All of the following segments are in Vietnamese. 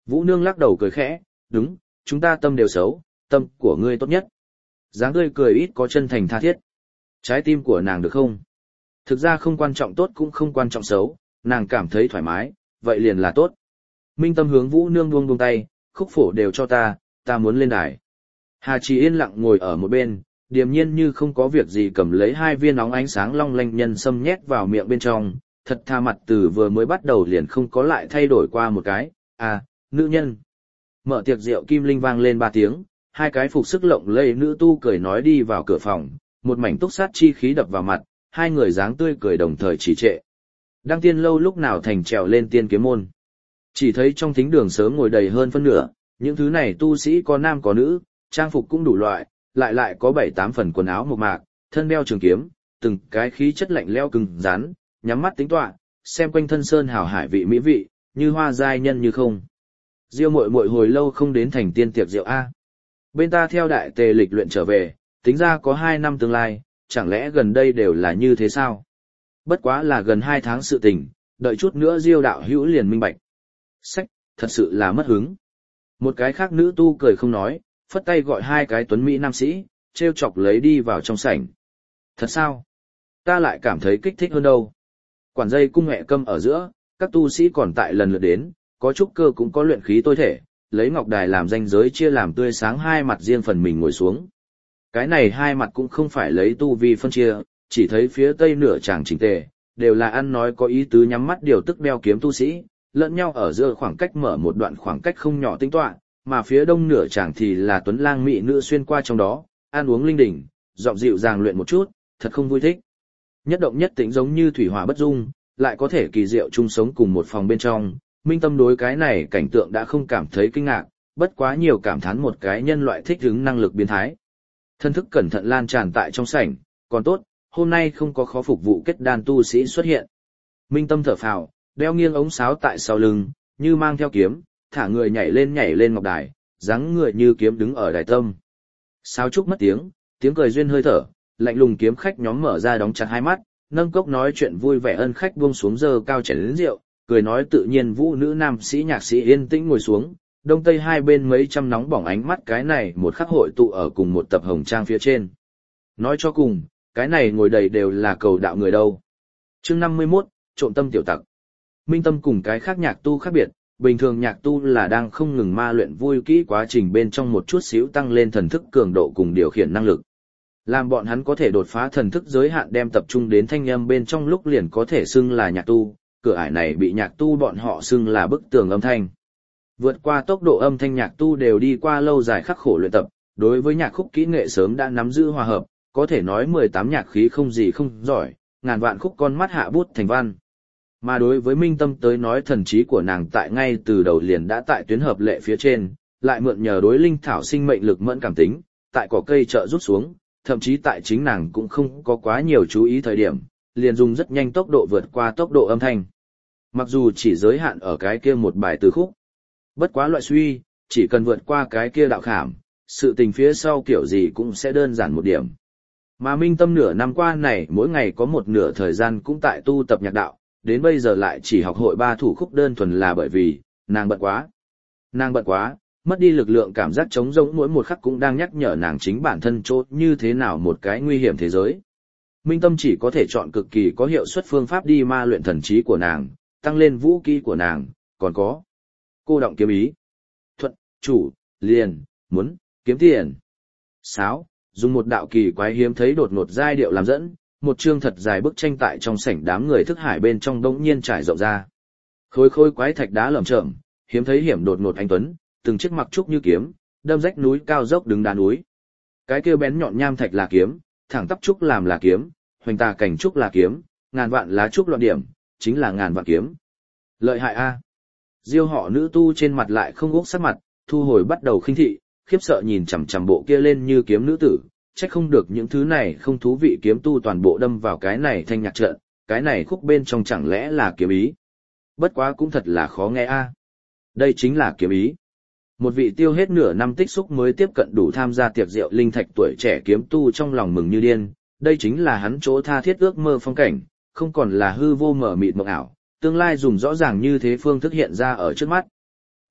Vũ Nương lắc đầu cười khẽ, đúng, chúng ta tâm đều xấu, tâm của ngươi tốt nhất. Dáng tươi cười ít có chân thành tha thiết. Trái tim của nàng được không? Thực ra không quan trọng tốt cũng không quan trọng xấu, nàng cảm thấy thoải mái, vậy liền là tốt. Minh Tâm hướng Vũ Nương buông tay, khúc phổ đều cho ta muốn lên đài. Hà Trì yên lặng ngồi ở một bên, điềm nhiên như không có việc gì cầm lấy 2 viên óng ánh sáng long lanh nhân sâm nhét vào miệng bên trong, thật tha mặt từ vừa mới bắt đầu liền không có lại thay đổi qua một cái, nữ nhân. Mở tiệc rượu kim linh vang lên 3 tiếng, 2 cái phục sức lộng lẫy nữ tu cười nói đi vào cửa phòng, một mảnh túc sát chi khí đập vào mặt, 2 người dáng tươi cười đồng thời trì trệ. Đăng tiên lâu lúc nào thành trèo lên tiên kiếm môn. Chỉ thấy trong thính đường sớm ngồi đầy hơn phân nửa, những thứ này tu sĩ có nam có nữ, trang phục cũng đủ loại, lại có 7-8 phần quần áo mộc mạc, thân đeo trường kiếm, từng cái khí chất lạnh lẽo cứng rắn, nhắm mắt tính tọa, xem quanh thân sơn hào hải vị mỹ vị, như hoa giai nhân như không. Diêu muội muội hồi lâu không đến thành tiên tiệc rượu a. Bên ta theo đại tề lịch luyện trở về, tính ra có 2 năm tương lai, chẳng lẽ gần đây đều là như thế sao? Bất quá là gần 2 tháng sự tình, đợi chút nữa Diêu đạo hữu liền minh bạch. Sách, thật sự là mất hứng. Một cái khác nữ tu cười không nói, phất tay gọi 2 cái tuấn mỹ nam sĩ, treo chọc lấy đi vào trong sảnh. Thật sao? Ta lại cảm thấy kích thích hơn đâu. Quản dây cung hẹ câm ở giữa, các tu sĩ còn tại lần lượt đến, có trúc cơ cũng có luyện khí tôi thể, lấy ngọc đài làm ranh giới chia làm tươi sáng 2 mặt riêng phần mình ngồi xuống. Cái này 2 mặt cũng không phải lấy tu vi phân chia, chỉ thấy phía tây nửa chàng chỉnh tề, đều là ăn nói có ý tứ nhắm mắt điều tức đeo kiếm tu sĩ, lẫn nhau ở giữa khoảng cách mở một đoạn khoảng cách không nhỏ tinh tọa, mà phía đông nửa chàng thì là tuấn lang mỹ nữ xuyên qua trong đó, ăn uống linh đình, giọng dịu dàng luyện một chút, thật không vui thích. Nhất động nhất tĩnh giống như thủy hỏa bất dung, lại có thể kỳ diệu chung sống cùng một phòng bên trong. Minh Tâm đối cái này cảnh tượng đã không cảm thấy kinh ngạc, bất quá nhiều cảm thán một cái nhân loại thích hứng năng lực biến thái. Thân thức cẩn thận lan tràn tại trong sảnh, còn tốt, hôm nay không có khó phục vụ kết đan tu sĩ xuất hiện. Minh Tâm thở phào, đeo nghiêng ống sáo tại sau lưng, như mang theo kiếm, thả người nhảy lên ngọc đài, dáng người như kiếm đứng ở đài tâm. Sáo trúc mất tiếng cười duyên hơi thở, lạnh lùng kiếm khách nhóm mở ra đóng chặt 2 mắt, nâng cốc nói chuyện vui vẻ ân khách buông xuống giơ cao chén lớn rượu, cười nói tự nhiên vũ nữ nam sĩ nhạc sĩ yên tĩnh ngồi xuống, đông tây hai bên mấy trăm nóng bỏng ánh mắt cái này một khắc hội tụ ở cùng một tập hồng trang phía trên. Nói cho cùng, cái này ngồi đầy đều là cầu đạo người đâu. Chương 51, trộm tâm tiểu tặc. Minh Tâm cùng cái khác nhạc tu khác biệt, bình thường nhạc tu là đang không ngừng ma luyện vui kỹ quá trình bên trong một chút xíu tăng lên thần thức cường độ cùng điều khiển năng lực. Làm bọn hắn có thể đột phá thần thức giới hạn đem tập trung đến thanh âm bên trong lúc liền có thể xưng là nhạc tu, cửa ải này bị nhạc tu bọn họ xưng là bức tường âm thanh. Vượt qua tốc độ âm thanh nhạc tu đều đi qua lâu dài khắc khổ luyện tập, đối với nhạc khúc kỹ nghệ sớm đã nắm giữ hòa hợp, có thể nói 18 nhạc khí không gì không giỏi, ngàn vạn khúc con mắt hạ bút thành văn. Mà đối với Minh Tâm tới nói thần trí của nàng tại ngay từ đầu liền đã tại tuyến hợp lệ phía trên, lại mượn nhờ đối linh thảo sinh mệnh lực mẫn cảm tính, tại cỏ cây trợ rút xuống, thậm chí tại chính nàng cũng không có quá nhiều chú ý thời điểm, liền dùng rất nhanh tốc độ vượt qua tốc độ âm thanh. Mặc dù chỉ giới hạn ở cái kia một bài từ khúc, bất quá loại suy, chỉ cần vượt qua cái kia đạo khảm, sự tình phía sau kiểu gì cũng sẽ đơn giản một điểm. Mà Minh Tâm nửa năm qua này mỗi ngày có một nửa thời gian cũng tại tu tập nhạc đạo, đến bây giờ lại chỉ học hội 3 thủ khúc đơn thuần là bởi vì, nàng bận quá. Nàng bận quá, mất đi lực lượng cảm giác trống rỗng mỗi một khắc cũng đang nhắc nhở nàng chính bản thân chốt như thế nào một cái nguy hiểm thế giới. Minh Tâm chỉ có thể chọn cực kỳ có hiệu suất phương pháp đi ma luyện thần trí của nàng, tăng lên vũ kỹ của nàng, còn có cô động kiếm ý. Thuận, chủ, liền, muốn, kiếm tiền. Sáo, dùng một đạo kỳ quái hiếm thấy đột ngột giai điệu làm dẫn, một chương thật dài bức tranh tại trong sảnh đám người thức hải bên trong đống nhiên trải rộng ra. Khối khối quái thạch đá lởm chởm, hiếm thấy hiểm đột ngột anh tuấn, từng chiếc mặc trúc như kiếm, đâm rách núi cao dốc đứng đá núi. Cái kia bén nhọn nham thạch là kiếm, thẳng tắp trúc làm là kiếm, hoành tà cảnh trúc là kiếm, ngàn vạn lá trúc loạn điểm, chính là ngàn vạn kiếm. Lợi hại a. Diêu họ nữ tu trên mặt lại không úp sắc mặt, thu hồi bắt đầu khinh thị, khiếp sợ nhìn chằm chằm bộ kia lên như kiếm nữ tử, trách không được những thứ này không thú vị kiếm tu toàn bộ đâm vào cái này thanh nhạc trận, cái này khúc bên trong chẳng lẽ là kiếm ý. Bất quá cũng thật là khó nghe a. Đây chính là kiếm ý. Một vị tiêu hết nửa năm tích xúc mới tiếp cận đủ tham gia tiệc rượu linh thạch tuổi trẻ kiếm tu trong lòng mừng như điên, đây chính là hắn chỗ tha thiết ước mơ phong cảnh, không còn là hư vô mở mịt mộng ảo, tương lai dùng rõ ràng như thế phương thức hiện ra ở trước mắt.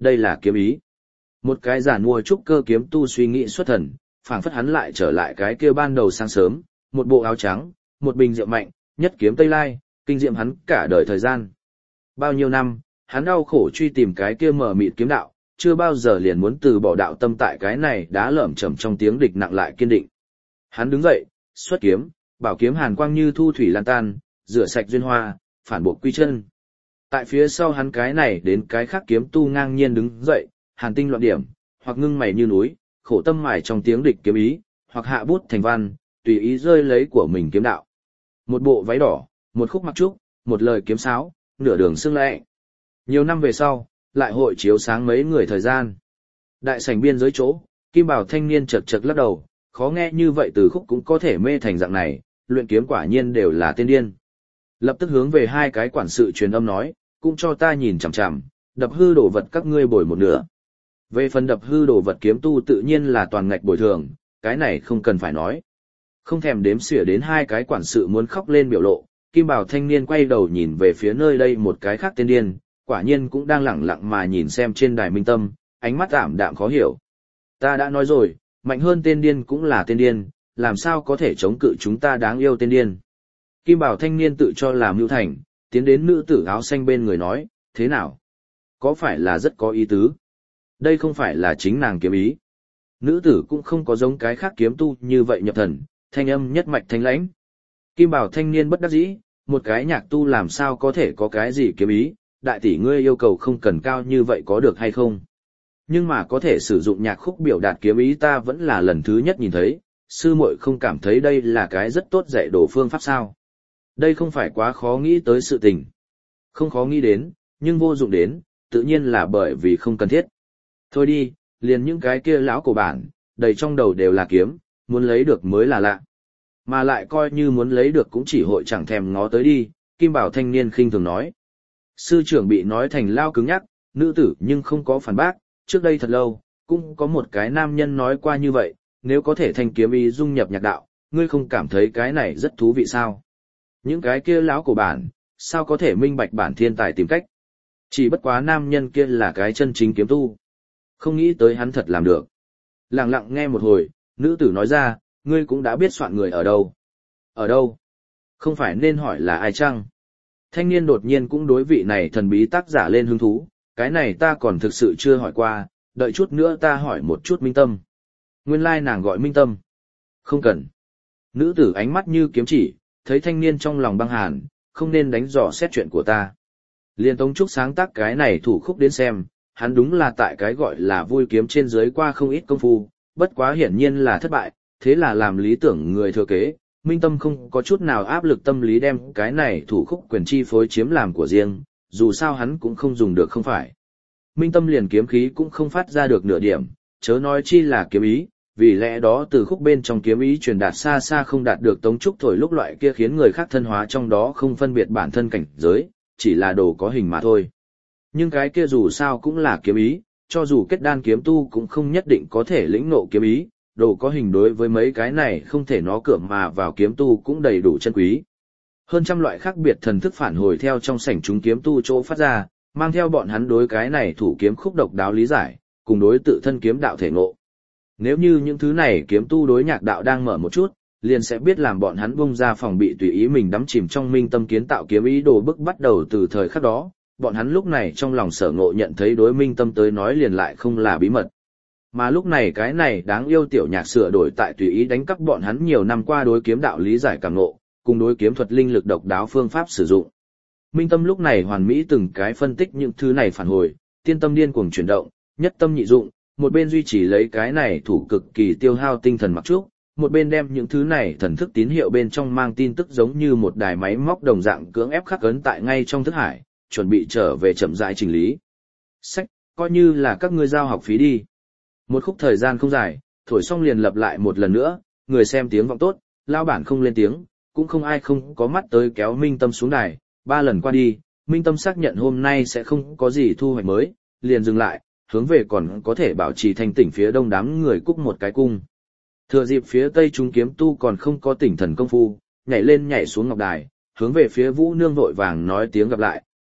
Đây là kiếm ý. Một cái giản mua trúc cơ kiếm tu suy nghĩ xuất thần, phảng phất hắn lại trở lại cái kia ban đầu sáng sớm, một bộ áo trắng, một bình rượu mạnh, nhất kiếm Tây Lai, kinh diệm hắn cả đời thời gian. Bao nhiêu năm, hắn đau khổ truy tìm cái kia mờ mịt kiếm đạo, chưa bao giờ liền muốn từ bỏ đạo tâm tại cái này đã lởm chởm trong tiếng địch nặng lại kiên định. Hắn đứng dậy, xuất kiếm, bảo kiếm hàn quang như thu thủy lan tan, rửa sạch duyên hoa, phản buộc quy chân. Tại phía sau hắn cái này đến cái khác kiếm tu ngang nhiên đứng dậy, hàn tinh loạn điểm, hoặc ngưng mày như núi, khổ tâm mài trong tiếng địch kiếm ý, hoặc hạ bút thành văn, tùy ý rơi lấy của mình kiếm đạo. Một bộ váy đỏ, một khúc mặc trúc, một lời kiếm sáo, nửa đường xương lệ. Nhiều năm về sau, lại hội chiếu sáng mấy người thời gian. Đại sảnh biên giới chỗ, kim bảo thanh niên chật chật lắc đầu, khó nghe như vậy từ khúc cũng có thể mê thành dạng này, luyện kiếm quả nhiên đều là tiên điên. Lập tức hướng về hai cái quản sự truyền âm nói, cũng cho ta nhìn chằm chằm, đập hư đồ vật các ngươi bồi một nửa. Về phần đập hư đồ vật kiếm tu tự nhiên là toàn ngạch bồi thường, cái này không cần phải nói. Không thèm đếm xỉa đến hai cái quản sự muốn khóc lên biểu lộ, kim bảo thanh niên quay đầu nhìn về phía nơi đây một cái khác tên điên, quả nhiên cũng đang lẳng lặng mà nhìn xem trên đài minh tâm, ánh mắt ảm đạm khó hiểu. Ta đã nói rồi, mạnh hơn tên điên cũng là tên điên, làm sao có thể chống cự chúng ta đáng yêu tên điên. Kim bảo thanh niên tự cho là mưu thành, tiến đến nữ tử áo xanh bên người nói, thế nào? Có phải là rất có ý tứ? Đây không phải là chính nàng kiếm ý. Nữ tử cũng không có giống cái khác kiếm tu như vậy nhập thần, thanh âm nhất mạch thanh lãnh. Kim bảo thanh niên bất đắc dĩ, một cái nhạc tu làm sao có thể có cái gì kiếm ý, đại tỷ ngươi yêu cầu không cần cao như vậy có được hay không? Nhưng mà có thể sử dụng nhạc khúc biểu đạt kiếm ý ta vẫn là lần thứ nhất nhìn thấy, sư muội không cảm thấy đây là cái rất tốt dạy đồ phương pháp sao? Đây không phải quá khó nghĩ tới sự tình. Không khó nghĩ đến, nhưng vô dụng đến, tự nhiên là bởi vì không cần thiết. Thôi đi, liền những cái kia lão cổ bản, đầy trong đầu đều là kiếm, muốn lấy được mới là lạ. Mà lại coi như muốn lấy được cũng chỉ hội chẳng thèm ngó tới đi, Kim Bảo thanh niên khinh thường nói. Sư trưởng bị nói thành lao cứng nhắc, nữ tử nhưng không có phản bác, trước đây thật lâu, cũng có một cái nam nhân nói qua như vậy, nếu có thể thành kiếm ý dung nhập nhạc đạo, ngươi không cảm thấy cái này rất thú vị sao? Những cái kia lão cổ bản, sao có thể minh bạch bản thiên tài tìm cách? Chỉ bất quá nam nhân kia là cái chân chính kiếm tu. Không nghĩ tới hắn thật làm được. Lặng lặng nghe một hồi, nữ tử nói ra, ngươi cũng đã biết soạn người ở đâu. Ở đâu? Không phải nên hỏi là ai chăng? Thanh niên đột nhiên cũng đối vị này thần bí tác giả lên hứng thú, cái này ta còn thực sự chưa hỏi qua, đợi chút nữa ta hỏi một chút Minh Tâm. Nguyên lai nàng gọi Minh Tâm. Không cần. Nữ tử ánh mắt như kiếm chỉ, thấy thanh niên trong lòng băng hàn, không nên đánh dò xét chuyện của ta. Liên Tống Trúc sáng tác cái này thủ khúc đến xem, hắn đúng là tại cái gọi là vui kiếm trên dưới qua không ít công phu, bất quá hiển nhiên là thất bại, thế là làm lý tưởng người thừa kế, Minh Tâm không có chút nào áp lực tâm lý đem cái này thủ khúc quyền chi phối chiếm làm của riêng, dù sao hắn cũng không dùng được không phải. Minh Tâm liền kiếm khí cũng không phát ra được nửa điểm, chớ nói chi là kiếm ý, vì lẽ đó từ khúc bên trong kiếm ý truyền đạt xa xa không đạt được Tống Trúc thổi lúc loại kia khiến người khác thân hóa trong đó không phân biệt bản thân cảnh giới, chỉ là đồ có hình mà thôi. Nhưng cái kia dù sao cũng là kiếm ý, cho dù kết đan kiếm tu cũng không nhất định có thể lĩnh ngộ kiếm ý, đồ có hình đối với mấy cái này không thể nó cửa mà vào kiếm tu cũng đầy đủ chân quý. Hơn trăm loại khác biệt thần thức phản hồi theo trong sảnh chúng kiếm tu chỗ phát ra, mang theo bọn hắn đối cái này thủ kiếm khúc độc đáo lý giải, cùng đối tự thân kiếm đạo thể ngộ. Nếu như những thứ này kiếm tu đối nhạc đạo đang mở một chút, liền sẽ biết làm bọn hắn bung ra phòng bị tùy ý mình đắm chìm trong minh tâm kiến tạo kiếm ý đồ bức bắt đầu từ thời khắc đó, bọn hắn lúc này trong lòng sở ngộ nhận thấy đối minh tâm tới nói liền lại không là bí mật. Mà lúc này cái này đáng yêu tiểu nhạc sửa đổi tại tùy ý đánh cắp bọn hắn nhiều năm qua đối kiếm đạo lý giải càng ngộ, cùng đối kiếm thuật linh lực độc đáo phương pháp sử dụng. Minh tâm lúc này hoàn mỹ từng cái phân tích những thứ này phản hồi, tiên tâm điên cuồng chuyển động, nhất tâm nhị dụng, một bên duy trì lấy cái này thủ cực kỳ tiêu hao tinh thần mặc trúc, một bên đem những thứ này thần thức tín hiệu bên trong mang tin tức giống như một đài máy móc đồng dạng cưỡng ép khắc ấn tại ngay trong thức hải, chuẩn bị trở về chậm rãi chỉnh lý. Sách, coi như là các ngươi giao học phí đi. Một khúc thời gian không dài, thổi xong liền lập lại một lần nữa, người xem tiếng vọng tốt, lao bản không lên tiếng, cũng không ai không có mắt tới kéo Minh Tâm xuống đài, 3 lần qua đi, Minh Tâm xác nhận hôm nay sẽ không có gì thu hoạch mới, liền dừng lại, hướng về còn có thể bảo trì thanh tỉnh phía đông đám người cúc một cái cung. Thừa dịp phía tây chúng kiếm tu còn không có tỉnh thần công phu, nhảy lên nhảy xuống ngọc đài, hướng về phía Vũ Nương vội vàng nói tiếng gặp lại,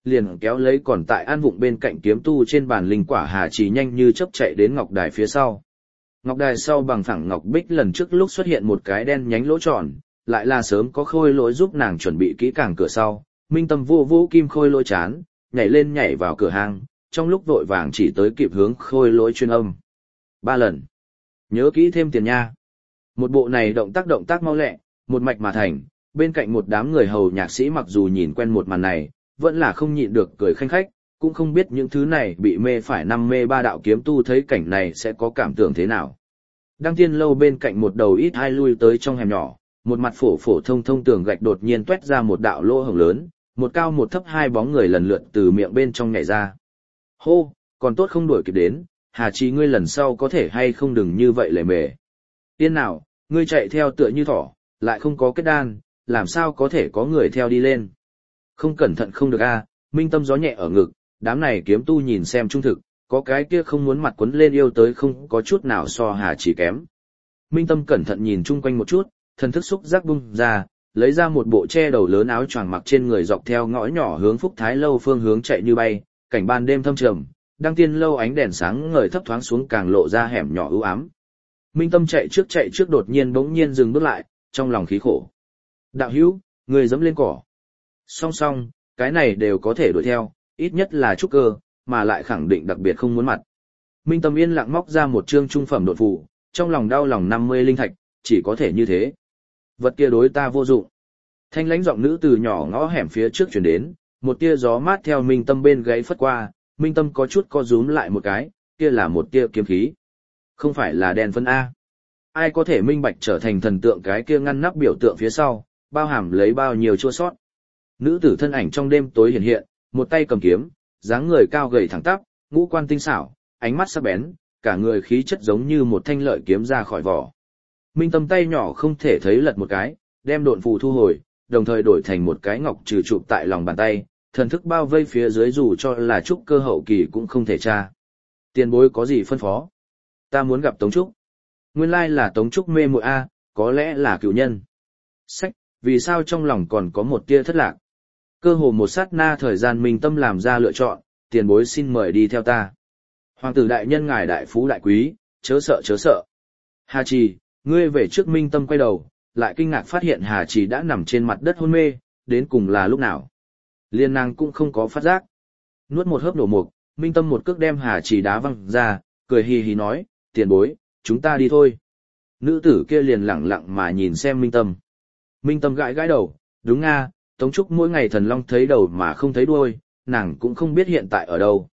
liền kéo lấy còn tại an vụng bên cạnh kiếm tu trên bàn linh quả Hà Trì nhanh như chớp chạy đến ngọc đài phía sau. Ngọc đài sau bằng phẳng ngọc bích lần trước lúc xuất hiện một cái đen nhánh lỗ tròn, lại là sớm có khôi lỗi giúp nàng chuẩn bị kỹ càng cửa sau. Minh Tâm vô vô kim khôi lỗi chán, nhảy lên nhảy vào cửa hang, trong lúc vội vàng chỉ tới kịp hướng khôi lỗi chuyên âm. 3 lần. Nhớ kỹ thêm tiền nha. Một bộ này động tác mau lẹ, một mạch mà thành, bên cạnh một đám người hầu nhạc sĩ mặc dù nhìn quen một màn này, vẫn là không nhịn được cười khanh khách, cũng không biết những thứ này bị mê phải năm mê ba đạo kiếm tu thấy cảnh này sẽ có cảm tưởng thế nào. Đăng Tiên lâu bên cạnh một đầu ít hai lui tới trong hẻm nhỏ, một mặt phổ phổ thông thông tường gạch đột nhiên tuét ra một đạo lỗ hổng lớn, một cao một thấp hai bóng người lần lượt từ miệng bên trong nhảy ra. Hô, còn tốt không đuổi kịp đến, Hà Trì ngươi lần sau có thể hay không đừng như vậy lề mề. Tiên nào, ngươi chạy theo tựa như thỏ, lại không có kết đan, làm sao có thể có người theo đi lên. Không cẩn thận không được a. Minh Tâm gió nhẹ ở ngực, đám này kiếm tu nhìn xem trung thực, có cái kia không muốn mặt quấn lên yêu tới không có chút nào so Hà Trì kém. Minh Tâm cẩn thận nhìn chung quanh một chút, thần thức xúc giác bung ra, lấy ra một bộ che đầu lớn áo choàng mặc trên người dọc theo ngõ nhỏ hướng Phúc Thái lâu phương hướng chạy như bay, cảnh ban đêm thâm trầm, Đăng Tiên lâu ánh đèn sáng ngời thấp thoáng xuống càng lộ ra hẻm nhỏ u ám. Minh Tâm chạy trước đột nhiên bỗng nhiên dừng bước lại, trong lòng khí khổ. Đạo hữu, người dẫm lên cỏ. Song, cái này đều có thể đuổi theo, ít nhất là trúc cơ, mà lại khẳng định đặc biệt không muốn mặt. Minh Tâm yên lặng móc ra một chương trung phẩm đột phù, trong lòng đau lòng 50 linh thạch, chỉ có thể như thế. Vật kia đối ta vô dụng. Thanh lãnh giọng nữ từ nhỏ ngõ hẻm phía trước chuyển đến, một tia gió mát theo Minh Tâm bên gáy phất qua, Minh Tâm có chút co rúm lại một cái, kia là một tia kiếm khí. Không phải là đèn phân A. Ai có thể minh bạch trở thành thần tượng cái kia ngăn nắp biểu tượng phía sau, bao hàm lấy bao nhiêu chua sót. Nữ tử thân ảnh trong đêm tối hiện hiện, một tay cầm kiếm, dáng người cao gầy thẳng tắp, ngũ quan tinh xảo, ánh mắt sắc bén, cả người khí chất giống như một thanh lợi kiếm ra khỏi vỏ. Minh Tâm tay nhỏ không thể thấy lật một cái, đem độn phù thu hồi, đồng thời đổi thành một cái ngọc trừ chụp tại lòng bàn tay, thần thức bao vây phía dưới dù cho là trúc cơ hậu kỳ cũng không thể tra. Tiền bối có gì phân phó? Ta muốn gặp Tống Trúc. Nguyên lai là Tống Trúc mê muội a, có lẽ là cựu nhân. Sách, vì sao trong lòng còn có một tia thất lạc? Cơ hồ một sát na thời gian Minh Tâm làm ra lựa chọn, tiền bối xin mời đi theo ta. Hoàng tử đại nhân ngài đại phú đại quý, chớ sợ. Hà Trì, ngươi về trước. Minh Tâm quay đầu, lại kinh ngạc phát hiện Hà Trì đã nằm trên mặt đất hôn mê, đến cùng là lúc nào. Liên nàng cũng không có phát giác. Nuốt một hớp nổ mục, Minh Tâm một cước đem Hà Trì đá văng ra, cười hì hì nói, tiền bối, chúng ta đi thôi. Nữ tử kia liền lặng lặng mà nhìn xem Minh Tâm. Minh Tâm gãi gãi đầu, đúng nga, Tống Trúc mỗi ngày thần long thấy đầu mà không thấy đuôi, nàng cũng không biết hiện tại ở đâu.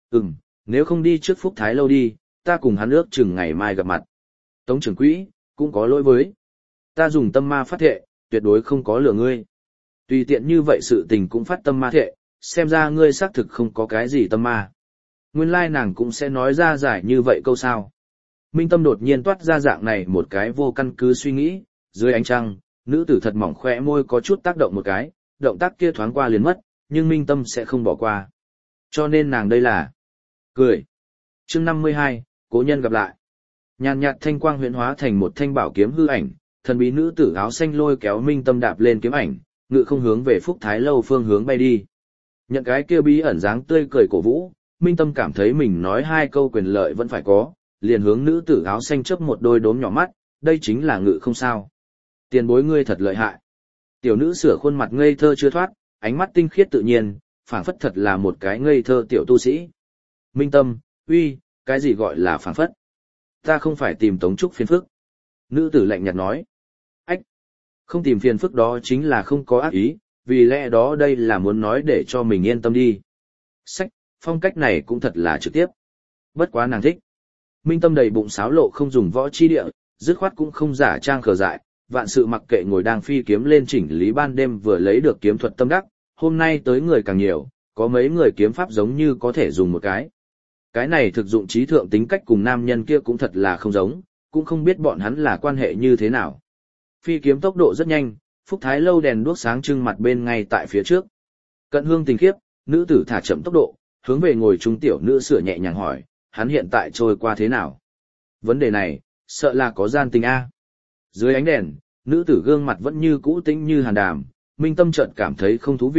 Nếu không đi trước Phúc Thái lâu đi, ta cùng hắn ước chừng ngày mai gặp mặt. Tống trưởng quỹ, cũng có lỗi với. Ta dùng tâm ma phát thệ, tuyệt đối không có lừa ngươi. Tùy tiện như vậy sự tình cũng phát tâm ma thệ, xem ra ngươi xác thực không có cái gì tâm ma. Nguyên lai nàng cũng sẽ nói ra giải như vậy câu sao. Minh Tâm đột nhiên toát ra dạng này một cái vô căn cứ suy nghĩ, dưới ánh trăng, nữ tử thật mỏng khỏe môi có chút tác động một cái, động tác kia thoáng qua liền mất, nhưng Minh Tâm sẽ không bỏ qua. Cho nên nàng đây là cười. Chương 52, cố nhân gặp lại. Nhàn nhạt thanh quang huyễn hóa thành một thanh bảo kiếm hư ảnh, thần bí nữ tử áo xanh lôi kéo Minh Tâm đạp lên kiếm ảnh, ngự không hướng về Phúc Thái lâu phương hướng bay đi. Nhận cái kia bí ẩn dáng tươi cười cổ vũ, Minh Tâm cảm thấy mình nói hai câu quyền lợi vẫn phải có, liền hướng nữ tử áo xanh chớp một đôi đốm nhỏ mắt, đây chính là ngự không sao. Tiền bối ngươi thật lợi hại. Tiểu nữ sửa khuôn mặt ngây thơ chưa thoát, ánh mắt tinh khiết tự nhiên, phảng phất thật là một cái ngây thơ tiểu tu sĩ. Minh Tâm, uy, cái gì gọi là phảng phất? Ta không phải tìm Tống Trúc phiền phức. Nữ tử lạnh nhạt nói. Ách, không tìm phiền phức đó chính là không có ác ý, vì lẽ đó đây là muốn nói để cho mình yên tâm đi. Sách, phong cách này cũng thật là trực tiếp. Bất quá nàng thích. Minh Tâm đầy bụng sáo lộ không dùng võ chi địa, dứt khoát cũng không giả trang khờ dại, vạn sự mặc kệ ngồi đang phi kiếm lên chỉnh lý ban đêm vừa lấy được kiếm thuật tâm đắc, hôm nay tới người càng nhiều, có mấy người kiếm pháp giống như có thể dùng một cái. Cái này thực dụng trí thượng tính cách cùng nam nhân kia cũng thật là không giống, cũng không biết bọn hắn là quan hệ như thế nào. Phi kiếm tốc độ rất nhanh, Phúc Thái lâu đèn đuốc sáng trưng mặt bên ngay tại phía trước. Cận hương tình khiếp, nữ tử thả chậm tốc độ, hướng về ngồi trung tiểu nữ sửa nhẹ nhàng hỏi, hắn hiện tại trôi qua thế nào? Vấn đề này, sợ là có gian tình a. Dưới ánh đèn, nữ tử gương mặt vẫn như cũ tĩnh như hàn đàm, Minh Tâm chợt cảm thấy không thú vị,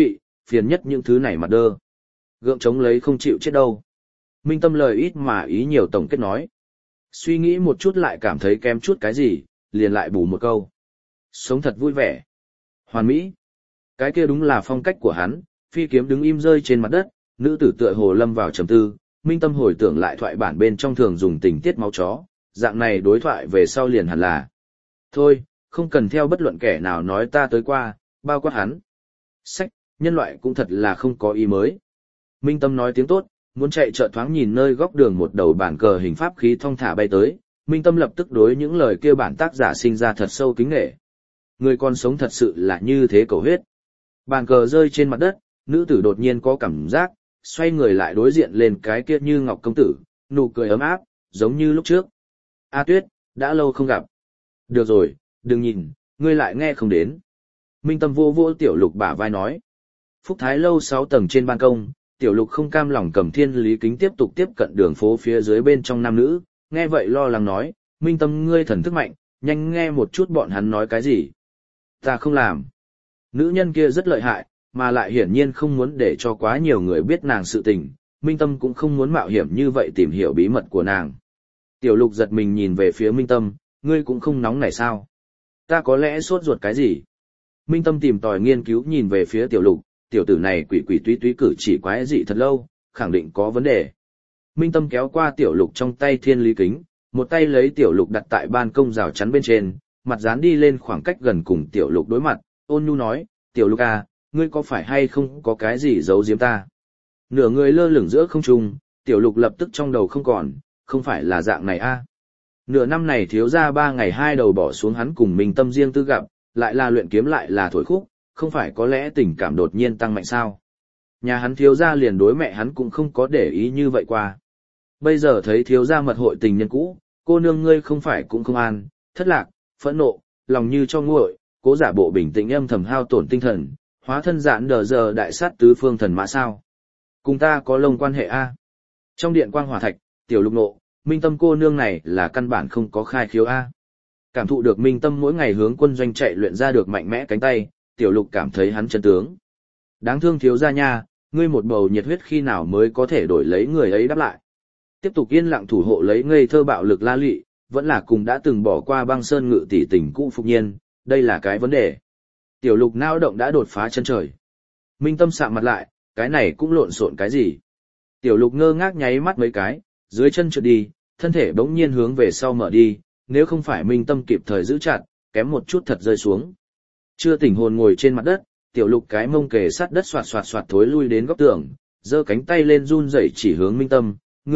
phiền nhất những thứ này mà đơ. Gượng chống lấy không chịu chết đâu. Minh Tâm lời ít mà ý nhiều tổng kết nói. Suy nghĩ một chút lại cảm thấy kém chút cái gì, liền lại bù một câu. Sống thật vui vẻ. Hoàn mỹ. Cái kia đúng là phong cách của hắn, phi kiếm đứng im rơi trên mặt đất, nữ tử tựa hồ lâm vào trầm tư, Minh Tâm hồi tưởng lại thoại bản bên trong thường dùng tình tiết máu chó, dạng này đối thoại về sau liền hẳn là. Thôi, không cần theo bất luận kẻ nào nói ta tới qua, bao quát hắn. Sách, nhân loại cũng thật là không có ý mới. Minh Tâm nói tiếng tốt, muốn chạy chợ thoáng nhìn nơi góc đường một đầu bản cờ hình pháp khí thong thả bay tới, Minh Tâm lập tức đối những lời kêu bản tác giả sinh ra thật sâu kính nể. Người còn sống thật sự là như thế cầu huyết. Bàn cờ rơi trên mặt đất, nữ tử đột nhiên có cảm giác, xoay người lại đối diện lên cái kia như ngọc công tử, nụ cười ấm áp, giống như lúc trước. A Tuyết, đã lâu không gặp. Được rồi, đừng nhìn, ngươi lại nghe không đến. Minh Tâm vô vô Tiểu Lục bả vai nói. Phúc Thái lâu 6 tầng trên ban công, Tiểu Lục không cam lòng cầm thiên lý kính tiếp tục tiếp cận đường phố phía dưới bên trong nam nữ, nghe vậy lo lắng nói, Minh Tâm ngươi thần thức mạnh, nhanh nghe một chút bọn hắn nói cái gì. Ta không làm. Nữ nhân kia rất lợi hại, mà lại hiển nhiên không muốn để cho quá nhiều người biết nàng sự tình, Minh Tâm cũng không muốn mạo hiểm như vậy tìm hiểu bí mật của nàng. Tiểu Lục giật mình nhìn về phía Minh Tâm, ngươi cũng không nóng nảy sao? Ta có lẽ sốt ruột cái gì? Minh Tâm tìm tòi nghiên cứu nhìn về phía Tiểu Lục, tiểu tử này quỷ quỷ túy túy cử chỉ quái dị thật lâu, khẳng định có vấn đề. Minh Tâm kéo qua Tiểu Lục trong tay thiên lý kính, một tay lấy Tiểu Lục đặt tại ban công rào chắn bên trên, mặt dán đi lên khoảng cách gần cùng Tiểu Lục đối mặt, ôn nhu nói, Tiểu Lục à, ngươi có phải hay không có cái gì giấu giếm ta? Nửa người lơ lửng giữa không trung, Tiểu Lục lập tức trong đầu không còn, không phải là dạng này a. Nửa năm này thiếu ra 3 ngày 2 đầu bỏ xuống hắn cùng Minh Tâm riêng tư gặp, lại là luyện kiếm lại là thổi khúc, không phải có lẽ tình cảm đột nhiên tăng mạnh sao? Nhà hắn thiếu ra liền đối mẹ hắn cũng không có để ý như vậy qua. Bây giờ thấy thiếu ra mật hội tình nhân cũ, cô nương ngươi không phải cũng không an, thất lạc, phẫn nộ, lòng như cho nguội, cố giả bộ bình tĩnh âm thầm hao tổn tinh thần, hóa thân dạn đờ giờ đại sát tứ phương thần mã sao. Cùng ta có lông quan hệ a. Trong điện quang hỏa thạch, Tiểu Lục nộ, Minh Tâm cô nương này là căn bản không có khai khiếu a. Cảm thụ được Minh Tâm mỗi ngày hướng quân doanh chạy luyện ra được mạnh mẽ cánh tay, Tiểu Lục cảm thấy hắn chân tướng. Đáng thương thiếu gia nha, ngươi một bầu nhiệt huyết khi nào mới có thể đổi lấy người ấy đáp lại. Tiếp tục yên lặng thủ hộ lấy ngây thơ bạo lực La Lị, vẫn là cùng đã từng bỏ qua băng sơn ngự tỷ tình cũ Phục Nhiên, đây là cái vấn đề. Tiểu Lục nao động đã đột phá chân trời. Minh Tâm sạm mặt lại, cái này cũng lộn xộn cái gì? Tiểu Lục ngơ ngác nháy mắt mấy cái, dưới chân trượt đi, thân thể bỗng nhiên hướng về sau mở đi, nếu không phải Minh Tâm kịp thời giữ chặt, kém một chút thật rơi xuống. Chưa tỉnh hồn ngồi trên mặt đất, Tiểu Lục cái mông kề sát đất xoạt xoạt xoạt thối lui đến góc tường, giơ cánh tay lên run rẩy chỉ hướng Minh Tâm,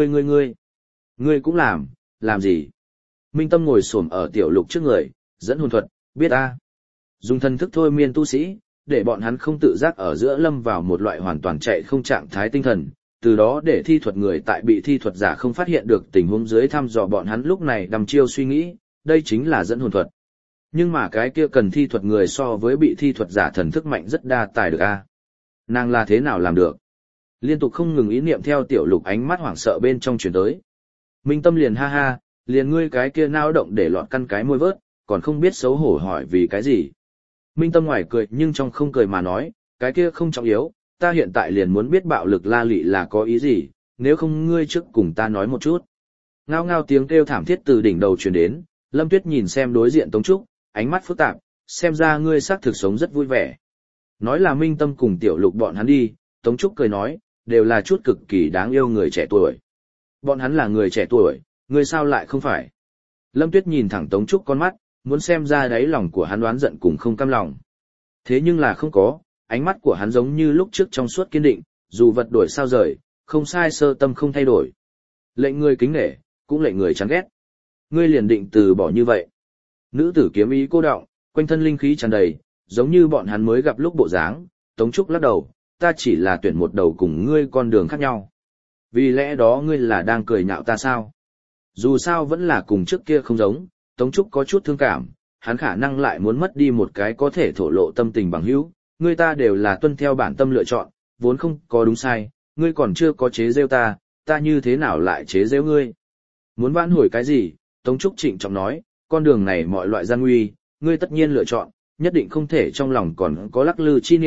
ngươi cũng làm gì? Minh Tâm ngồi xổm ở Tiểu Lục trước người, dẫn hồn thuật, biết a. Dùng thần thức thôi miên tu sĩ, để bọn hắn không tự giác ở giữa lâm vào một loại hoàn toàn chạy không trạng thái tinh thần, từ đó để thi thuật người tại bị thi thuật giả không phát hiện được tình huống dưới thăm dò bọn hắn lúc này đăm chiêu suy nghĩ, đây chính là dẫn hồn thuật. Nhưng mà cái kia cần thi thuật người so với bị thi thuật giả thần thức mạnh rất đa tài được a. Nàng là thế nào làm được? Liên tục không ngừng ý niệm theo Tiểu Lục ánh mắt hoảng sợ bên trong chuyển tới. Minh Tâm liền ha ha, liền ngươi cái kia nao động để lọt căn cái môi vớt, còn không biết xấu hổ hỏi vì cái gì. Minh Tâm ngoài cười nhưng trong không cười mà nói, cái kia không trọng yếu, ta hiện tại liền muốn biết bạo lực La Lị là có ý gì, nếu không ngươi trước cùng ta nói một chút. Ngao ngao tiếng kêu thảm thiết từ đỉnh đầu truyền đến, Lâm Tuyết nhìn xem đối diện Tống Trúc, ánh mắt phức tạp, xem ra ngươi xác thực sống rất vui vẻ. Nói là Minh Tâm cùng Tiểu Lục bọn hắn đi, Tống Trúc cười nói, đều là chút cực kỳ đáng yêu người trẻ tuổi. Bọn hắn là người trẻ tuổi, ngươi sao lại không phải? Lâm Tuyết nhìn thẳng Tống Trúc con mắt, muốn xem ra đáy lòng của hắn đoán giận cùng không cam lòng. Thế nhưng là không có, ánh mắt của hắn giống như lúc trước trong suốt kiên định, dù vật đổi sao rời, không sai sơ tâm không thay đổi. Lệnh người kính nể, cũng lệnh người chán ghét. Ngươi liền định từ bỏ như vậy. Nữ tử kiếm ý cô đọng, quanh thân linh khí tràn đầy, giống như bọn hắn mới gặp lúc bộ dáng. Tống Trúc lắc đầu, ta chỉ là tuyển một đầu cùng ngươi con đường khác nhau. Vì lẽ đó ngươi là đang cười nhạo ta sao? Dù sao vẫn là cùng trước kia không giống, Tống Trúc có chút thương cảm, hắn khả năng lại muốn mất đi một cái có thể thổ lộ tâm tình bằng hữu, người ta đều là tuân theo bản tâm lựa chọn, vốn không có đúng sai, ngươi còn chưa có chế giễu ta, ta như thế nào lại chế giễu ngươi? Muốn vãn hồi cái gì? Tống Trúc trịnh trọng nói, con đường này mọi loại gian nguy, ngươi tất nhiên lựa chọn, nhất định không thể trong lòng còn có lắc lư chi niệm,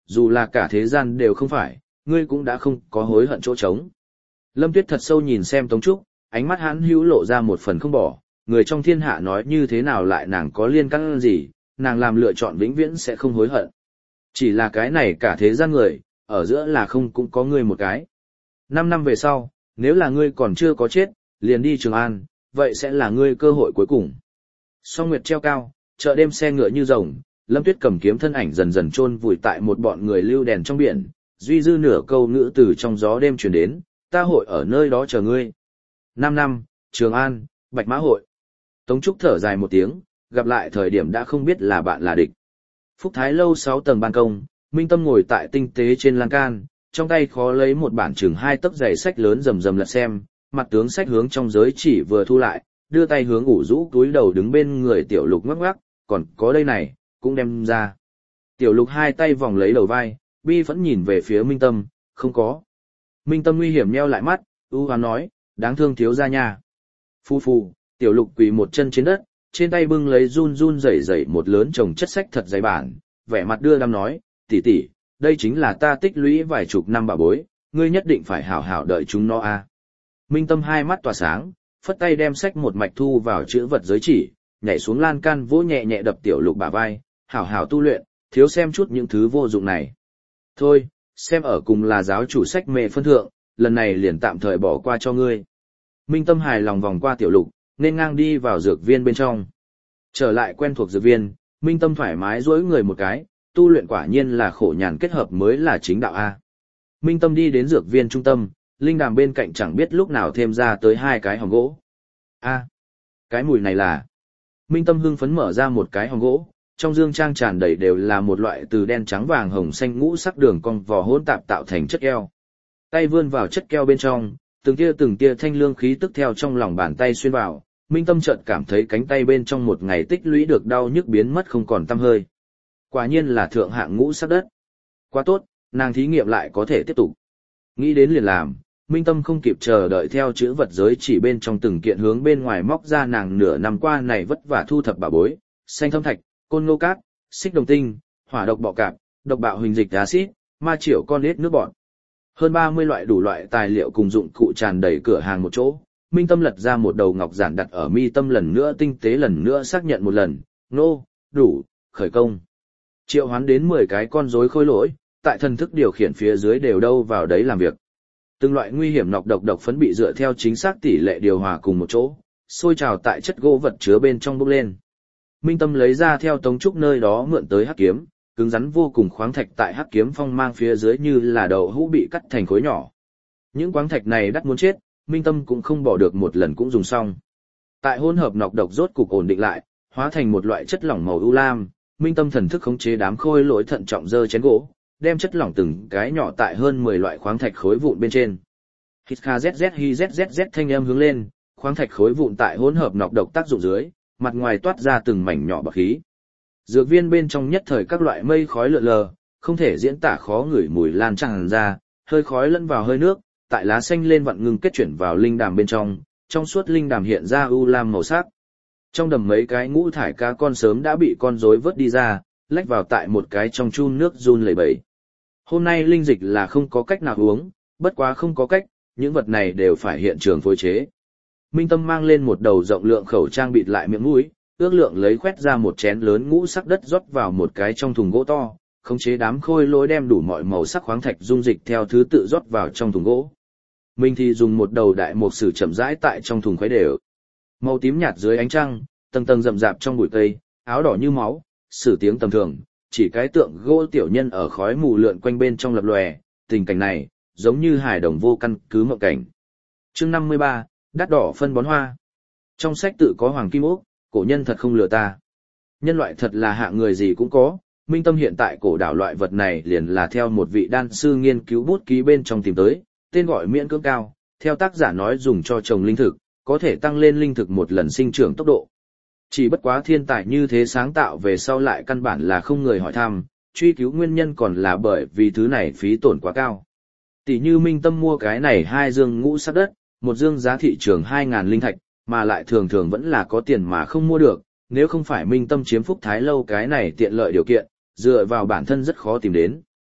dù là cả thế gian đều không phải, ngươi cũng đã không có hối hận chỗ trống. Lâm Tuyết thật sâu nhìn xem Tống Trúc, ánh mắt hãn hữu lộ ra một phần không bỏ, người trong thiên hạ nói như thế nào lại nàng có liên căn gì, nàng làm lựa chọn vĩnh viễn sẽ không hối hận. Chỉ là cái này cả thế gian người, ở giữa là không cũng có ngươi một cái. 5 năm về sau, nếu là ngươi còn chưa có chết, liền đi Trường An, vậy sẽ là ngươi cơ hội cuối cùng. Song nguyệt treo cao, chợ đêm xe ngựa như rồng, Lâm Tuyết cầm kiếm thân ảnh dần dần chôn vùi tại một bọn người lưu đèn trong biển, duy dư nửa câu ngữ từ trong gió đêm truyền đến, ta hội ở nơi đó chờ ngươi. 5 năm, Trường An, Bạch Mã hội. Tống Trúc thở dài một tiếng, gặp lại thời điểm đã không biết là bạn là địch. Phúc Thái lâu 6 tầng ban công, Minh Tâm ngồi tại tinh tế trên lan can, trong tay khó lấy một bản chừng 2 tấc dày sách lớn rầm rầm lật xem, mặt tướng sách hướng trong giới chỉ vừa thu lại, đưa tay hướng ủ rũ túi đầu đứng bên người Tiểu Lục ngoắc ngoắc, còn có đây này, cũng đem ra. Tiểu Lục hai tay vòng lấy đầu vai, bi vẫn nhìn về phía Minh Tâm, không có. Minh Tâm nguy hiểm nheo lại mắt, ưu hoán nói, đáng thương thiếu gia nha. Phu phu, Tiểu Lục quỳ một chân trên đất, trên tay bưng lấy run run rẩy rẩy một lớn chồng chất sách thật dày bản, vẻ mặt đưa đăm nói, tỷ tỷ, đây chính là ta tích lũy vài chục năm bảo bối, ngươi nhất định phải hảo hảo đợi chúng nó a. Minh Tâm hai mắt tỏa sáng, phất tay đem sách một mạch thu vào chữ vật giới chỉ, nhảy xuống lan can vỗ nhẹ nhẹ đập Tiểu Lục bả vai, hảo hảo tu luyện, thiếu xem chút những thứ vô dụng này. Thôi, xem ở cùng là giáo chủ sách mê phân thượng, lần này liền tạm thời bỏ qua cho ngươi. Minh Tâm hài lòng vòng qua Tiểu Lục, nên ngang đi vào dược viên bên trong. Trở lại quen thuộc dược viên, Minh Tâm thoải mái duỗi người một cái, tu luyện quả nhiên là khổ nhàn kết hợp mới là chính đạo A. Minh Tâm đi đến dược viên trung tâm, linh đàm bên cạnh chẳng biết lúc nào thêm ra tới 2 cái hòm gỗ. A, cái mùi này là... Minh Tâm hưng phấn mở ra một cái hòm gỗ, trong dương trang tràn đầy đều là một loại từ đen trắng vàng hồng xanh ngũ sắc đường cong vỏ hỗn tạp tạo thành chất keo. Tay vươn vào chất keo bên trong, từng tia thanh lương khí tức theo trong lòng bàn tay xuyên vào, Minh Tâm chợt cảm thấy cánh tay bên trong một ngày tích lũy được đau nhức biến mất không còn tăm hơi. Quả nhiên là thượng hạng ngũ sắc đất. Quá tốt, nàng thí nghiệm lại có thể tiếp tục. Nghĩ đến liền làm, Minh Tâm không kịp chờ đợi theo chữ vật giới chỉ bên trong từng kiện hướng bên ngoài móc ra nàng nửa năm qua này vất vả thu thập bảo bối, xanh thâm thạch, côn ngô cát, xích đồng tinh, hỏa độc bọ cạp, độc bạo huỳnh dịch axit, ma triệu con ếch nước bọt. Hơn 30 loại đủ loại tài liệu cùng dụng cụ tràn đầy cửa hàng một chỗ. Minh Tâm lật ra một đầu ngọc giản đặt ở mi tâm lần nữa tinh tế lần nữa xác nhận một lần, nô, đủ, khởi công. Triệu hoán đến 10 cái con rối khôi lỗi, tại thần thức điều khiển phía dưới đều đâu vào đấy làm việc. Từng loại nguy hiểm nọc độc phấn bị dựa theo chính xác tỷ lệ điều hòa cùng một chỗ, sôi trào tại chất gỗ vật chứa bên trong bốc lên. Minh Tâm lấy ra theo Tống Trúc nơi đó mượn tới hắc kiếm, cứng rắn vô cùng khoáng thạch tại hắc kiếm phong mang phía dưới như là đậu hũ bị cắt thành khối nhỏ. Những khoáng thạch này đắt muốn chết, Minh Tâm cũng không bỏ được một lần cũng dùng xong. Tại hỗn hợp nọc độc rốt cục ổn định lại, hóa thành một loại chất lỏng màu u lam, Minh Tâm thần thức khống chế đám khôi lỗi thận trọng dơ chén gỗ, đem chất lỏng từng cái nhỏ tại hơn 10 loại khoáng thạch khối vụn bên trên. Hít kha zzz hi zzz thanh âm hướng lên, khoáng thạch khối vụn tại hỗn hợp nọc độc tác dụng dưới, mặt ngoài toát ra từng mảnh nhỏ bọt khí. Dược viên bên trong nhất thời các loại mây khói lượn lờ, không thể diễn tả khó ngửi mùi lan tràn ra, hơi khói lẫn vào hơi nước, tại lá xanh lên vặn ngưng kết chuyển vào linh đàm bên trong suốt linh đàm hiện ra u lam màu sắc. Trong đầm mấy cái ngũ thải cá con sớm đã bị con rối vớt đi ra, lách vào tại một cái trong chun nước run lẩy bẩy. Hôm nay linh dịch là không có cách nào uống, bất quá không có cách, những vật này đều phải hiện trường phối chế. Minh Tâm mang lên một đầu rộng lượng khẩu trang bịt lại miệng mũi, ước lượng lấy khoét ra một chén lớn ngũ sắc đất rót vào một cái trong thùng gỗ to, khống chế đám khôi lỗi đem đủ mọi màu sắc khoáng thạch dung dịch theo thứ tự rót vào trong thùng gỗ. Mình thì dùng một đầu đại mục sử chậm rãi tại trong thùng khuấy đều. Màu tím nhạt dưới ánh trăng, tầng tầng rậm rạp trong bụi cây, áo đỏ như máu, sử tiếng tầm thường, chỉ cái tượng gỗ tiểu nhân ở khói mù lượn quanh bên trong lập lòe, tình cảnh này, giống như hài đồng vô căn cứ mộng cảnh. Chương 53, đắt đỏ phân bón hoa. Trong sách tự có Hoàng Kim Ốc, cổ nhân thật không lừa ta. Nhân loại thật là hạng người gì cũng có, Minh Tâm hiện tại cổ đảo loại vật này liền là theo một vị đan sư nghiên cứu bút ký bên trong tìm tới, tên gọi miễn cưỡng cao, theo tác giả nói dùng cho trồng linh thực, có thể tăng lên linh thực một lần sinh trưởng tốc độ. Chỉ bất quá thiên tài như thế sáng tạo về sau lại căn bản là không người hỏi thăm, truy cứu nguyên nhân còn là bởi vì thứ này phí tổn quá cao. Tỷ như Minh Tâm mua cái này 2 dương ngũ sắc đất, một dương giá thị trường 2.000 linh thạch, mà lại thường thường vẫn là có tiền mà không mua được, nếu không phải Minh Tâm chiếm Phúc Thái lâu cái này tiện lợi điều kiện, dựa vào bản thân rất khó tìm đến.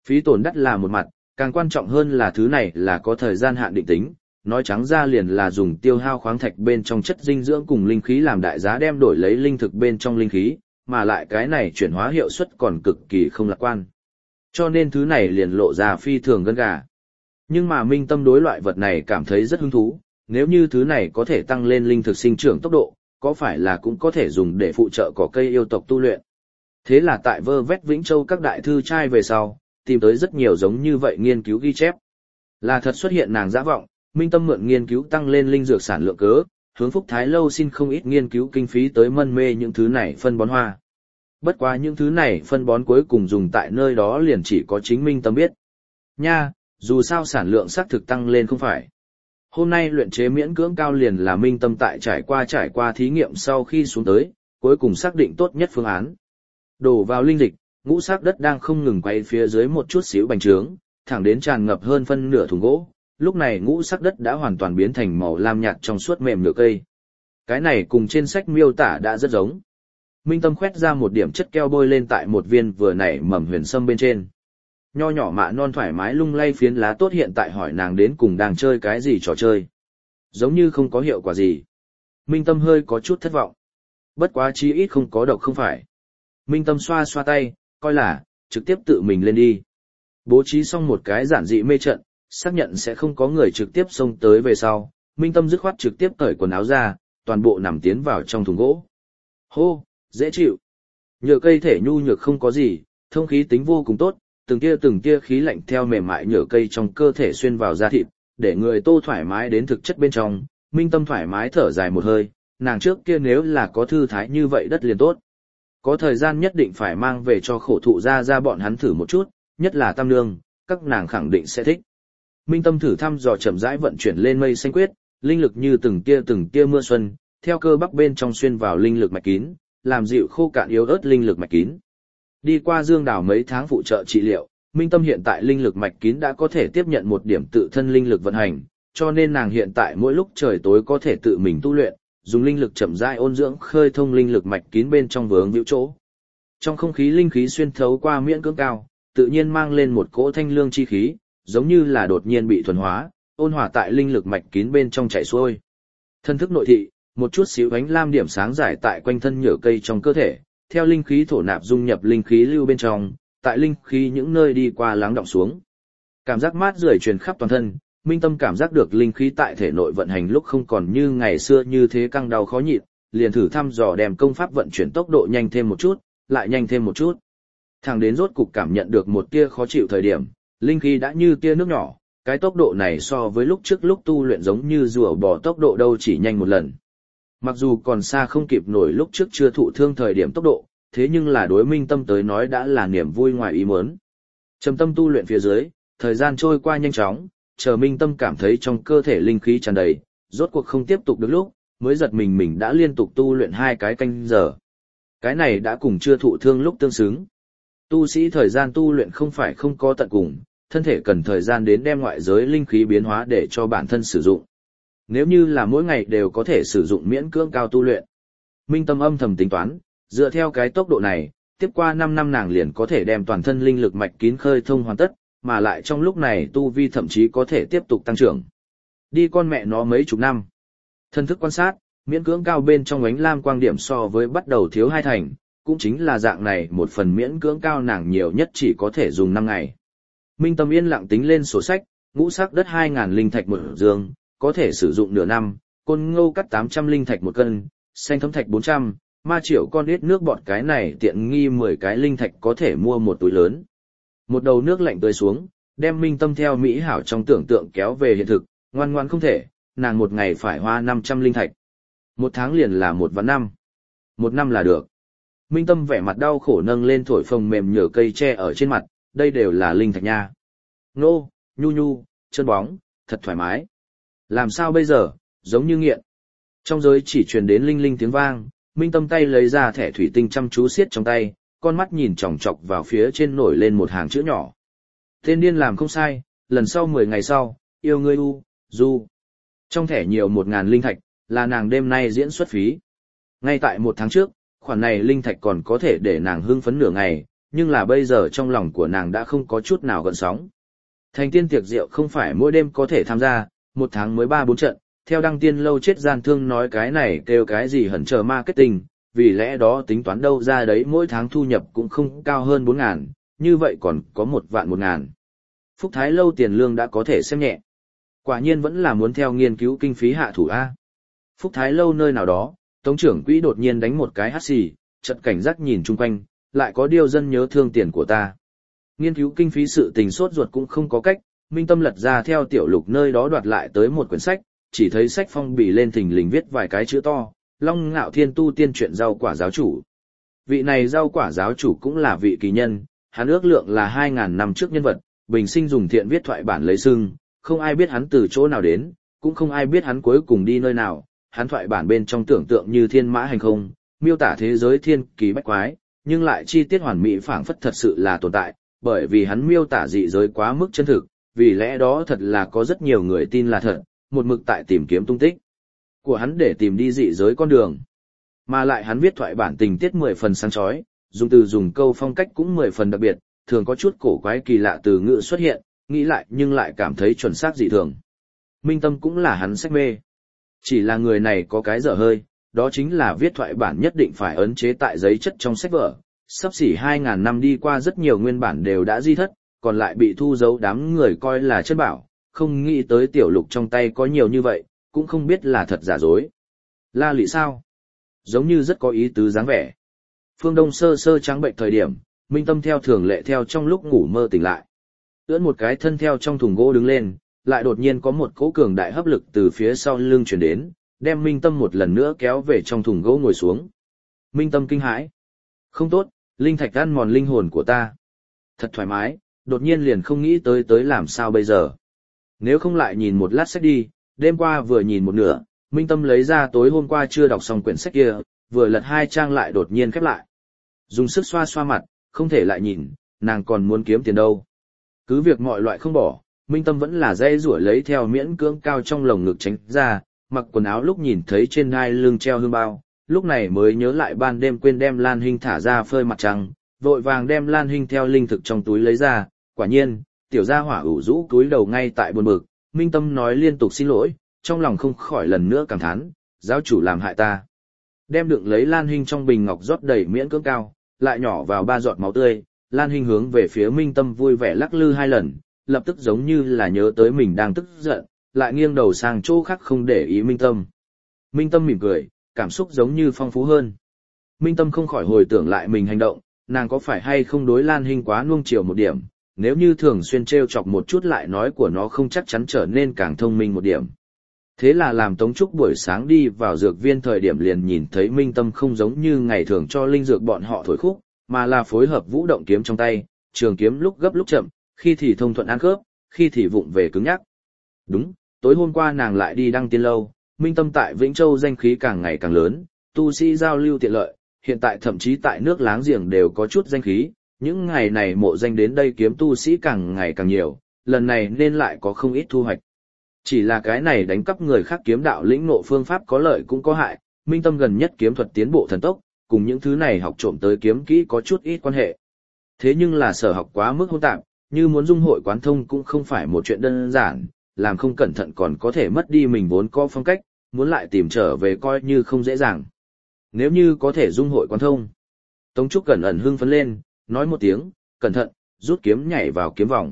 Phí tổn đắt là một mặt, càng quan trọng hơn là thứ này là có thời gian hạn định tính, nói trắng ra liền là dùng tiêu hao khoáng thạch bên trong chất dinh dưỡng cùng linh khí làm đại giá đem đổi lấy linh thực bên trong linh khí, mà lại cái này chuyển hóa hiệu suất còn cực kỳ không lạc quan. Cho nên thứ này liền lộ ra phi thường gân gà. Nhưng mà Minh Tâm đối loại vật này cảm thấy rất hứng thú, nếu như thứ này có thể tăng lên linh thực sinh trưởng tốc độ, có phải là cũng có thể dùng để phụ trợ cỏ cây yêu tộc tu luyện. Thế là tại vơ vét Vĩnh Châu các đại thư trai về sau, tìm tới rất nhiều giống như vậy nghiên cứu ghi chép. Là thật xuất hiện nàng dã vọng, Minh Tâm mượn nghiên cứu tăng lên linh dược sản lượng cớ, hướng Phúc Thái Lâu xin không ít nghiên cứu kinh phí tới mân mê những thứ này phân bón hoa. Bất quá những thứ này phân bón cuối cùng dùng tại nơi đó liền chỉ có chính Minh Tâm biết. Nha, dù sao sản lượng xác thực tăng lên không phải. Hôm nay luyện chế miễn cưỡng cao liền là Minh Tâm tại trải qua thí nghiệm sau khi xuống tới, cuối cùng xác định tốt nhất phương án. Đổ vào linh dịch, ngũ sắc đất đang không ngừng quay phía dưới một chút xíu bành trướng, thẳng đến tràn ngập hơn phân nửa thùng gỗ. Lúc này ngũ sắc đất đã hoàn toàn biến thành màu lam nhạt trong suốt mềm nhựa cây. Cái này cùng trên sách miêu tả đã rất giống. Minh Tâm khoét ra một điểm chất keo bôi lên tại một viên vừa nảy mầm huyền sâm bên trên. Nho nhỏ mạ non thoải mái lung lay phiến lá tốt hiện tại hỏi nàng đến cùng đang chơi cái gì trò chơi. Giống như không có hiệu quả gì. Minh Tâm hơi có chút thất vọng. Bất quá chí ít không có độc không phải. Minh Tâm xoa xoa tay, coi là, trực tiếp tự mình lên đi. Bố trí xong một cái giản dị mê trận, xác nhận sẽ không có người trực tiếp xông tới về sau. Minh Tâm dứt khoát trực tiếp cởi quần áo ra, toàn bộ nằm tiến vào trong thùng gỗ. Hô, dễ chịu. Nhựa cây thể nhu nhược không có gì, thông khí tính vô cùng tốt, từng tia khí lạnh theo mềm mại nhựa cây trong cơ thể xuyên vào da thịt, để người tô thoải mái đến thực chất bên trong. Minh Tâm thoải mái thở dài một hơi, nàng trước kia nếu là có thư thái như vậy đất liền tốt. Có thời gian nhất định phải mang về cho khổ thụ ra bọn hắn thử một chút, nhất là Tam Nương, các nàng khẳng định sẽ thích. Minh Tâm thử thăm dò chậm rãi vận chuyển lên mây xanh quyết, linh lực như từng tia mưa xuân, theo cơ bắp bên trong xuyên vào linh lực mạch kín, làm dịu khô cạn yếu ớt linh lực mạch kín. Đi qua Dương Đảo mấy tháng phụ trợ trị liệu, Minh Tâm hiện tại linh lực mạch kín đã có thể tiếp nhận một điểm tự thân linh lực vận hành, cho nên nàng hiện tại mỗi lúc trời tối có thể tự mình tu luyện, dùng linh lực chậm rãi ôn dưỡng khơi thông linh lực mạch kín bên trong vướng víu chỗ. Trong không khí linh khí xuyên thấu qua miễn cưỡng cao, tự nhiên mang lên một cỗ thanh lương chi khí, giống như là đột nhiên bị thuần hóa, ôn hòa tại linh lực mạch kín bên trong chảy xuôi. Thân thức nội thị, một chút xíu ánh lam điểm sáng giải tại quanh thân nhựa cây trong cơ thể, theo linh khí thổ nạp dung nhập linh khí lưu bên trong, tại linh khí những nơi đi qua lắng đọng xuống. Cảm giác mát rượi truyền khắp toàn thân, Minh Tâm cảm giác được linh khí tại thể nội vận hành lúc không còn như ngày xưa như thế căng đau khó nhịn, liền thử thăm dò đem công pháp vận chuyển tốc độ nhanh thêm một chút, lại nhanh thêm một chút. Thẳng đến rốt cục cảm nhận được một tia khó chịu thời điểm, linh khí đã như tia nước nhỏ, cái tốc độ này so với lúc trước lúc tu luyện giống như rùa bò tốc độ đâu chỉ nhanh một lần. Mặc dù còn xa không kịp nổi lúc trước chưa thụ thương thời điểm tốc độ, thế nhưng là đối Minh Tâm tới nói đã là niềm vui ngoài ý muốn. Trầm tâm tu luyện phía dưới, thời gian trôi qua nhanh chóng, chờ Minh Tâm cảm thấy trong cơ thể linh khí tràn đầy, rốt cuộc không tiếp tục được lúc, mới giật mình đã liên tục tu luyện 2 cái canh giờ. Cái này đã cùng chưa thụ thương lúc tương xứng. Tu sĩ thời gian tu luyện không phải không có tận cùng, thân thể cần thời gian đến đem ngoại giới linh khí biến hóa để cho bản thân sử dụng. Nếu như là mỗi ngày đều có thể sử dụng miễn cưỡng cao tu luyện. Minh Tâm âm thầm tính toán, dựa theo cái tốc độ này, tiếp qua 5 năm nàng liền có thể đem toàn thân linh lực mạch kín khơi thông hoàn tất, mà lại trong lúc này tu vi thậm chí có thể tiếp tục tăng trưởng. Đi con mẹ nó mấy chục năm. Thân thức quan sát, miễn cưỡng cao bên trong ánh lam quang điểm so với bắt đầu thiếu 2 thành, cũng chính là dạng này một phần miễn cưỡng cao nàng nhiều nhất chỉ có thể dùng 5 ngày. Minh Tâm yên lặng tính lên sổ sách, ngũ sắc đất 2.000 linh thạch một dương, có thể sử dụng nửa năm, côn ngô cắt 800 linh thạch một cân, xanh thấm thạch 400, ma triệu con ít nước bọt cái này tiện nghi 10 cái linh thạch có thể mua một túi lớn. Một đầu nước lạnh tươi xuống, đem Minh Tâm theo mỹ hảo trong tưởng tượng kéo về hiện thực, ngoan ngoan không thể, nàng một ngày phải hoa 500 linh thạch. Một tháng liền là 1 vạn năm. 1 năm là được. Minh Tâm vẻ mặt đau khổ nâng lên thổi phồng mềm nhựa cây tre ở trên mặt, đây đều là linh thạch nha. Nô, nhu nhu, chân bóng, thật thoải mái. Làm sao bây giờ, giống như nghiện. Trong giới chỉ truyền đến linh linh tiếng vang, Minh Tâm tay lấy ra thẻ thủy tinh chăm chú siết trong tay, con mắt nhìn chòng chọc vào phía trên nổi lên một hàng chữ nhỏ. Tên điên làm không sai, lần sau 10 ngày sau, yêu ngươi u, du. Trong thẻ nhiều 1.000 linh thạch, là nàng đêm nay diễn xuất phí. Ngay tại 1 tháng trước, khoản này linh thạch còn có thể để nàng hưng phấn nửa ngày, nhưng là bây giờ trong lòng của nàng đã không có chút nào gợn sóng. Thành tiên tiệc rượu không phải mỗi đêm có thể tham gia, 1 tháng mới 3-4 trận, theo đăng tiên lâu chết gian thương nói cái này kêu cái gì hẩn chờ marketing, vì lẽ đó tính toán đâu ra đấy mỗi tháng thu nhập cũng không cao hơn 4.000, như vậy còn có 1.000.000. Phúc Thái lâu tiền lương đã có thể xem nhẹ. Quả nhiên vẫn là muốn theo nghiên cứu kinh phí hạ thủ A. Phúc Thái lâu nơi nào đó, Tống trưởng quỹ đột nhiên đánh một cái hắt xì, chợt cảnh giác nhìn chung quanh, lại có điều dân nhớ thương tiền của ta. Nghiên cứu kinh phí sự tình sốt ruột cũng không có cách, Minh Tâm lật ra theo tiểu lục nơi đó đoạt lại tới một quyển sách, chỉ thấy sách phong bì lên thình lình viết vài cái chữ to, Long Ngạo Thiên tu tiên truyện rau quả giáo chủ. Vị này rau quả giáo chủ cũng là vị kỳ nhân, hắn ước lượng là 2.000 năm trước nhân vật, bình sinh dùng thiện viết thoại bản lấy xưng, không ai biết hắn từ chỗ nào đến, cũng không ai biết hắn cuối cùng đi nơi nào, hắn thoại bản bên trong tưởng tượng như thiên mã hành không, miêu tả thế giới thiên kỳ bách quái, nhưng lại chi tiết hoàn mỹ phảng phất thật sự là tồn tại, bởi vì hắn miêu tả dị giới quá mức chân thực, vì lẽ đó thật là có rất nhiều người tin là thật, một mực tại tìm kiếm tung tích của hắn để tìm đi dị giới con đường. Mà lại hắn viết thoại bản tình tiết 10 phần sáng chói, dùng từ dùng câu phong cách cũng 10 phần đặc biệt, thường có chút cổ quái kỳ lạ từ ngữ xuất hiện, nghĩ lại nhưng lại cảm thấy chuẩn xác dị thường. Minh Tâm cũng là hắn sách mê. Chỉ là người này có cái dở hơi, đó chính là viết thoại bản nhất định phải ấn chế tại giấy chất trong sách vở. Sắp xỉ 2.000 năm đi qua rất nhiều nguyên bản đều đã di thất, còn lại bị thu giấu đám người coi là chân bảo, không nghĩ tới tiểu lục trong tay có nhiều như vậy, cũng không biết là thật giả dối. La lị sao? Giống như rất có ý tứ dáng vẻ. Phương Đông sơ sơ trắng bệnh thời điểm, Minh Tâm theo thường lệ theo trong lúc ngủ mơ tỉnh lại. Ưỡn một cái thân theo trong thùng gỗ đứng lên, lại đột nhiên có một cỗ cường đại hấp lực từ phía sau lưng truyền đến, đem Minh Tâm một lần nữa kéo về trong thùng gỗ ngồi xuống. Minh Tâm kinh hãi. Không tốt, linh thạch ăn mòn linh hồn của ta. Thật thoải mái, đột nhiên liền không nghĩ tới làm sao bây giờ. Nếu không lại nhìn một lát sách đi, đêm qua vừa nhìn một nửa, Minh Tâm lấy ra tối hôm qua chưa đọc xong quyển sách kia, vừa lật 2 trang lại đột nhiên khép lại. Dùng sức xoa xoa mặt, không thể lại nhìn, nàng còn muốn kiếm tiền đâu. Cứ việc mọi loại không bỏ, Minh Tâm vẫn là dây rủa lấy theo miễn cưỡng cao trong lồng ngực tránh ra, mặc quần áo lúc nhìn thấy trên ngai lưng treo hương bao, lúc này mới nhớ lại ban đêm quên đem Lan Hinh thả ra phơi mặt trăng, vội vàng đem Lan Hinh theo linh thực trong túi lấy ra, quả nhiên, tiểu gia hỏa ủ rũ túi đầu ngay tại buồn bực, Minh Tâm nói liên tục xin lỗi, trong lòng không khỏi lần nữa cảm thán, giáo chủ làm hại ta. Đem đựng lấy Lan Hinh trong bình ngọc rót đầy miễn cưỡng cao, lại nhỏ vào 3 giọt máu tươi, Lan Hinh hướng về phía Minh Tâm vui vẻ lắc lư 2 lần, lập tức giống như là nhớ tới mình đang tức giận, lại nghiêng đầu sang chỗ khác không để ý Minh Tâm. Minh Tâm mỉm cười, cảm xúc giống như phong phú hơn. Minh Tâm không khỏi hồi tưởng lại mình hành động, nàng có phải hay không đối Lan Hinh quá nuông chiều một điểm, nếu như thường xuyên trêu chọc một chút lại nói của nó không chắc chắn trở nên càng thông minh một điểm. Thế là làm Tống Trúc buổi sáng đi vào dược viên thời điểm liền nhìn thấy Minh Tâm không giống như ngày thường cho linh dược bọn họ thổi khúc, mà là phối hợp vũ động kiếm trong tay, trường kiếm lúc gấp lúc chậm, khi thì thông thuận ăn khớp, khi thì vụng về cứng nhắc. Đúng, tối hôm qua nàng lại đi Đăng Tiên lâu, Minh Tâm tại Vĩnh Châu danh khí càng ngày càng lớn, tu sĩ giao lưu tiện lợi, hiện tại thậm chí tại nước láng giềng đều có chút danh khí, những ngày này mộ danh đến đây kiếm tu sĩ càng ngày càng nhiều, lần này nên lại có không ít thu hoạch. Chỉ là cái này đánh cắp người khác kiếm đạo lĩnh ngộ phương pháp có lợi cũng có hại, Minh Tâm gần nhất kiếm thuật tiến bộ thần tốc, cùng những thứ này học trộm tới kiếm kỹ có chút ít quan hệ. Thế nhưng là sở học quá mức hỗn tạp, như muốn dung hội quán thông cũng không phải một chuyện đơn giản, làm không cẩn thận còn có thể mất đi mình vốn có phong cách, muốn lại tìm trở về coi như không dễ dàng. Nếu như có thể dung hội quán thông. Tống Trúc cẩn ẩn hưng phấn lên, nói một tiếng, cẩn thận, rút kiếm nhảy vào kiếm vòng.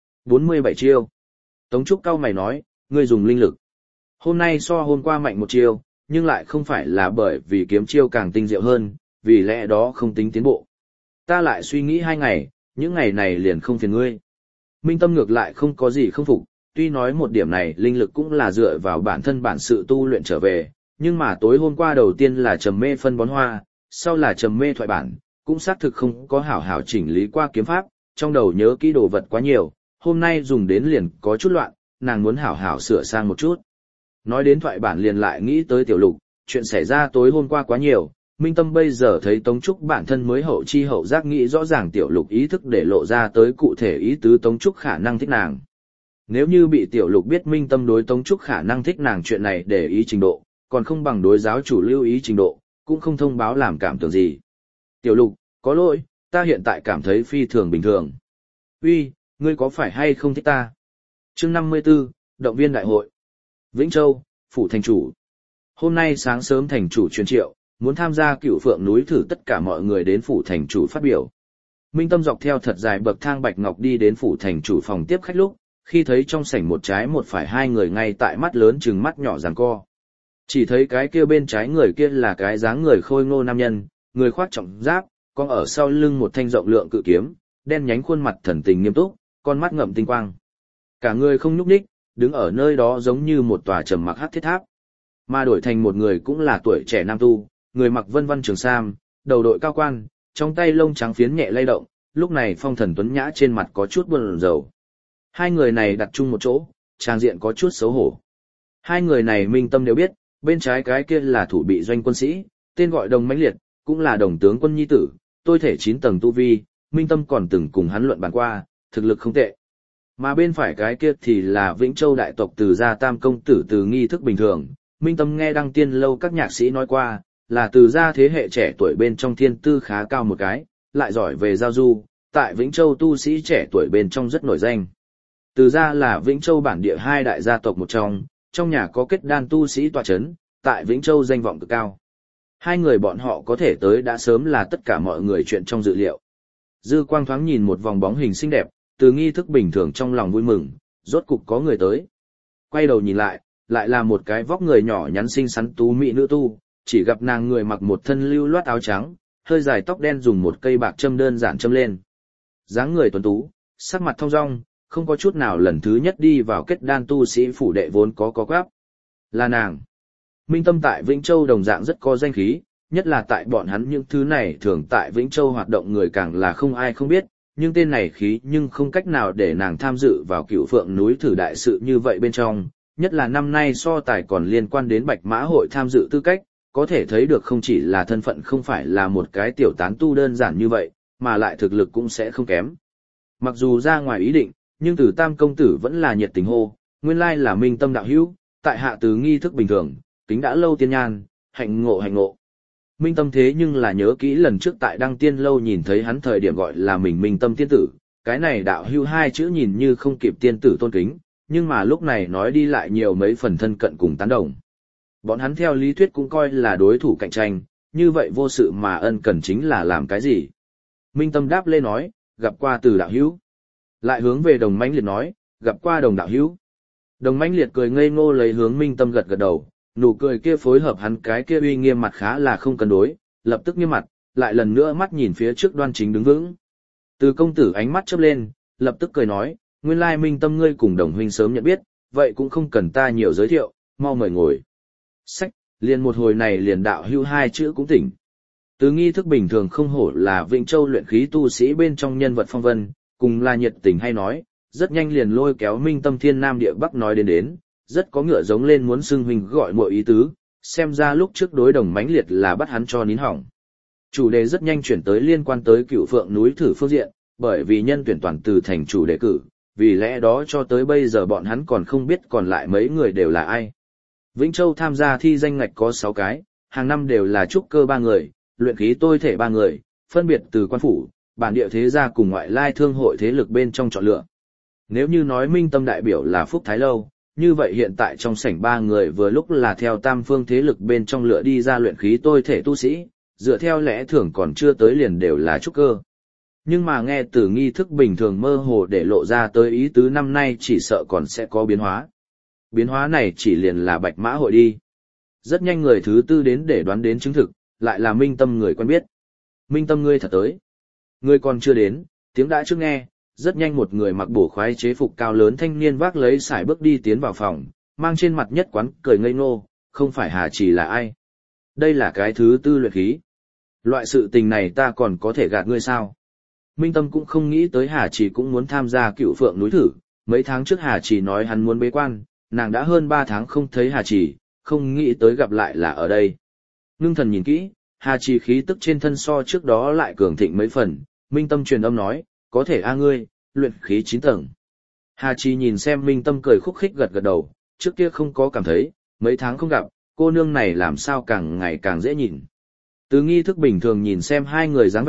47 chiêu. Tống Trúc cau mày nói, ngươi dùng linh lực. Hôm nay so hôm qua mạnh một chiêu, nhưng lại không phải là bởi vì kiếm chiêu càng tinh diệu hơn, vì lẽ đó không tính tiến bộ. Ta lại suy nghĩ 2 ngày, những ngày này liền không phiền ngươi. Minh Tâm ngược lại không có gì không phục, tuy nói một điểm này linh lực cũng là dựa vào bản thân bản sự tu luyện trở về, nhưng mà tối hôm qua đầu tiên là trầm mê phân bón hoa, sau là trầm mê thoại bản, cũng xác thực không có hảo hảo chỉnh lý qua kiếm pháp, trong đầu nhớ kỹ đồ vật quá nhiều, hôm nay dùng đến liền có chút loạn, nàng muốn hảo hảo sửa sang một chút. Nói đến thoại bản liền lại nghĩ tới Tiểu Lục, chuyện xảy ra tối hôm qua quá nhiều, Minh Tâm bây giờ thấy Tống Trúc bản thân mới hậu chi hậu giác nghĩ rõ ràng Tiểu Lục ý thức để lộ ra tới cụ thể ý tứ Tống Trúc khả năng thích nàng. Nếu như bị Tiểu Lục biết Minh Tâm đối Tống Trúc khả năng thích nàng chuyện này để ý trình độ, còn không bằng đối giáo chủ lưu ý trình độ, cũng không thông báo làm cảm tưởng gì. Tiểu Lục, có lỗi, ta hiện tại cảm thấy phi thường bình thường. Uy, ngươi có phải hay không thích ta? Chương 54, động viên đại hội. Vĩnh Châu, phủ thành chủ. Hôm nay sáng sớm thành chủ truyền triệu, muốn tham gia Cửu Phượng núi thử, tất cả mọi người đến phủ thành chủ phát biểu. Minh Tâm dọc theo thật dài bậc thang bạch ngọc đi đến phủ thành chủ phòng tiếp khách lúc, khi thấy trong sảnh một trái một phải hai người ngay tại mắt lớn chừng mắt nhỏ giằng co. Chỉ thấy cái kia bên trái người kia là cái dáng người khôi ngô nam nhân, người khoác trọng giáp, còn ở sau lưng một thanh rộng lượng cự kiếm, đen nhánh khuôn mặt thần tình nghiêm túc, con mắt ngậm tinh quang. Cả người không nhúc nhích, đứng ở nơi đó giống như một tòa trầm mặc hắc thiết tháp. Mà đổi thành một người cũng là tuổi trẻ nam tu, người mặc vân vân trường sam, đầu đội cao quan, trong tay lông trắng phiến nhẹ lay động, lúc này phong thần tuấn nhã trên mặt có chút buồn rầu. Hai người này đặt chung một chỗ, trang diện có chút xấu hổ. Hai người này Minh Tâm đều biết, bên trái cái kia là thủ bị doanh quân sĩ, tên gọi Đồng Mãnh Liệt, cũng là đồng tướng quân nhi tử, tôi thể 9 tầng tu vi, Minh Tâm còn từng cùng hắn luận bàn qua, thực lực không tệ. Mà bên phải cái kia thì là Vĩnh Châu đại tộc Từ gia tam công tử Từ Nghi Thức bình thường, Minh Tâm nghe Đăng Tiên lâu các nhạc sĩ nói qua, là Từ gia thế hệ trẻ tuổi bên trong thiên tư khá cao một cái, lại giỏi về giao du, tại Vĩnh Châu tu sĩ trẻ tuổi bên trong rất nổi danh. Từ gia là Vĩnh Châu bản địa hai đại gia tộc một trong nhà có kết đan tu sĩ tọa chấn, tại Vĩnh Châu danh vọng cực cao. Hai người bọn họ có thể tới đã sớm là tất cả mọi người chuyện trong dự liệu. Dư Quang thoáng nhìn một vòng bóng hình xinh đẹp, Từ Nghi Thức bình thường trong lòng vui mừng, rốt cục có người tới. Quay đầu nhìn lại, lại là một cái vóc người nhỏ nhắn xinh xắn tú mỹ nữ tu, chỉ gặp nàng người mặc một thân lưu loát áo trắng, hơi dài tóc đen dùng một cây bạc châm đơn giản châm lên. Dáng người tuấn tú, sắc mặt thong dong, không có chút nào lần thứ nhất đi vào kết đan tu sĩ phủ đệ vốn có quắp. Là nàng. Minh Tâm tại Vĩnh Châu đồng dạng rất có danh khí, nhất là tại bọn hắn những thứ này thường tại Vĩnh Châu hoạt động người càng là không ai không biết, nhưng tên này khí nhưng không cách nào để nàng tham dự vào Cửu Phượng núi thử đại sự như vậy bên trong, nhất là năm nay so tài còn liên quan đến Bạch Mã hội tham dự tư cách, có thể thấy được không chỉ là thân phận không phải là một cái tiểu tán tu đơn giản như vậy, mà lại thực lực cũng sẽ không kém. Mặc dù ra ngoài ý định, nhưng Từ Tam công tử vẫn là nhiệt tình hô, nguyên lai là Minh Tâm đạo hữu, tại hạ Từ Nghi Thức bình thường, kính đã lâu tiên nhan, hạnh ngộ hạnh ngộ. Minh Tâm thế nhưng là nhớ kỹ lần trước tại Đăng Tiên lâu nhìn thấy hắn thời điểm gọi là mình Minh Tâm tiên tử, cái này đạo hữu hai chữ nhìn như không kịp tiên tử tôn kính, nhưng mà lúc này nói đi lại nhiều mấy phần thân cận cùng tán đồng. Bọn hắn theo lý thuyết cũng coi là đối thủ cạnh tranh, như vậy vô sự mà ân cần chính là làm cái gì? Minh Tâm đáp lên nói, gặp qua Từ đạo hữu. Lại hướng về Đồng Mãnh Liệt nói, gặp qua Đồng đạo hữu. Đồng Mãnh Liệt cười ngây ngô lấy hướng Minh Tâm gật gật đầu, nụ cười kia phối hợp hắn cái kia uy nghiêm mặt khá là không cân đối, lập tức nghiêm mặt, lại lần nữa mắt nhìn phía trước đoan chính đứng vững. Từ công tử ánh mắt chớp lên, lập tức cười nói, nguyên lai Minh Tâm ngươi cùng Đồng huynh sớm nhận biết, vậy cũng không cần ta nhiều giới thiệu, mau mời ngồi. Sách, liền một hồi này liền đạo hữu hai chữ cũng tỉnh. Từ Nghi Thức bình thường không hổ là Vĩnh Châu luyện khí tu sĩ bên trong nhân vật phong vân, cùng là nhiệt tình hay nói, rất nhanh liền lôi kéo Minh Tâm thiên nam địa bắc nói đến, rất có ngựa giống lên muốn xưng huynh gọi mọi ý tứ, xem ra lúc trước đối Đồng Mãnh Liệt là bắt hắn cho nín hỏng. Chủ đề rất nhanh chuyển tới liên quan tới Cửu Phượng núi thử phương diện, bởi vì nhân tuyển toàn từ thành chủ đề cử, vì lẽ đó cho tới bây giờ bọn hắn còn không biết còn lại mấy người đều là ai. Vĩnh Châu tham gia thi danh ngạch có 6 cái, hàng năm đều là trúc cơ 3 người, luyện khí tôi thể 3 người, phân biệt từ quan phủ, bản địa thế gia cùng ngoại lai thương hội thế lực bên trong chọn lựa. Nếu như nói Minh Tâm đại biểu là Phúc Thái Lâu, như vậy hiện tại trong sảnh 3 người vừa lúc là theo tam phương thế lực bên trong lựa đi ra luyện khí tôi thể tu sĩ, dựa theo lẽ thường còn chưa tới liền đều là trúc cơ. Nhưng mà nghe từ Nghi Thức bình thường mơ hồ để lộ ra tới ý tứ năm nay chỉ sợ còn sẽ có biến hóa. Biến hóa này chỉ liền là Bạch Mã hội đi. Rất nhanh người thứ tư đến để đoán đến chứng thực, lại là Minh Tâm người quen biết. Minh Tâm ngươi thật tới. Ngươi còn chưa đến, tiếng đã trước nghe, rất nhanh một người mặc bổ khoái chế phục cao lớn thanh niên vác lấy sải bước đi tiến vào phòng, mang trên mặt nhất quán cười ngây ngô, không phải Hà Trì là ai. Đây là cái thứ tư luyện khí. Loại sự tình này ta còn có thể gạt ngươi sao? Minh Tâm cũng không nghĩ tới Hà Trì cũng muốn tham gia Cửu Phượng núi thử, mấy tháng trước Hà Trì nói hắn muốn bế quan, nàng đã hơn 3 tháng không thấy Hà Trì, không nghĩ tới gặp lại là ở đây. Ngưng thần nhìn kỹ, Hà Trì khí tức trên thân so trước đó lại cường thịnh mấy phần, Minh Tâm truyền âm nói, có thể a ngươi, luyện khí 9 tầng. Hà Trì nhìn xem Minh Tâm cười khúc khích gật gật đầu, trước kia không có cảm thấy, mấy tháng không gặp, cô nương này làm sao càng ngày càng dễ nhìn. Từ Nghi Thức bình thường nhìn xem hai người dáng vẻ,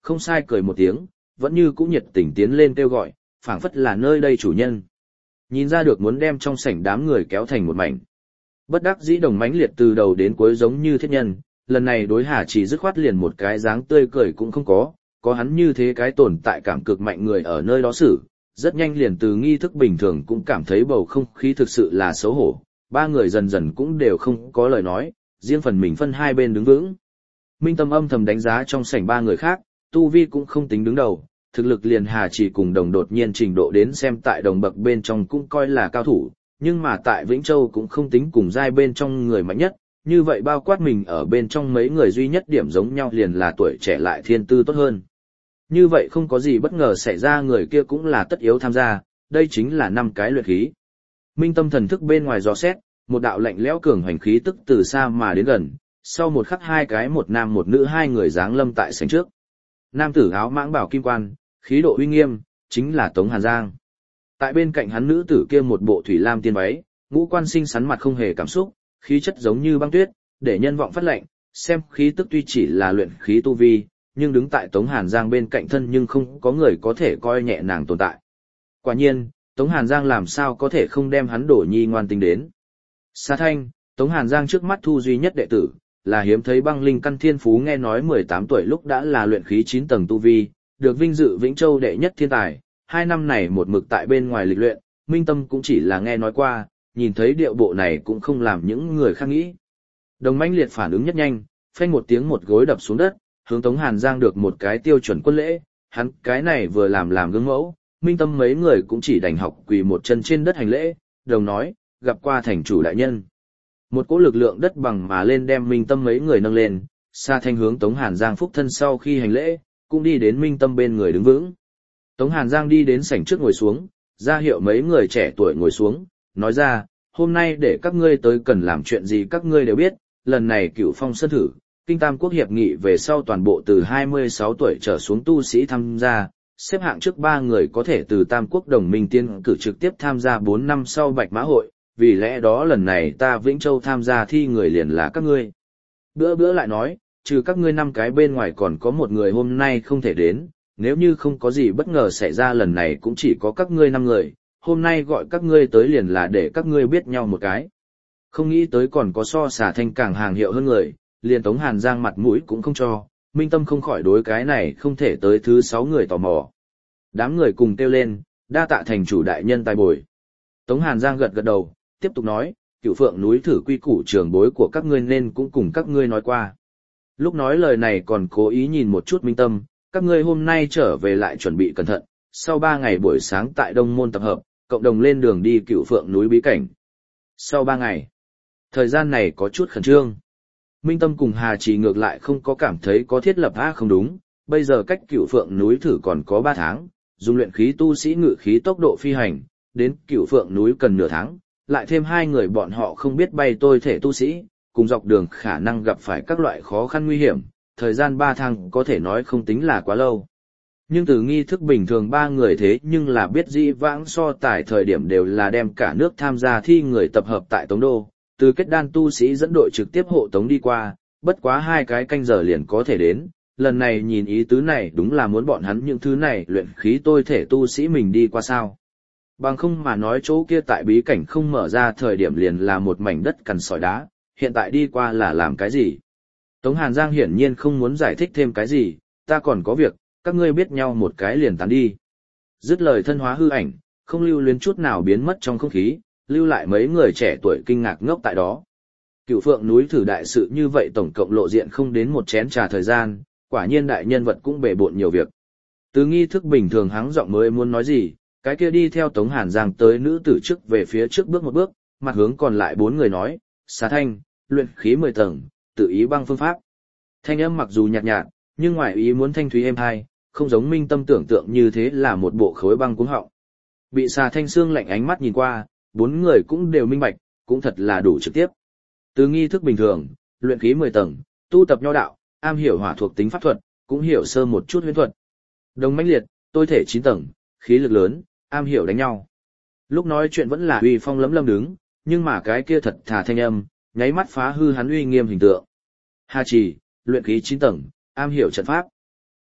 không sai cười một tiếng, vẫn như cũ nhiệt tình tiến lên kêu gọi, phảng phất là nơi đây chủ nhân. Nhìn ra được muốn đem trong sảnh đám người kéo thành một mảnh. Bất đắc dĩ Đồng mãnh liệt từ đầu đến cuối giống như thiết nhân, lần này đối Hà Chỉ dứt khoát liền một cái dáng tươi cười cũng không có hắn như thế cái tồn tại cảm cực mạnh người ở nơi đó xử, rất nhanh liền từ nghi thức bình thường cũng cảm thấy bầu không khí thực sự là xấu hổ, ba người dần dần cũng đều không có lời nói, riêng phần mình phân hai bên đứng vững. Minh Tâm âm thầm đánh giá trong sảnh ba người khác, tu vi cũng không tính đứng đầu, thực lực liền Hà Chỉ cùng Đồng đột nhiên trình độ đến xem tại đồng bậc bên trong cũng coi là cao thủ, nhưng mà tại Vĩnh Châu cũng không tính cùng giai bên trong người mạnh nhất, như vậy bao quát mình ở bên trong mấy người duy nhất điểm giống nhau liền là tuổi trẻ lại thiên tư tốt hơn. Như vậy không có gì bất ngờ xảy ra, người kia cũng là tất yếu tham gia, đây chính là 5 cái luyện khí. Minh Tâm thần thức bên ngoài dò xét, một đạo lạnh lẽo cường hành khí tức từ xa mà đến gần, sau một khắc hai cái một nam một nữ hai người giáng lâm tại sảnh trước. Nam tử áo mãng bảo kim quan, khí độ uy nghiêm, chính là Tống Hàn Giang. Tại bên cạnh hắn nữ tử kia một bộ thủy lam tiên váy, ngũ quan xinh xắn mặt không hề cảm xúc, khí chất giống như băng tuyết, để nhân vọng phát lệnh, xem khí tức tuy chỉ là luyện khí tu vi, nhưng đứng tại Tống Hàn Giang bên cạnh thân nhưng không có người có thể coi nhẹ nàng tồn tại. Quả nhiên, Tống Hàn Giang làm sao có thể không đem hắn đổ nhi ngoan tính đến. Sa Thanh, Tống Hàn Giang trước mắt thu duy nhất đệ tử, là hiếm thấy băng linh căn thiên phú, nghe nói 18 tuổi lúc đã là luyện khí 9 tầng tu vi, được vinh dự Vĩnh Châu đệ nhất thiên tài, 2 năm này một mực tại bên ngoài lịch luyện, Minh Tâm cũng chỉ là nghe nói qua, nhìn thấy điệu bộ này cũng không làm những người khác nghĩ. Đồng mãnh liệt phản ứng nhất nhanh, phanh một tiếng một gối đập xuống đất, hướng Tống Hàn Giang được một cái tiêu chuẩn quân lễ, hắn cái này vừa làm gương mẫu, Minh Tâm mấy người cũng chỉ đành học quỳ một chân trên đất hành lễ, đồng nói, gặp qua thành chủ đại nhân. Một cỗ lực lượng đất bằng mà lên đem Minh Tâm mấy người nâng lên, Sa Thanh hướng Tống Hàn Giang phúc thân sau khi hành lễ, cũng đi đến Minh Tâm bên người đứng vững. Tống Hàn Giang đi đến sảnh trước ngồi xuống, ra hiệu mấy người trẻ tuổi ngồi xuống, nói ra, hôm nay để các ngươi tới cần làm chuyện gì các ngươi đều biết, lần này Cửu Phong Sơn thử, Kinh Tam Quốc hiệp nghị về sau toàn bộ từ 26 tuổi trở xuống tu sĩ tham gia, xếp hạng trước 3 người có thể từ Tam Quốc đồng minh tiên cử trực tiếp tham gia 4 năm sau Bạch Mã Hội, vì lẽ đó lần này ta Vĩnh Châu tham gia thi người liền là các ngươi. Bữa lại nói, trừ các ngươi 5 cái bên ngoài còn có một người hôm nay không thể đến, nếu như không có gì bất ngờ xảy ra lần này cũng chỉ có các ngươi 5 người, hôm nay gọi các ngươi tới liền là để các ngươi biết nhau một cái. Không nghĩ tới còn có so Xà Thanh càng hàng hiệu hơn người, liền Tống Hàn Giang mặt mũi cũng không cho, Minh Tâm không khỏi đối cái này không thể tới thứ 6 người tò mò. Đám người cùng kêu lên, đa tạ thành chủ đại nhân tài bồi. Tống Hàn Giang gật gật đầu, tiếp tục nói, Cửu Phượng núi thử quy củ trường bối của các ngươi nên cũng cùng các ngươi nói qua. Lúc nói lời này còn cố ý nhìn một chút Minh Tâm, các ngươi hôm nay trở về lại chuẩn bị cẩn thận, sau 3 ngày buổi sáng tại Đông Môn tập hợp, cộng đồng lên đường đi Cửu Phượng núi bí cảnh. Sau 3 ngày, thời gian này có chút khẩn trương. Minh Tâm cùng Hà Chỉ ngược lại không có cảm thấy có thiết lập không đúng, bây giờ cách Cửu Phượng núi thử còn có 3 tháng, dùng luyện khí tu sĩ ngự khí tốc độ phi hành, đến Cửu Phượng núi cần nửa tháng, lại thêm 2 người bọn họ không biết bay tôi thể tu sĩ, cùng dọc đường khả năng gặp phải các loại khó khăn nguy hiểm, thời gian 3 tháng có thể nói không tính là quá lâu. Nhưng từ nghi thức bình thường 3 người thế nhưng là biết dĩ vãng so tài thời điểm đều là đem cả nước tham gia thi người tập hợp tại Tống Đô, từ kết đan tu sĩ dẫn đội trực tiếp hộ tống đi qua, bất quá 2 cái canh giờ liền có thể đến, lần này nhìn ý tứ này đúng là muốn bọn hắn những thứ này luyện khí tôi thể tu sĩ mình đi qua sao. Bằng không mà nói chỗ kia tại bí cảnh không mở ra thời điểm liền là một mảnh đất cằn sỏi đá, hiện tại đi qua là làm cái gì? Tống Hàn Giang hiển nhiên không muốn giải thích thêm cái gì, ta còn có việc, các ngươi biết nhau một cái liền tán đi. Dứt lời thân hóa hư ảnh, không lưu luyến chút nào biến mất trong không khí, lưu lại mấy người trẻ tuổi kinh ngạc ngốc tại đó. Cửu Phượng núi thử đại sự như vậy tổng cộng lộ diện không đến một chén trà thời gian, quả nhiên đại nhân vật cũng bề bộn nhiều việc. Từ nghi thức bình thường hắng giọng mới muốn nói gì, cái kia đi theo Tống Hàn Giang tới nữ tử trước về phía trước bước một bước, mặt hướng còn lại 4 người nói, Xà Thanh, luyện khí 10 tầng, tự ý băng phương pháp. Thanh âm mặc dù nhạt nhạt, nhưng ngoài ý muốn thanh thúy êm tai, không giống Minh Tâm tưởng tượng như thế là một bộ khối băng cuống họng. Bị Xà Thanh xương lạnh ánh mắt nhìn qua, 4 người cũng đều minh bạch, cũng thật là đủ trực tiếp. Từ nghi thức bình thường, luyện khí 10 tầng, tu tập nho đạo, am hiểu hỏa thuộc tính pháp thuật, cũng hiểu sơ một chút huyễn thuật. Đồng mãnh liệt, tôi thể 9 tầng, khí lực lớn, am hiểu đánh nhau. Lúc nói chuyện vẫn là uy phong lấm lâm đứng, nhưng mà cái kia thật thà thanh âm, nháy mắt phá hư hắn uy nghiêm hình tượng. Hà Chỉ, luyện khí 9 tầng, am hiểu trận pháp.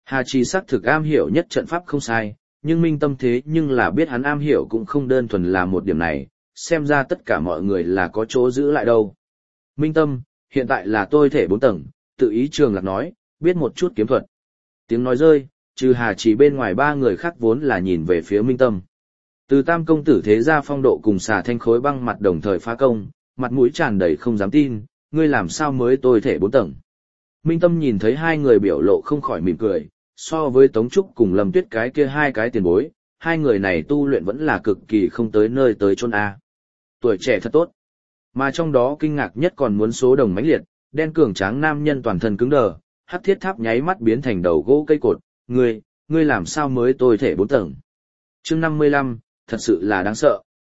Hà Trì xác thực am hiểu nhất trận pháp không sai, nhưng Minh Tâm thế nhưng là biết hắn am hiểu cũng không đơn thuần là một điểm này, xem ra tất cả mọi người là có chỗ giữ lại đâu. Minh Tâm, hiện tại là tôi thể 4 tầng, tự ý Trường Lạc nói, biết một chút kiếm thuật. Tiếng nói rơi, trừ Hà Trì bên ngoài 3 người khác vốn là nhìn về phía Minh Tâm. Từ Tam công tử thế ra phong độ cùng Xà Thanh khối băng mặt đồng thời phá công, mặt mũi tràn đầy không dám tin, ngươi làm sao mới tôi thể 4 tầng. Minh Tâm nhìn thấy hai người biểu lộ không khỏi mỉm cười, so với Tống Trúc cùng Lâm Tuyết cái kia hai cái tiền bối, hai người này tu luyện vẫn là cực kỳ không tới nơi tới chốn A. Tuổi trẻ thật tốt. Mà trong đó kinh ngạc nhất còn muốn số đồng mãnh liệt, đen cường tráng nam nhân toàn thân cứng đờ, hắc thiết tháp nháy mắt biến thành đầu gỗ cây cột, ngươi làm sao mới tôi thể 4 tầng. Chương 55, thật sự là đáng sợ.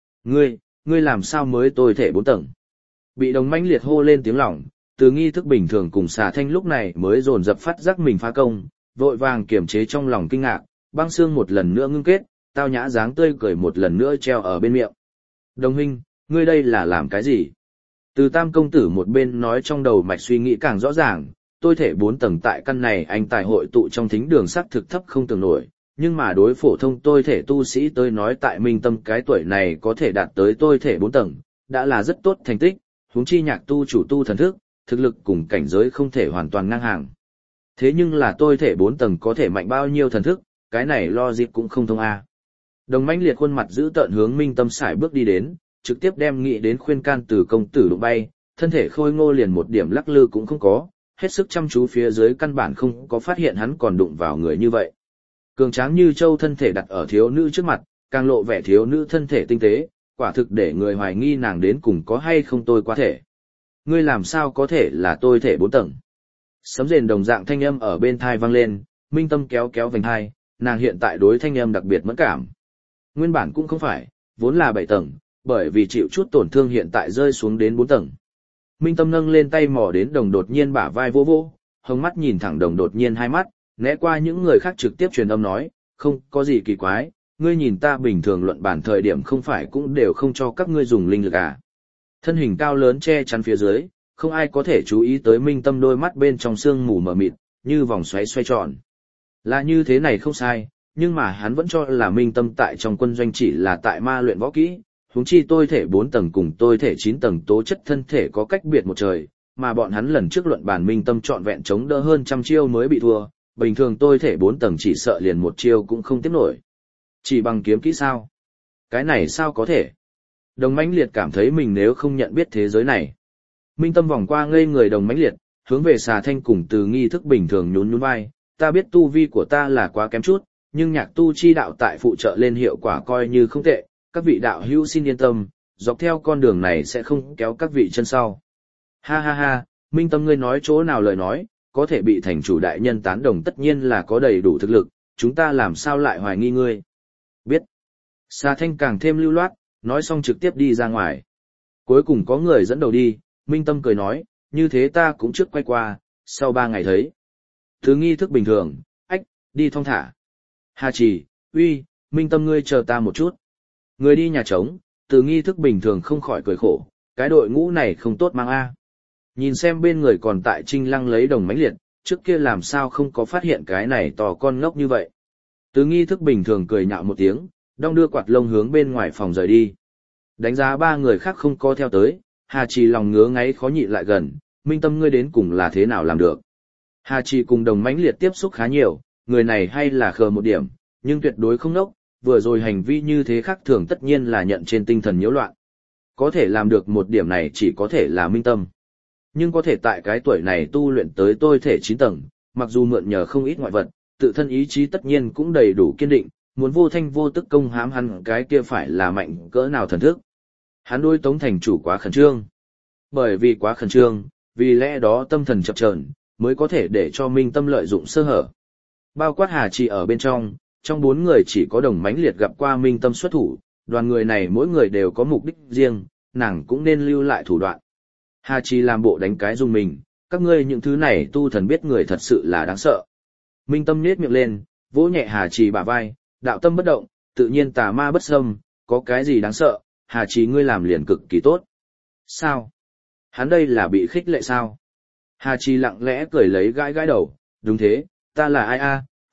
Ngươi làm sao mới tôi thể 4 tầng. Bị đồng mãnh liệt hô lên tiếng lỏng, từ nghi thức bình thường cùng Xà Thanh lúc này mới dồn dập phát giác mình phá công, vội vàng kiềm chế trong lòng kinh ngạc, băng xương một lần nữa ngưng kết, tao nhã dáng tươi cười một lần nữa treo ở bên miệng. Đồng huynh, ngươi đây là làm cái gì? Từ Tam công tử một bên nói trong đầu mạch suy nghĩ càng rõ ràng, tôi thể 4 tầng tại căn này anh tài hội tụ trong thính đường sắc thực thấp không tưởng nổi, nhưng mà đối phổ thông tôi thể tu sĩ tới nói tại Minh Tâm cái tuổi này có thể đạt tới tôi thể 4 tầng, đã là rất tốt thành tích, huống chi nhạc tu chủ tu thần thức, thực lực cùng cảnh giới không thể hoàn toàn ngang hàng. Thế nhưng là tôi thể 4 tầng có thể mạnh bao nhiêu thần thức, cái này logic cũng không thông a. Đồng mãnh liệt khuôn mặt giữ tợn hướng Minh Tâm sải bước đi đến, trực tiếp đem nghĩ đến khuyên can từ công tử đụng bay, thân thể khôi ngô liền một điểm lắc lư cũng không có, hết sức chăm chú phía dưới căn bản không có phát hiện hắn còn đụng vào người như vậy. Cường tráng như châu thân thể đặt ở thiếu nữ trước mặt, càng lộ vẻ thiếu nữ thân thể tinh tế, quả thực để người hoài nghi nàng đến cùng có hay không tôi quá thể. Ngươi làm sao có thể là tôi thể 4 tầng? Sấm rền đồng dạng thanh âm ở bên thai vang lên, Minh Tâm kéo kéo vành thai, nàng hiện tại đối thanh âm đặc biệt mẫn cảm. Nguyên bản cũng không phải, vốn là 7 tầng, bởi vì chịu chút tổn thương hiện tại rơi xuống đến 4 tầng. Minh Tâm nâng lên tay mò đến đồng đột nhiên bả vai vô vô, hông mắt nhìn thẳng đồng đột nhiên hai mắt, né qua những người khác trực tiếp truyền âm nói, không có gì kỳ quái, ngươi nhìn ta bình thường luận bản thời điểm không phải cũng đều không cho các ngươi dùng linh lực à. Thân hình cao lớn che chắn phía dưới, không ai có thể chú ý tới Minh Tâm đôi mắt bên trong sương mù mờ mịt, như vòng xoáy xoay tròn. Là như thế này không sai, nhưng mà hắn vẫn cho là Minh Tâm tại trong quân doanh chỉ là tại ma luyện võ kỹ, huống chi tôi thể 4 tầng cùng tôi thể 9 tầng tố chất thân thể có cách biệt một trời, mà bọn hắn lần trước luận bàn Minh Tâm trọn vẹn chống đỡ hơn trăm chiêu mới bị thua, bình thường tôi thể 4 tầng chỉ sợ liền một chiêu cũng không tiếp nổi. Chỉ bằng kiếm kỹ sao? Cái này sao có thể? Đồng mãnh liệt cảm thấy mình nếu không nhận biết thế giới này. Minh Tâm vòng qua ngây người đồng mãnh liệt, hướng về Xà Thanh cùng từ nghi thức bình thường nhún nhún vai, ta biết tu vi của ta là quá kém chút, nhưng nhạc tu chi đạo tại phụ trợ lên hiệu quả coi như không tệ, các vị đạo hữu xin yên tâm, dọc theo con đường này sẽ không kéo các vị chân sau. Ha ha ha, Minh Tâm ngươi nói chỗ nào lời nói, có thể bị thành chủ đại nhân tán đồng tất nhiên là có đầy đủ thực lực, chúng ta làm sao lại hoài nghi ngươi. Biết. Xà Thanh càng thêm lưu loát, nói xong trực tiếp đi ra ngoài. Cuối cùng có người dẫn đầu đi, Minh Tâm cười nói, như thế ta cũng trước quay qua, sau 3 ngày thấy. Thứ nghi thức bình thường, ách, đi thong thả. Hà Trì, uy, Minh Tâm ngươi chờ ta một chút. Người đi nhà trống, từ nghi thức bình thường không khỏi cười khổ, cái đội ngũ này không tốt mang a. Nhìn xem bên người còn tại Trinh Lăng lấy đồng mãnh liệt, trước kia làm sao không có phát hiện cái này tò con ngốc như vậy. Từ nghi thức bình thường cười nhạo một tiếng, đong đưa quạt lông hướng bên ngoài phòng rời đi. Đánh giá 3 người khác không có theo tới, Hà Trì lòng ngứa ngáy khó nhịn lại gần, Minh Tâm ngươi đến cùng là thế nào làm được. Hà Trì cùng đồng mãnh liệt tiếp xúc khá nhiều, người này hay là khờ một điểm, nhưng tuyệt đối không ngốc, vừa rồi hành vi như thế khác thường tất nhiên là nhận trên tinh thần nhiễu loạn. Có thể làm được một điểm này chỉ có thể là Minh Tâm. Nhưng có thể tại cái tuổi này tu luyện tới tôi thể 9 tầng, mặc dù mượn nhờ không ít ngoại vật, tự thân ý chí tất nhiên cũng đầy đủ kiên định, muốn vô thanh vô tức công hãm hắn cái kia phải là mạnh cỡ nào thần thức. Hắn đối Tống thành chủ quá khẩn trương. Bởi vì quá khẩn trương, vì lẽ đó tâm thần chập chờn, mới có thể để cho Minh Tâm lợi dụng sơ hở. Bao quát Hà Trì ở bên trong 4 người chỉ có đồng mãnh liệt gặp qua Minh Tâm xuất thủ, đoàn người này mỗi người đều có mục đích riêng, nàng cũng nên lưu lại thủ đoạn. Hà Trì làm bộ đánh cái dùng mình, các ngươi những thứ này tu thần biết người thật sự là đáng sợ. Minh Tâm nhếch miệng lên, vỗ nhẹ Hà Trì bả vai, đạo tâm bất động, tự nhiên tà ma bất xâm, có cái gì đáng sợ, Hà Trì ngươi làm liền cực kỳ tốt. Sao? Hắn đây là bị khích lệ sao? Hà Trì lặng lẽ cười lấy gãi gãi đầu, đúng thế, ta là ai a,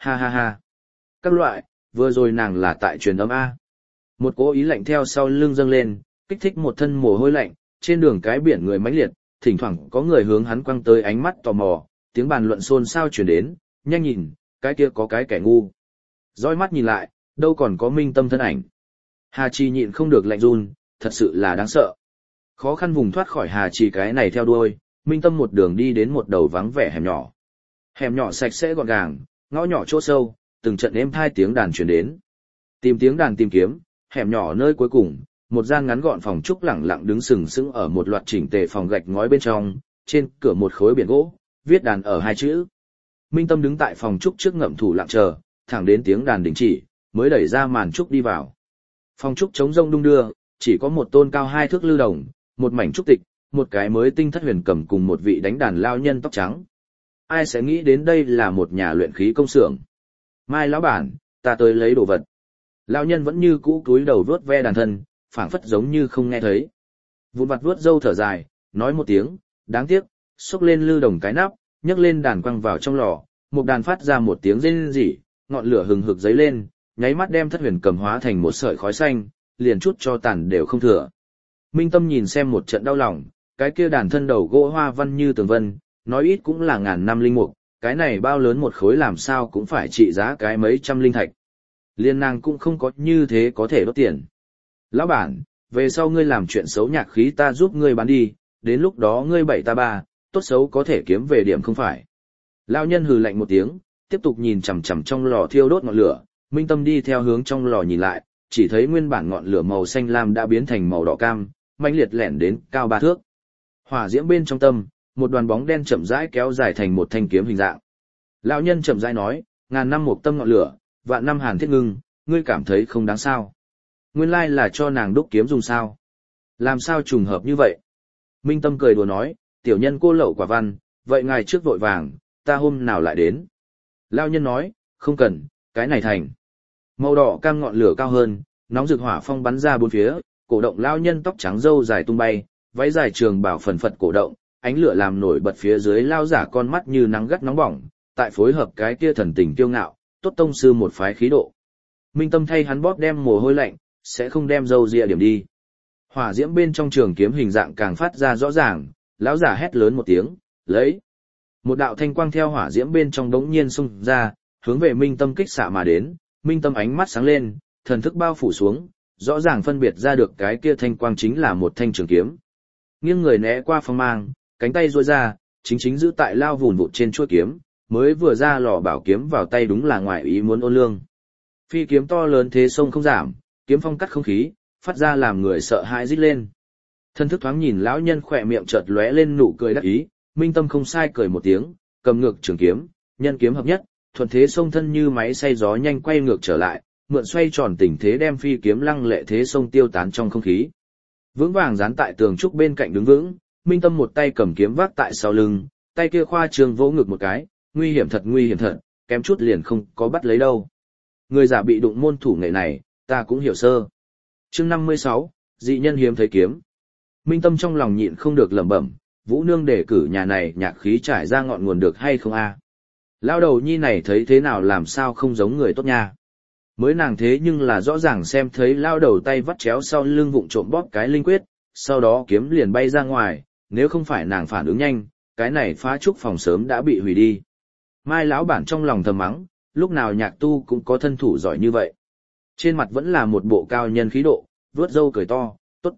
Ha ha ha. Các loại, vừa rồi nàng là tại truyền âm A. Một cỗ ý lạnh theo sau lưng dâng lên, kích thích một thân mồ hôi lạnh, trên đường cái biển người mãnh liệt, thỉnh thoảng có người hướng hắn quăng tới ánh mắt tò mò, tiếng bàn luận xôn xao truyền đến, nhanh nhìn, cái kia có cái kẻ ngu. Dõi mắt nhìn lại, đâu còn có Minh Tâm thân ảnh. Hà Trì nhịn không được lạnh run, thật sự là đáng sợ. Khó khăn vùng thoát khỏi Hà Trì cái này theo đuôi, Minh Tâm một đường đi đến một đầu vắng vẻ hẻm nhỏ. Hẻm nhỏ sạch sẽ gọn gàng, ngõ nhỏ chỗ sâu, từng trận êm hai tiếng đàn truyền đến. Tìm tiếng đàn tìm kiếm, hẻm nhỏ nơi cuối cùng, một gian ngắn gọn phòng trúc lẳng lặng đứng sừng sững ở một loạt chỉnh tề phòng gạch ngói bên trong, trên cửa một khối biển gỗ, viết đàn ở hai chữ. Minh Tâm đứng tại phòng trúc trước ngậm thủ lặng chờ, thẳng đến tiếng đàn đình chỉ, mới đẩy ra màn trúc đi vào. Phòng trúc trống rông đung đưa, chỉ có một tôn cao 2 thước lư đồng, một mảnh trúc tịch, một cái mới tinh thất huyền cầm cùng một vị đánh đàn lao nhân tóc trắng. Ai sẽ nghĩ đến đây là một nhà luyện khí công xưởng. Mai lão bản, ta tới lấy đồ vật. Lão nhân vẫn như cũ cúi đầu vuốt ve đàn thân, phảng phất giống như không nghe thấy. Vụn vặt vuốt râu thở dài, nói một tiếng, đáng tiếc, xốc lên lư đồng cái nắp, nhấc lên đàn quăng vào trong lò, một đàn phát ra một tiếng rên rỉ, ngọn lửa hừng hực dấy lên, nháy mắt đem thất huyền cầm hóa thành một sợi khói xanh, liền chút cho tàn đều không thừa. Minh Tâm nhìn xem một trận đau lòng, cái kia đàn thân đầu gỗ hoa văn như tường vân, nói ít cũng là ngàn năm linh mục, cái này bao lớn một khối làm sao cũng phải trị giá cái mấy trăm linh thạch. Liên nàng cũng không có như thế có thể đốt tiền. Lão bản, về sau ngươi làm chuyện xấu nhạc khí ta giúp ngươi bán đi, đến lúc đó ngươi bảy ta ba, tốt xấu có thể kiếm về điểm không phải. Lão nhân hừ lạnh một tiếng, tiếp tục nhìn chằm chằm trong lò thiêu đốt ngọn lửa, Minh Tâm đi theo hướng trong lò nhìn lại, chỉ thấy nguyên bản ngọn lửa màu xanh lam đã biến thành màu đỏ cam, mãnh liệt lẻn đến cao 3 thước. Hỏa diễm bên trong tâm, một đoàn bóng đen chậm rãi kéo dài thành một thanh kiếm hình dạng. Lão nhân chậm rãi nói, ngàn năm một tâm ngọn lửa, vạn năm hàn thiết ngưng, ngươi cảm thấy không đáng sao? Nguyên lai là cho nàng đúc kiếm dùng sao? Làm sao trùng hợp như vậy? Minh Tâm cười đùa nói, tiểu nhân cô lậu quả văn, vậy ngài trước vội vàng, ta hôm nào lại đến. Lão nhân nói, không cần, cái này thành. Màu đỏ cam ngọn lửa cao hơn, nóng rực hỏa phong bắn ra bốn phía, cổ động lão nhân tóc trắng râu dài tung bay, váy dài trường bảo phần phật cổ động, ánh lửa làm nổi bật phía dưới lao giả con mắt như nắng gắt nóng bỏng, tại phối hợp cái kia thần tình kiêu ngạo, tốt tông sư một phái khí độ. Minh Tâm thay hắn bóp đem mồ hôi lạnh, sẽ không đem dâu ria điểm đi. Hỏa diễm bên trong trường kiếm hình dạng càng phát ra rõ ràng, lão giả hét lớn một tiếng, lấy. Một đạo thanh quang theo hỏa diễm bên trong đống nhiên xung ra, hướng về Minh Tâm kích xạ mà đến, Minh Tâm ánh mắt sáng lên, thần thức bao phủ xuống, rõ ràng phân biệt ra được cái kia thanh quang chính là một thanh trường kiếm. Nghiêng người né qua phong mang, cánh tay duỗi ra, chính giữ tại lao vùn vụt trên chuôi kiếm, mới vừa ra lò bảo kiếm vào tay đúng là ngoài ý muốn ôn lương. Phi kiếm to lớn thế sông không giảm, kiếm phong cắt không khí, phát ra làm người sợ hãi rít lên. Thân thức thoáng nhìn lão nhân khỏe miệng chợt lóe lên nụ cười đắc ý, Minh Tâm không sai cười một tiếng, cầm ngược trường kiếm, nhân kiếm hợp nhất, thuận thế sông thân như máy xay gió nhanh quay ngược trở lại, mượn xoay tròn tình thế đem phi kiếm lăng lệ thế sông tiêu tán trong không khí. Vững vàng dán tại tường trúc bên cạnh đứng vững, Minh Tâm một tay cầm kiếm vác tại sau lưng, tay kia khoa trương vỗ ngực một cái, nguy hiểm thật, kém chút liền không có bắt lấy đâu. Người giả bị đụng môn thủ nghệ này, ta cũng hiểu sơ. Chương 56, dị nhân hiếm thấy kiếm. Minh Tâm trong lòng nhịn không được lẩm bẩm, Vũ Nương đề cử nhà này nhạc khí trải ra ngọn nguồn được hay không a? Lão đầu nhi này thấy thế nào làm sao không giống người tốt nha. Mới nàng thế nhưng là rõ ràng xem thấy lao đầu tay vắt chéo sau lưng vụng trộm bóp cái linh quyết, sau đó kiếm liền bay ra ngoài, nếu không phải nàng phản ứng nhanh, cái này phá trúc phòng sớm đã bị hủy đi. Mai lão bản trong lòng thầm mắng, lúc nào nhạc tu cũng có thân thủ giỏi như vậy. Trên mặt vẫn là một bộ cao nhân khí độ, vuốt râu cười to, tốt.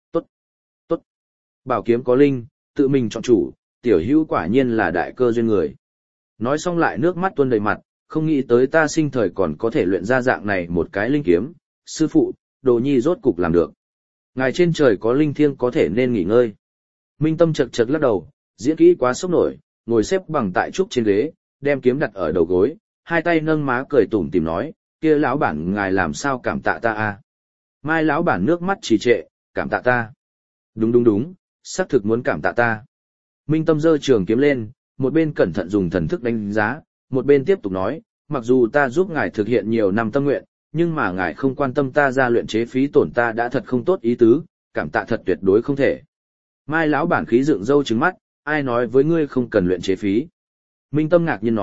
Bảo kiếm có linh, tự mình chọn chủ, tiểu hữu quả nhiên là đại cơ duyên người. Nói xong lại nước mắt tuôn đầy mặt, không nghĩ tới ta sinh thời còn có thể luyện ra dạng này một cái linh kiếm, sư phụ, đồ nhi rốt cục làm được. Ngài trên trời có linh thiêng có thể nên nghỉ ngơi. Minh Tâm chật lắc đầu, diễn kỹ quá sốc nổi, ngồi xếp bằng tại trúc trên ghế, đem kiếm đặt ở đầu gối, hai tay nâng má cười tủm tỉm nói, kia lão bản ngài làm sao cảm tạ ta a? Mai lão bản nước mắt trì trệ, cảm tạ ta. Đúng, xác thực muốn cảm tạ ta. Minh Tâm giơ trường kiếm lên, một bên cẩn thận dùng thần thức đánh giá, một bên tiếp tục nói, mặc dù ta giúp ngài thực hiện nhiều năm tâm nguyện, nhưng mà ngài không quan tâm ta ra luyện chế phí tổn ta đã thật không tốt ý tứ, cảm tạ thật tuyệt đối không thể. Mai lão bản khí dựng râu trứng mắt, ai nói với ngươi không cần luyện chế phí? Minh Tâm ngạc nhiên nói,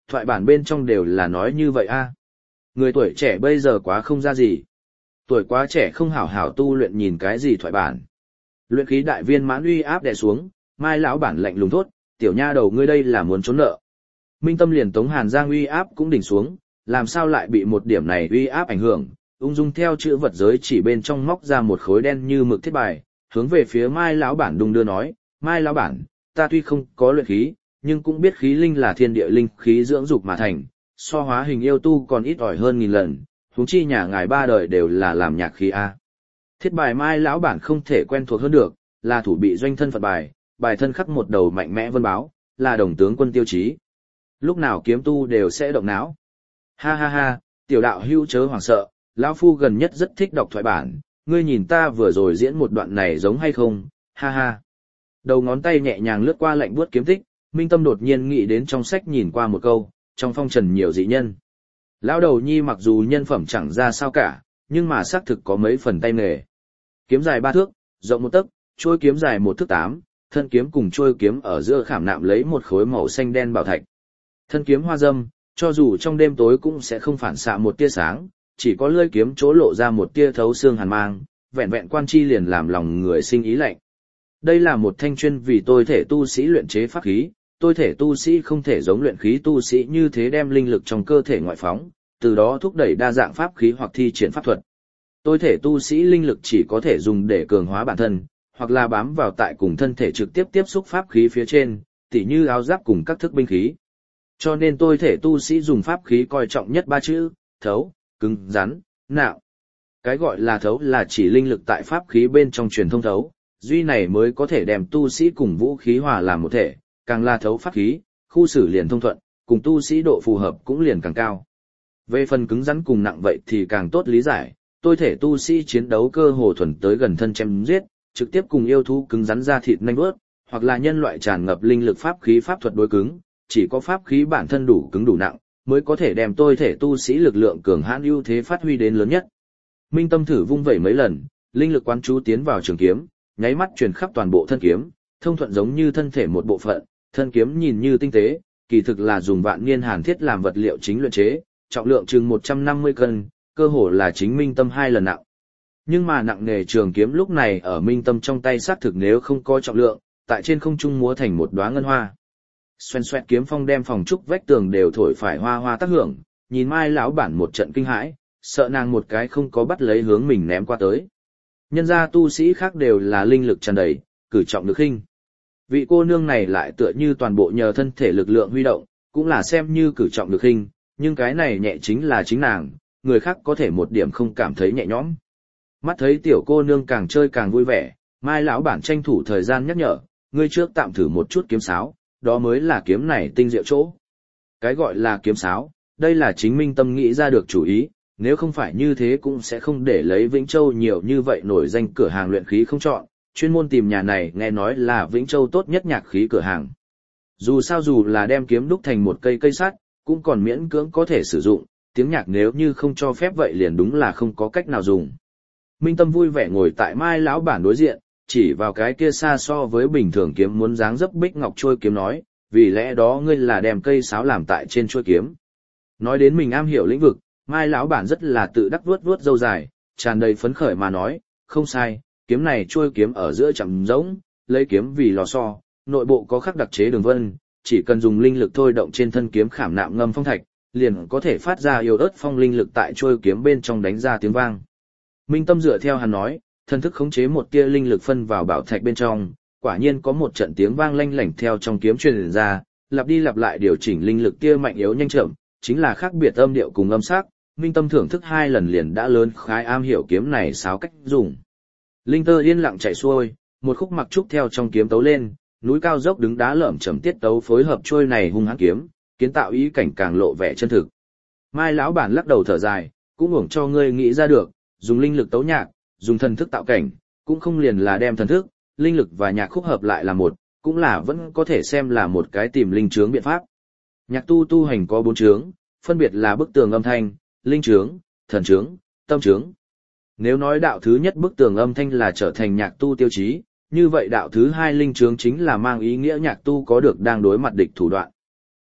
thoại bản bên trong đều là nói như vậy a. Người tuổi trẻ bây giờ quá không ra gì. Tuổi quá trẻ không hảo hảo tu luyện nhìn cái gì thoại bản. Luyện khí đại viên mãn uy áp đè xuống, Mai lão bản lạnh lùng thốt, tiểu nha đầu ngươi đây là muốn trốn nợ. Minh Tâm liền Tống Hàn Giang uy áp cũng đỉnh xuống, làm sao lại bị một điểm này uy áp ảnh hưởng, ung dung theo chữ vật giới chỉ bên trong móc ra một khối đen như mực thiết bài, hướng về phía Mai lão bản đung đưa nói, Mai lão bản, ta tuy không có luyện khí, nhưng cũng biết khí linh là thiên địa linh khí dưỡng dục mà thành, so hóa hình yêu tu còn ít ỏi hơn nghìn lần, huống chi nhà ngài ba đời đều là làm nhạc khí a. Thiết bài Mai lão bản không thể quen thuộc hơn được, là thủ bị doanh thân phận bài, bài thân khắc một đầu mạnh mẽ vân báo, là đồng tướng quân tiêu chí. Lúc nào kiếm tu đều sẽ động não. Ha ha ha, tiểu đạo hưu chớ hoảng sợ, lão phu gần nhất rất thích đọc thoại bản, ngươi nhìn ta vừa rồi diễn một đoạn này giống hay không, ha ha. Đầu ngón tay nhẹ nhàng lướt qua lạnh buốt kiếm tích, Minh Tâm đột nhiên nghĩ đến trong sách nhìn qua một câu, trong phong trần nhiều dị nhân. Lão đầu nhi mặc dù nhân phẩm chẳng ra sao cả, nhưng mà xác thực có mấy phần tay nghề. Kiếm dài 3 thước, rộng 1 tấc, chuôi kiếm dài 1 thước 8, thân kiếm cùng chuôi kiếm ở giữa khảm nạm lấy một khối màu xanh đen bảo thạch. Thân kiếm hoa dâm, cho dù trong đêm tối cũng sẽ không phản xạ một tia sáng, chỉ có lưỡi kiếm chỗ lộ ra một tia thấu xương hàn mang, vẹn vẹn quan chi liền làm lòng người sinh ý lạnh. Đây là một thanh chuyên vì tôi thể tu sĩ luyện chế pháp khí, tôi thể tu sĩ không thể giống luyện khí tu sĩ như thế đem linh lực trong cơ thể ngoại phóng, từ đó thúc đẩy đa dạng pháp khí hoặc thi triển pháp thuật. Tôi thể tu sĩ linh lực chỉ có thể dùng để cường hóa bản thân, hoặc là bám vào tại cùng thân thể trực tiếp tiếp xúc pháp khí phía trên, tỉ như áo giáp cùng các thức binh khí. Cho nên tôi thể tu sĩ dùng pháp khí coi trọng nhất 3 chữ, thấu, cứng, rắn, nạo. Cái gọi là thấu là chỉ linh lực tại pháp khí bên trong truyền thông thấu, duy này mới có thể đem tu sĩ cùng vũ khí hòa làm một thể, càng là thấu pháp khí, khu xử liền thông thuận, cùng tu sĩ độ phù hợp cũng liền càng cao. Về phần cứng rắn cùng nặng vậy thì càng tốt lý giải, tôi thể tu sĩ chiến đấu cơ hồ thuần tới gần thân chém giết, trực tiếp cùng yêu thú cứng rắn ra thịt nhanh bước, hoặc là nhân loại tràn ngập linh lực pháp khí pháp thuật đối cứng, chỉ có pháp khí bản thân đủ cứng đủ nặng, mới có thể đem tôi thể tu sĩ lực lượng cường hãn ưu thế phát huy đến lớn nhất. Minh Tâm thử vung vẩy mấy lần, linh lực quán chú tiến vào trường kiếm, nháy mắt truyền khắp toàn bộ thân kiếm, thông thuận giống như thân thể một bộ phận, thân kiếm nhìn như tinh tế, kỳ thực là dùng vạn niên hàn thiết làm vật liệu chính luyện chế, trọng lượng chừng 150 cân, cơ hồ là chính Minh Tâm 2 lần nặng. Nhưng mà nặng nghề trường kiếm lúc này ở Minh Tâm trong tay xác thực nếu không có trọng lượng, tại trên không trung múa thành một đóa ngân hoa. Xoen xoẹt kiếm phong đem phòng trúc vách tường đều thổi phải hoa hoa tác hưởng, nhìn Mai lão bản một trận kinh hãi, sợ nàng một cái không có bắt lấy hướng mình ném qua tới. Nhân gia tu sĩ khác đều là linh lực tràn đầy, cử trọng được khinh. Vị cô nương này lại tựa như toàn bộ nhờ thân thể lực lượng huy động, cũng là xem như cử trọng được khinh, nhưng cái này nhẹ chính là chính nàng, người khác có thể một điểm không cảm thấy nhẹ nhõm. Mắt thấy tiểu cô nương càng chơi càng vui vẻ, Mai lão bản tranh thủ thời gian nhắc nhở, ngươi trước tạm thử một chút kiếm sáo, đó mới là kiếm này tinh diệu chỗ. Cái gọi là kiếm sáo, đây là chính Minh Tâm nghĩ ra được chủ ý, nếu không phải như thế cũng sẽ không để lấy Vĩnh Châu nhiều như vậy nổi danh cửa hàng luyện khí không chọn, chuyên môn tìm nhà này nghe nói là Vĩnh Châu tốt nhất nhạc khí cửa hàng. Dù sao dù là đem kiếm đúc thành một cây sắt, cũng còn miễn cưỡng có thể sử dụng, tiếng nhạc nếu như không cho phép vậy liền đúng là không có cách nào dùng. Minh Tâm vui vẻ ngồi tại Mai lão bản đối diện, chỉ vào cái kia xa so với bình thường kiếm muốn dáng dấp bích ngọc trôi kiếm nói, vì lẽ đó ngươi là đem cây sáo làm tại trên trôi kiếm. Nói đến mình am hiểu lĩnh vực, Mai lão bản rất là tự đắc vuốt vuốt râu dài, tràn đầy phấn khởi mà nói, không sai, kiếm này trôi kiếm ở giữa chậm rỗng, lấy kiếm vì lò xo, nội bộ có khắc đặc chế đường vân, chỉ cần dùng linh lực thôi động trên thân kiếm khảm nạm ngâm phong thạch, liền có thể phát ra yếu ớt phong linh lực tại trôi kiếm bên trong đánh ra tiếng vang. Minh Tâm dựa theo hắn nói, thân thức khống chế một tia linh lực phân vào bảo thạch bên trong, quả nhiên có một trận tiếng vang lanh lảnh theo trong kiếm truyền ra, lặp đi lặp lại điều chỉnh linh lực tia mạnh yếu nhanh chậm, chính là khác biệt âm điệu cùng âm sắc. Minh Tâm thưởng thức 2 lần liền đã lớn khái am hiểu kiếm này sáo cách dùng. Linh tơ yên lặng chảy xuôi, một khúc mặc trúc theo trong kiếm tấu lên, núi cao dốc đứng đá lởm chởm tiết tấu phối hợp trôi này hung hãn kiếm, kiến tạo ý cảnh càng lộ vẻ chân thực. Mai lão bản lắc đầu thở dài, cũng uổng cho ngươi nghĩ ra được, dùng linh lực tấu nhạc, dùng thần thức tạo cảnh, cũng không liền là đem thần thức, linh lực và nhạc khúc hợp lại là một, cũng là vẫn có thể xem là một cái tìm linh chướng biện pháp. Nhạc tu hành có 4 chướng, phân biệt là bức tường âm thanh, linh chướng, thần chướng, tâm chướng. Nếu nói đạo thứ nhất bức tường âm thanh là trở thành nhạc tu tiêu chí, như vậy đạo thứ 2 linh chướng chính là mang ý nghĩa nhạc tu có được đang đối mặt địch thủ đoạn.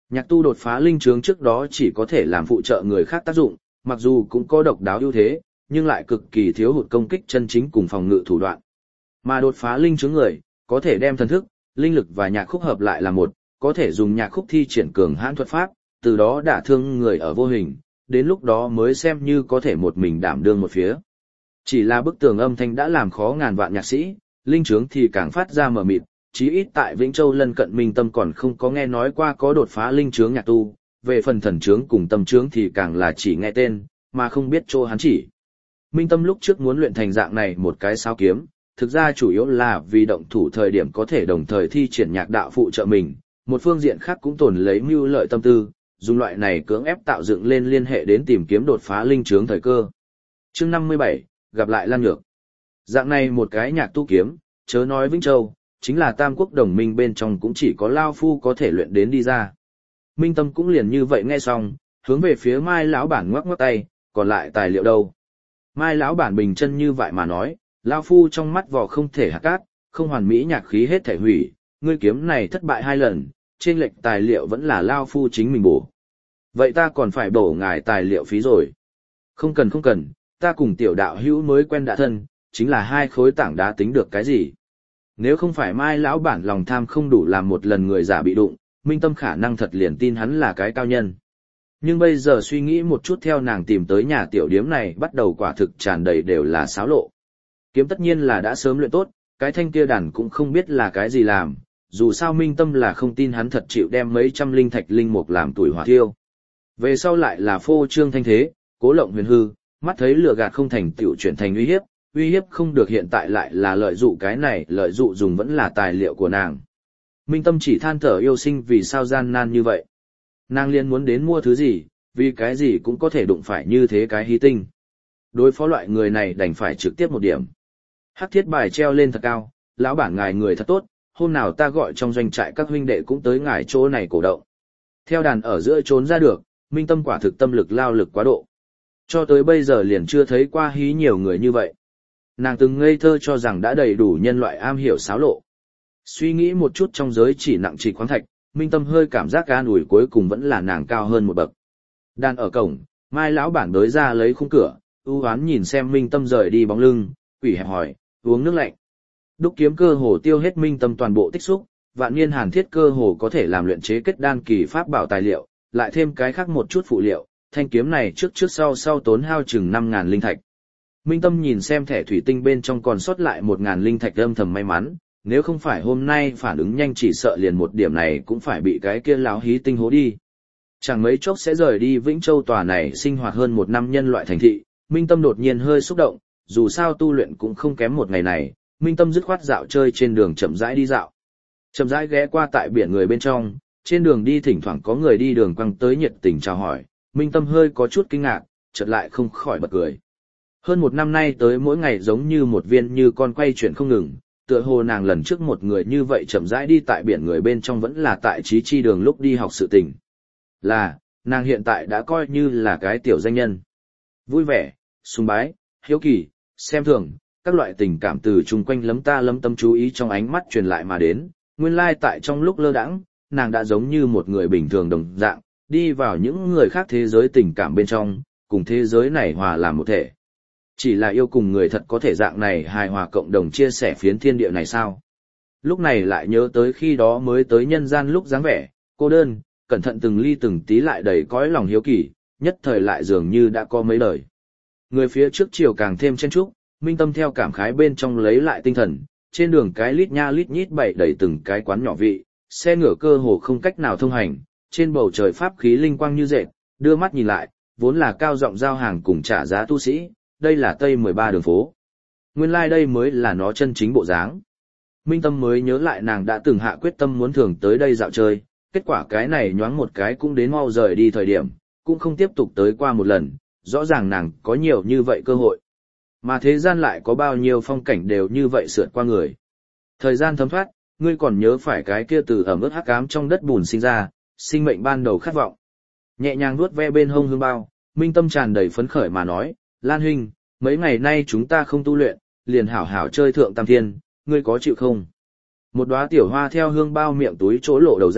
Nhạc tu đột phá linh trướng trước đó chỉ có thể làm phụ trợ người khác tác dụng, mặc dù cũng có độc đáo ưu thế, nhưng lại cực kỳ thiếu hụt công kích chân chính cùng phòng ngự thủ đoạn. Mà đột phá linh trướng người, có thể đem thần thức, linh lực và nhạc khúc hợp lại là một, có thể dùng nhạc khúc thi triển cường hãn thuật pháp, từ đó đả thương người ở vô hình, đến lúc đó mới xem như có thể một mình đảm đương một phía. Chỉ là bức tường âm thanh đã làm khó ngàn vạn nhạc sĩ, linh trướng thì càng phát ra mờ mịt, chí ít tại Vĩnh Châu lân cận Minh Tâm còn không có nghe nói qua có đột phá linh trướng nhạc tu, về phần thần trướng cùng tâm trướng thì càng là chỉ nghe tên, mà không biết chỗ hắn chỉ. Minh Tâm lúc trước muốn luyện thành dạng này một cái sao kiếm, thực ra chủ yếu là vì động thủ thời điểm có thể đồng thời thi triển nhạc đạo phụ trợ mình, một phương diện khác cũng tồn lấy mưu lợi tâm tư, dùng loại này cưỡng ép tạo dựng lên liên hệ đến tìm kiếm đột phá linh trướng thời cơ. Chương 57, gặp lại Lan Nhược. Dạng này một cái nhạc tu kiếm, chớ nói Vĩnh Châu, chính là Tam Quốc đồng minh bên trong cũng chỉ có Lao Phu có thể luyện đến đi ra. Minh Tâm cũng liền như vậy nghe xong, hướng về phía Mai lão bản ngoắc ngoắc tay, còn lại tài liệu đâu? Mai lão bản bình chân như vậy mà nói, Lao Phu trong mắt vò không thể hạt cát, không hoàn mỹ nhạc khí hết thể hủy, ngươi kiếm này thất bại 2 lần, trên lệch tài liệu vẫn là Lao Phu chính mình bổ. Vậy ta còn phải bổ ngài tài liệu phí rồi. Không cần, ta cùng tiểu đạo hữu mới quen đã thân, chính là 2 khối tảng đá tính được cái gì. Nếu không phải Mai lão bản lòng tham không đủ làm một lần người giả bị đụng, Minh Tâm khả năng thật liền tin hắn là cái cao nhân. Nhưng bây giờ suy nghĩ một chút theo nàng tìm tới nhà tiểu điếm này bắt đầu quả thực tràn đầy đều là xáo lộ. Kiếm tất nhiên là đã sớm luyện tốt, cái thanh kia đàn cũng không biết là cái gì làm, dù sao Minh Tâm là không tin hắn thật chịu đem mấy trăm linh thạch linh mục làm tuổi hỏa thiêu. Về sau lại là phô trương thanh thế, cố lộng huyền hư, mắt thấy lừa gạt không thành tựu chuyển thành uy hiếp không được hiện tại lại là lợi dụng cái này, lợi dụng dùng vẫn là tài liệu của nàng. Minh Tâm chỉ than thở yêu sinh vì sao gian nan như vậy. Nàng liên muốn đến mua thứ gì, vì cái gì cũng có thể đụng phải như thế cái hy tinh. Đối phó loại người này đành phải trực tiếp một điểm. Hắc thiết bài treo lên thật cao, lão bản ngài người thật tốt, hôm nào ta gọi trong doanh trại các huynh đệ cũng tới ngài chỗ này cổ động. Theo đàn ở giữa trốn ra được, Minh Tâm quả thực tâm lực lao lực quá độ. Cho tới bây giờ liền chưa thấy qua hí nhiều người như vậy. Nàng từng ngây thơ cho rằng đã đầy đủ nhân loại am hiểu xáo lộ. Suy nghĩ một chút trong giới chỉ nặng trịch khoáng thạch, Minh Tâm hơi cảm giác an ủi cuối cùng vẫn là nàng cao hơn một bậc. Đàn ở cổng, Mai lão bản đới ra lấy khung cửa, ưu hoán nhìn xem Minh Tâm rời đi bóng lưng, quỷ hẹp hỏi, uống nước lạnh. Đúc kiếm cơ hồ tiêu hết Minh Tâm toàn bộ tích xúc, vạn niên hàn thiết cơ hồ có thể làm luyện chế kết đan kỳ pháp bảo tài liệu, lại thêm cái khác một chút phụ liệu, thanh kiếm này trước sau tốn hao chừng 5.000 linh thạch. Minh Tâm nhìn xem thẻ thủy tinh bên trong còn sót lại 1.000 linh thạch âm thầm may mắn, nếu không phải hôm nay phản ứng nhanh chỉ sợ liền một điểm này cũng phải bị cái kia láo hí tinh hố đi. Chẳng mấy chốc sẽ rời đi Vĩnh Châu tòa này sinh hoạt hơn 1 năm nhân loại thành thị, Minh Tâm đột nhiên hơi xúc động, dù sao tu luyện cũng không kém một ngày này, Minh Tâm dứt khoát dạo chơi trên đường chậm rãi đi dạo. Chậm rãi ghé qua tại biển người bên trong, trên đường đi thỉnh thoảng có người đi đường quăng tới nhiệt tình chào hỏi, Minh Tâm hơi có chút kinh ngạc, chợt lại không khỏi bật cười. Hơn 1 năm nay tới mỗi ngày giống như một viên như con quay chuyển không ngừng, tựa hồ nàng lần trước một người như vậy chậm rãi đi tại biển người bên trong vẫn là tại Chí Chi đường lúc đi học sự tình. Là, nàng hiện tại đã coi như là cái tiểu danh nhân. Vui vẻ, sùng bái, hiếu kỳ, xem thường, các loại tình cảm từ chung quanh lấm ta lấm tâm chú ý trong ánh mắt truyền lại mà đến, nguyên lai tại trong lúc lơ đãng, nàng đã giống như một người bình thường đồng dạng, đi vào những người khác thế giới tình cảm bên trong, cùng thế giới này hòa làm một thể. Chỉ là yêu cùng người thật có thể dạng này hài hòa cộng đồng chia sẻ phiến thiên địa này sao? Lúc này lại nhớ tới khi đó mới tới nhân gian lúc dáng vẻ, cô đơn, cẩn thận từng ly từng tí lại đầy cõi lòng hiếu kỳ, nhất thời lại dường như đã có mấy lời. Người phía trước chiều càng thêm chen chúc, Minh Tâm theo cảm khái bên trong lấy lại tinh thần, trên đường cái lít nha lít nhít bày đầy từng cái quán nhỏ vị, xe ngựa cơ hồ không cách nào thông hành, trên bầu trời pháp khí linh quang như dệt, đưa mắt nhìn lại, vốn là cao giọng giao hàng cùng trả giá tu sĩ, đây là Tây 13 đường phố. Nguyên lai đây mới là nó chân chính bộ dáng. Minh Tâm mới nhớ lại nàng đã từng hạ quyết tâm muốn thường tới đây dạo chơi, kết quả cái này nhoáng một cái cũng đến mau rời đi thời điểm, cũng không tiếp tục tới qua một lần, rõ ràng nàng có nhiều như vậy cơ hội. Mà thế gian lại có bao nhiêu phong cảnh đều như vậy sượt qua người. Thời gian thấm thoát, ngươi còn nhớ phải cái kia từ ẩm ướt hắc ám trong đất bùn sinh ra, sinh mệnh ban đầu khát vọng. Nhẹ nhàng vuốt ve bên hông hương bao, Minh Tâm tràn đầy phấn khởi mà nói, Lan huynh, mấy ngày nay chúng ta không tu luyện, liền hảo hảo chơi thượng tam thiên, ngươi có chịu không? Một đóa tiểu hoa theo hương bao miệng túi chỗ lộ đầu ra,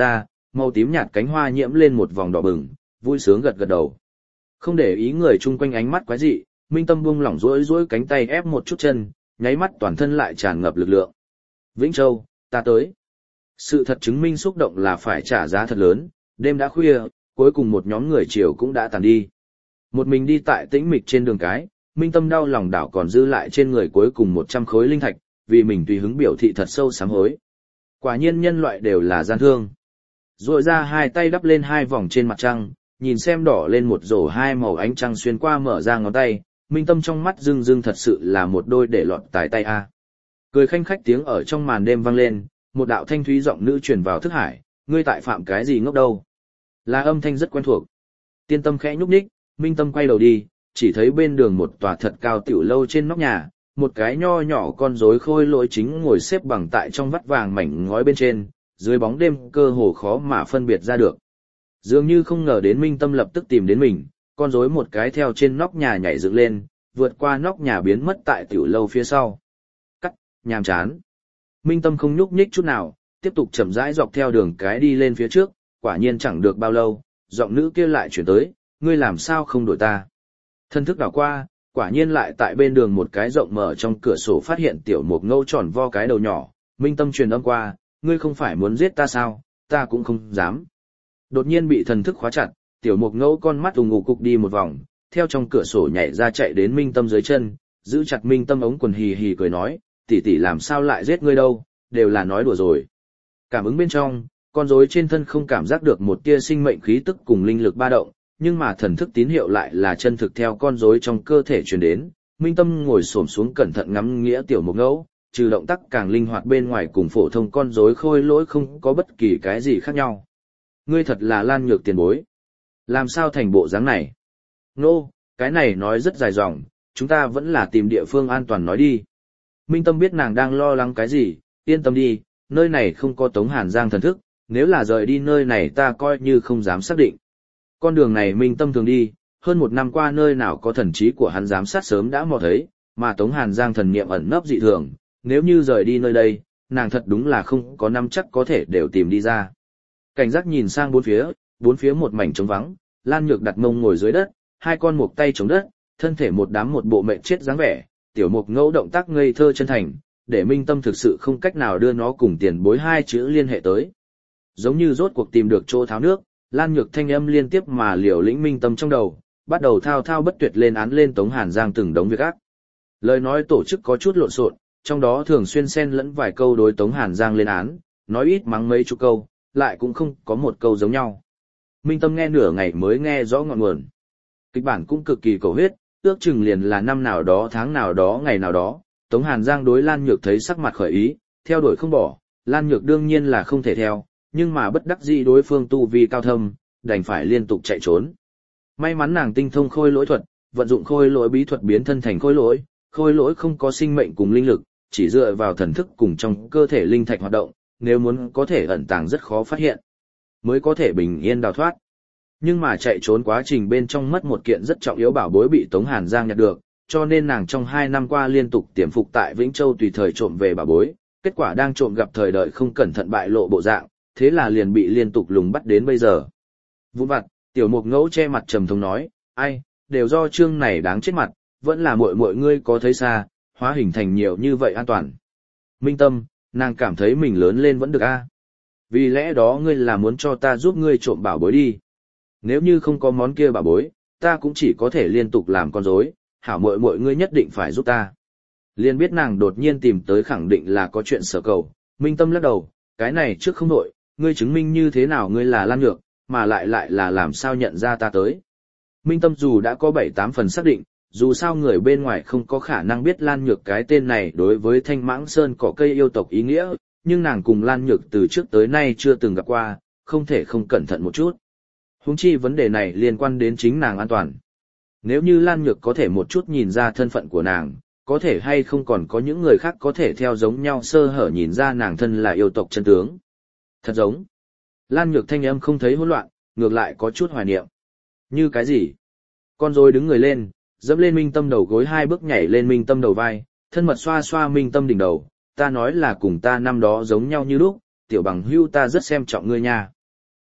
màu tím nhạt cánh hoa nhiễm lên một vòng đỏ bừng, vui sướng gật gật đầu. Không để ý người chung quanh ánh mắt quái dị, Minh Tâm buông lỏng duỗi duỗi cánh tay ép một chút chân, nháy mắt toàn thân lại tràn ngập lực lượng. Vĩnh Châu, ta tới. Sự thật chứng minh xúc động là phải trả giá thật lớn, đêm đã khuya, cuối cùng một nhóm người chiều cũng đã tàn đi. Một mình đi tại tĩnh mịch trên đường cái, Minh Tâm đau lòng đảo còn dư lại trên người cuối cùng 100 khối linh thạch, vì mình tùy hứng biểu thị thật sâu sám hối. Quả nhiên nhân loại đều là gian thương. Rồi ra hai tay đắp lên hai vòng trên mặt trăng, nhìn xem đỏ lên một rổ hai màu ánh trăng xuyên qua mở ra ngón tay, Minh Tâm trong mắt rưng rưng thật sự là một đôi để lọt tài tay a. Cười khanh khách tiếng ở trong màn đêm vang lên, một đạo thanh thúy giọng nữ truyền vào thức hải, ngươi tại phạm cái gì ngốc đâu? Là âm thanh rất quen thuộc. Tiên Tâm khẽ nhúc nhích, Minh Tâm quay đầu đi, chỉ thấy bên đường một tòa thật cao tiểu lâu trên nóc nhà, một cái nho nhỏ con rối khôi lỗi chính ngồi xếp bằng tại trong vắt vàng mảnh ngói bên trên, dưới bóng đêm cơ hồ khó mà phân biệt ra được. Dường như không ngờ đến Minh Tâm lập tức tìm đến mình, con rối một cái theo trên nóc nhà nhảy dựng lên, vượt qua nóc nhà biến mất tại tiểu lâu phía sau. Cắt, nhàm chán. Minh Tâm không nhúc nhích chút nào, tiếp tục chậm rãi dọc theo đường cái đi lên phía trước, quả nhiên chẳng được bao lâu, giọng nữ kia lại chuyển tới, ngươi làm sao không đổi ta. Thân thức đảo qua, quả nhiên lại tại bên đường một cái rộng mở trong cửa sổ phát hiện tiểu mục ngâu tròn vo cái đầu nhỏ, Minh Tâm truyền âm qua, ngươi không phải muốn giết ta sao, ta cũng không dám. Đột nhiên bị thần thức khóa chặt, tiểu mục ngâu con mắt ù ngục cục đi một vòng, theo trong cửa sổ nhảy ra chạy đến Minh Tâm dưới chân, giữ chặt Minh Tâm ống quần hì hì cười nói, tỷ tỷ làm sao lại giết ngươi đâu, đều là nói đùa rồi. Cảm ứng bên trong, con rối trên thân không cảm giác được một tia sinh mệnh khí tức cùng linh lực ba động, nhưng mà thần thức tín hiệu lại là chân thực theo con rối trong cơ thể truyền đến. Minh Tâm ngồi xổm xuống cẩn thận ngắm nghĩa tiểu mục ngẫu, trừ động tác càng linh hoạt bên ngoài cùng phổ thông con rối khôi lỗi không có bất kỳ cái gì khác nhau. Ngươi thật là Lan Nhược tiền bối. Làm sao thành bộ dáng này? Nô, cái này nói rất dài dòng, chúng ta vẫn là tìm địa phương an toàn nói đi. Minh Tâm biết nàng đang lo lắng cái gì, yên tâm đi, nơi này không có Tống Hàn Giang thần thức, nếu là rời đi nơi này ta coi như không dám xác định. Con đường này Minh Tâm thường đi, hơn một năm qua nơi nào có thần trí của hắn giám sát sớm đã mò thấy, mà Tống Hàn Giang thần niệm ẩn nấp dị thường, nếu như rời đi nơi đây, nàng thật đúng là không có năm chắc có thể đều tìm đi ra. Cảnh giác nhìn sang bốn phía một mảnh trống vắng, Lan Nhược đặt mông ngồi dưới đất, hai con mục tay chống đất, thân thể một đám một bộ mệnh chết dáng vẻ, tiểu mục ngẫu động tác ngây thơ chân thành, để Minh Tâm thực sự không cách nào đưa nó cùng tiền bối hai chữ liên hệ tới. Giống như rốt cuộc tìm được chỗ tháo nước, Lan Nhược thanh âm liên tiếp mà liều lĩnh Minh Tâm trong đầu, bắt đầu thao thao bất tuyệt lên án lên Tống Hàn Giang từng đống việc ác. Lời nói tổ chức có chút lộn xộn, trong đó thường xuyên xen lẫn vài câu đối Tống Hàn Giang lên án, nói ít mắng mấy chục câu, lại cũng không có một câu giống nhau. Minh Tâm nghe nửa ngày mới nghe rõ ngọn nguồn. Kịch bản cũng cực kỳ cầu huyết, ước chừng liền là năm nào đó tháng nào đó ngày nào đó, Tống Hàn Giang đối Lan Nhược thấy sắc mặt khởi ý, theo đuổi không bỏ, Lan Nhược đương nhiên là không thể theo, nhưng mà bất đắc dĩ đối phương tu vi cao thâm, đành phải liên tục chạy trốn. May mắn nàng tinh thông khôi lỗi thuật, vận dụng khôi lỗi bí thuật biến thân thành khôi lỗi không có sinh mệnh cùng linh lực, chỉ dựa vào thần thức cùng trong cơ thể linh thạch hoạt động, nếu muốn có thể ẩn tàng rất khó phát hiện, mới có thể bình yên đào thoát. Nhưng mà chạy trốn quá trình bên trong mất một kiện rất trọng yếu bảo bối bị Tống Hàn Giang nhặt được, cho nên nàng trong 2 năm qua liên tục tiềm phục tại Vĩnh Châu tùy thời trộm về bảo bối, kết quả đang trộm gặp thời đợi không cẩn thận bại lộ bộ dạng, thế là liền bị liên tục lùng bắt đến bây giờ. Vụn vặt, tiểu mục ngẫu che mặt trầm thống nói, ai, đều do chương này đáng chết mặt, vẫn là muội ngươi có thấy xa, hóa hình thành nhiều như vậy an toàn. Minh Tâm, nàng cảm thấy mình lớn lên vẫn được a. Vì lẽ đó ngươi là muốn cho ta giúp ngươi trộm bảo bối đi. Nếu như không có món kia bảo bối, ta cũng chỉ có thể liên tục làm con rối, hảo muội ngươi nhất định phải giúp ta. Liên biết nàng đột nhiên tìm tới khẳng định là có chuyện sở cầu, Minh Tâm lắc đầu, cái này trước không nội, ngươi chứng minh như thế nào ngươi là Lan Nhược, mà lại là làm sao nhận ra ta tới. Minh Tâm dù đã có 7-8 phần xác định, dù sao người bên ngoài không có khả năng biết Lan Nhược cái tên này đối với Thanh Mãng Sơn cỏ cây yêu tộc ý nghĩa, nhưng nàng cùng Lan Nhược từ trước tới nay chưa từng gặp qua, không thể không cẩn thận một chút. Huống chi vấn đề này liên quan đến chính nàng an toàn. Nếu như Lan Nhược có thể một chút nhìn ra thân phận của nàng, có thể hay không còn có những người khác có thể theo giống nhau sơ hở nhìn ra nàng thân là yêu tộc chân tướng. Thật giống. Lan Nhược thanh âm không thấy hỗn loạn, ngược lại có chút hoài niệm. Như cái gì? Con rối đứng người lên, dẫm lên Minh Tâm đầu gối 2 bước nhảy lên Minh Tâm đầu vai, thân mật xoa xoa Minh Tâm đỉnh đầu, ta nói là cùng ta năm đó giống nhau như lúc, tiểu bằng hưu ta rất xem trọng ngươi nha.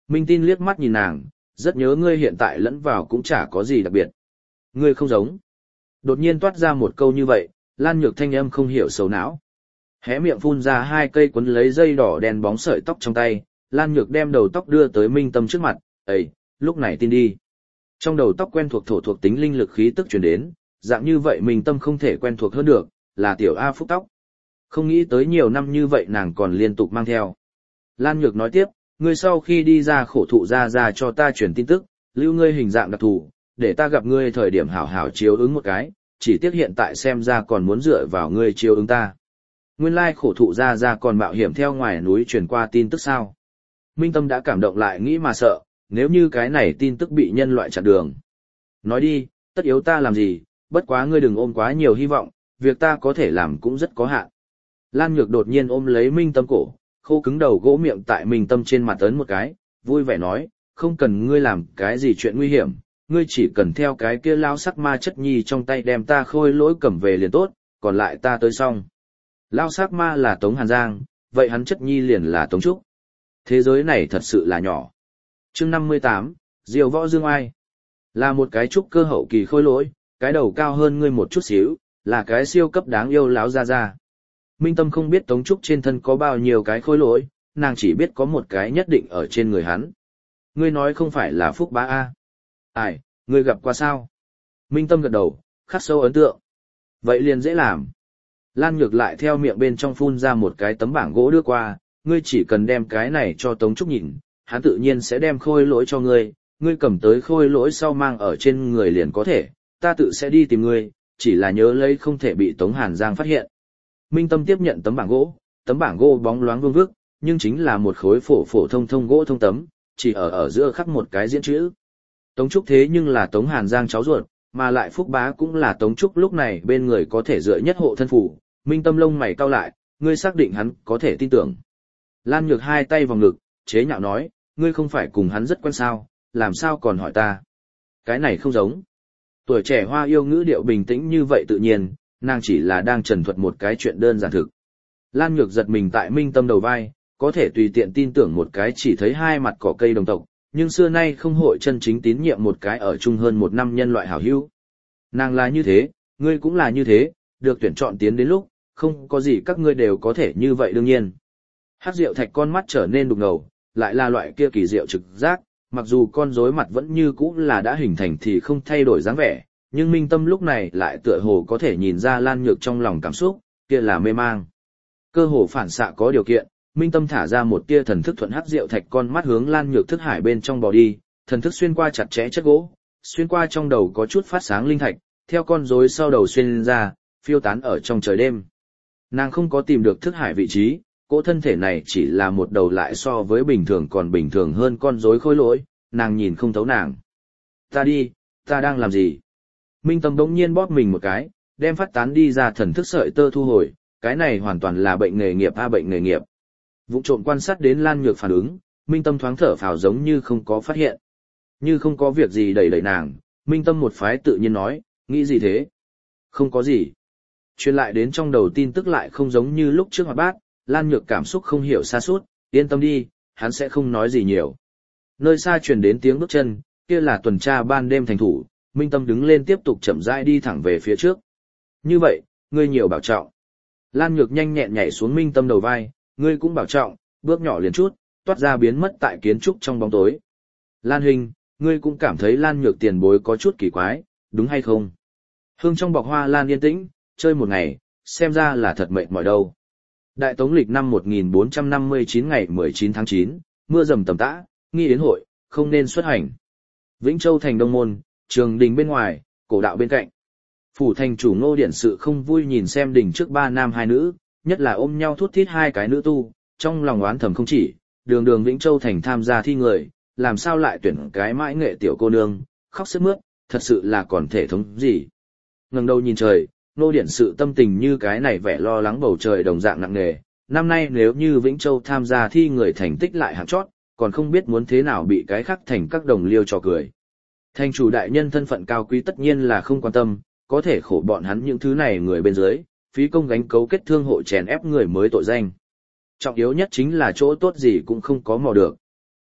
Minh Tin liếc mắt nhìn nàng, rất nhớ ngươi hiện tại lẫn vào cũng chả có gì đặc biệt. Ngươi không giống. Đột nhiên toát ra một câu như vậy, Lan Nhược thanh âm không hiểu sầu não. Hé miệng phun ra 2 cây quấn lấy dây đỏ đen bóng sợi tóc trong tay, Lan Nhược đem đầu tóc đưa tới Minh Tâm trước mặt, "Ây, lúc này tin đi." Trong đầu tóc quen thuộc thổ thuộc tính linh lực khí tức truyền đến, dạng như vậy Minh Tâm không thể quen thuộc hơn được, là tiểu A Phúc tóc. Không nghĩ tới nhiều năm như vậy nàng còn liên tục mang theo. Lan Nhược nói tiếp, "Ngươi sau khi đi ra khổ thụ ra cho ta truyền tin tức, lưu ngươi hình dạng đặc thù, để ta gặp ngươi thời điểm hảo hảo chiếu ứng một cái, chỉ tiếc hiện tại xem ra còn muốn dựa vào ngươi chiếu ứng ta." Nguyên lai khổ thụ ra còn mạo hiểm theo ngoài núi truyền qua tin tức sao. Minh Tâm đã cảm động lại nghĩ mà sợ, nếu như cái này tin tức bị nhân loại chặn đường. Nói đi, tất yếu ta làm gì, bất quá ngươi đừng ôm quá nhiều hy vọng, việc ta có thể làm cũng rất có hạn. Lan Nhược đột nhiên ôm lấy Minh Tâm cổ, khô cứng đầu gỗ miệng tại Minh Tâm trên mặt ấn một cái, vui vẻ nói, không cần ngươi làm cái gì chuyện nguy hiểm, ngươi chỉ cần theo cái kia lao sắc ma chất nhi trong tay đem ta khôi lỗi cầm về liền tốt, còn lại ta tới xong. Lao sắc ma là Tống Hàn Giang, vậy hắn chất nhi liền là Tống Trúc. Thế giới này thật sự là nhỏ. Chương 58, Diều Võ Dương Ai. Là một cái trúc cơ hậu kỳ khôi lỗi, cái đầu cao hơn ngươi một chút xíu, là cái siêu cấp đáng yêu láo ra. Minh Tâm không biết Tống Trúc trên thân có bao nhiêu cái khôi lỗi, nàng chỉ biết có một cái nhất định ở trên người hắn. Ngươi nói không phải là Phúc Bá A. Ai, ngươi gặp qua sao? Minh Tâm gật đầu, khắc sâu ấn tượng. Vậy liền dễ làm. Lan Nhược lại theo miệng bên trong phun ra một cái tấm bảng gỗ đưa qua, ngươi chỉ cần đem cái này cho Tống Trúc nhìn, hắn tự nhiên sẽ đem khôi lỗi cho ngươi, ngươi cầm tới khôi lỗi sau mang ở trên người liền có thể, ta tự sẽ đi tìm ngươi, chỉ là nhớ lấy không thể bị Tống Hàn Giang phát hiện. Minh Tâm tiếp nhận tấm bảng gỗ bóng loáng vương vức, nhưng chính là một khối phổ thông gỗ thông tấm, chỉ ở giữa khắc một cái diễn chữ. Tống Trúc thế nhưng là Tống Hàn Giang cháu ruột, mà lại Phúc Bá cũng là Tống Trúc lúc này bên người có thể dựa nhất hộ thân phủ. Minh Tâm lông mày cau lại, ngươi xác định hắn có thể tin tưởng. Lan Nhược 2 tay vào ngực, chế nhạo nói, ngươi không phải cùng hắn rất quen sao, làm sao còn hỏi ta. Cái này không giống. Tuổi trẻ hoa yêu ngữ điệu bình tĩnh như vậy tự nhiên, nàng chỉ là đang trần thuật một cái chuyện đơn giản thực. Lan Nhược giật mình tại Minh Tâm đầu vai, có thể tùy tiện tin tưởng một cái chỉ thấy 2 mặt cỏ cây đồng tộc, nhưng xưa nay không hội chân chính tín nhiệm một cái ở chung hơn 1 năm nhân loại hảo hữu. Nàng là như thế, ngươi cũng là như thế, được tuyển chọn tiến đến lúc, không có gì các ngươi đều có thể như vậy đương nhiên. Hắc Diệu Thạch con mắt trở nên đục ngầu, lại là loại kia kỳ diệu trực giác, mặc dù con rối mặt vẫn như cũ là đã hình thành thì không thay đổi dáng vẻ, nhưng Minh Tâm lúc này lại tựa hồ có thể nhìn ra Lan Nhược trong lòng cảm xúc, kia là mê mang. Cơ hồ phản xạ có điều kiện, Minh Tâm thả ra một tia thần thức thuận Hắc Diệu Thạch con mắt hướng Lan Nhược thức hải bên trong bò đi, thần thức xuyên qua chặt chẽ chất gỗ, xuyên qua trong đầu có chút phát sáng linh thạch, theo con rối sau đầu xuyên ra, phiêu tán ở trong trời đêm. Nàng không có tìm được thức hải vị trí, cỗ thân thể này chỉ là một đầu lại so với bình thường còn bình thường hơn con rối khôi lỗi, nàng nhìn không thấu nàng. Ta đi, ta đang làm gì? Minh Tâm bỗng nhiên bóp mình một cái, đem phát tán đi ra thần thức sợi tơ thu hồi, cái này hoàn toàn là bệnh nghề nghiệp bệnh nghề nghiệp. Vụng trộm quan sát đến Lan Nhược phản ứng, Minh Tâm thoáng thở phào giống như không có phát hiện. Như không có việc gì đẩy nàng, Minh Tâm một phái tự nhiên nói, nghĩ gì thế? Không có gì. Truyền lại đến trong đầu tin tức lại không giống như lúc trước hoạt bát, Lan Nhược cảm xúc không hiểu sa sút, yên tâm đi, hắn sẽ không nói gì nhiều. Nơi xa truyền đến tiếng bước chân, kia là tuần tra ban đêm thành thủ, Minh Tâm đứng lên tiếp tục chậm rãi đi thẳng về phía trước. Như vậy, ngươi nhiều bảo trọng. Lan Nhược nhanh nhẹn nhảy xuống Minh Tâm đầu vai, ngươi cũng bảo trọng, bước nhỏ liền chút, toát ra biến mất tại kiến trúc trong bóng tối. Lan huynh, ngươi cũng cảm thấy Lan Nhược tiền bối có chút kỳ quái, đúng hay không? Hương trong bọc hoa lan yên tĩnh, chơi một ngày, xem ra là thật mệt mỏi đâu. Đại Tống lịch năm 1459 ngày 19 tháng 9, mưa rầm tầm tã, nghi yến hội, không nên xuất hành. Vĩnh Châu thành Đông Môn, trường đình bên ngoài, cổ đạo bên cạnh. Phủ thành chủ Ngô Điển Sự không vui nhìn xem đình trước 3 nam 2 nữ, nhất là ôm nhau thút thít 2 cái nữ tu, trong lòng oán thầm không chỉ, đường Vĩnh Châu thành tham gia thi người, làm sao lại tuyển cái mãi nghệ tiểu cô nương, khóc sướt mướt, thật sự là còn thể thống gì. Ngẩng đầu nhìn trời, Ngô Điển Sự tâm tình như cái này vẻ lo lắng bầu trời đồng dạng nặng nề, năm nay nếu như Vĩnh Châu tham gia thi người thành tích lại hạng chót, còn không biết muốn thế nào bị cái khác thành các đồng liêu trò cười. Thành chủ đại nhân thân phận cao quý tất nhiên là không quan tâm, có thể khổ bọn hắn những thứ này người bên dưới, phí công gánh cấu kết thương hội chèn ép người mới tội danh. Trọng yếu nhất chính là chỗ tốt gì cũng không có mò được.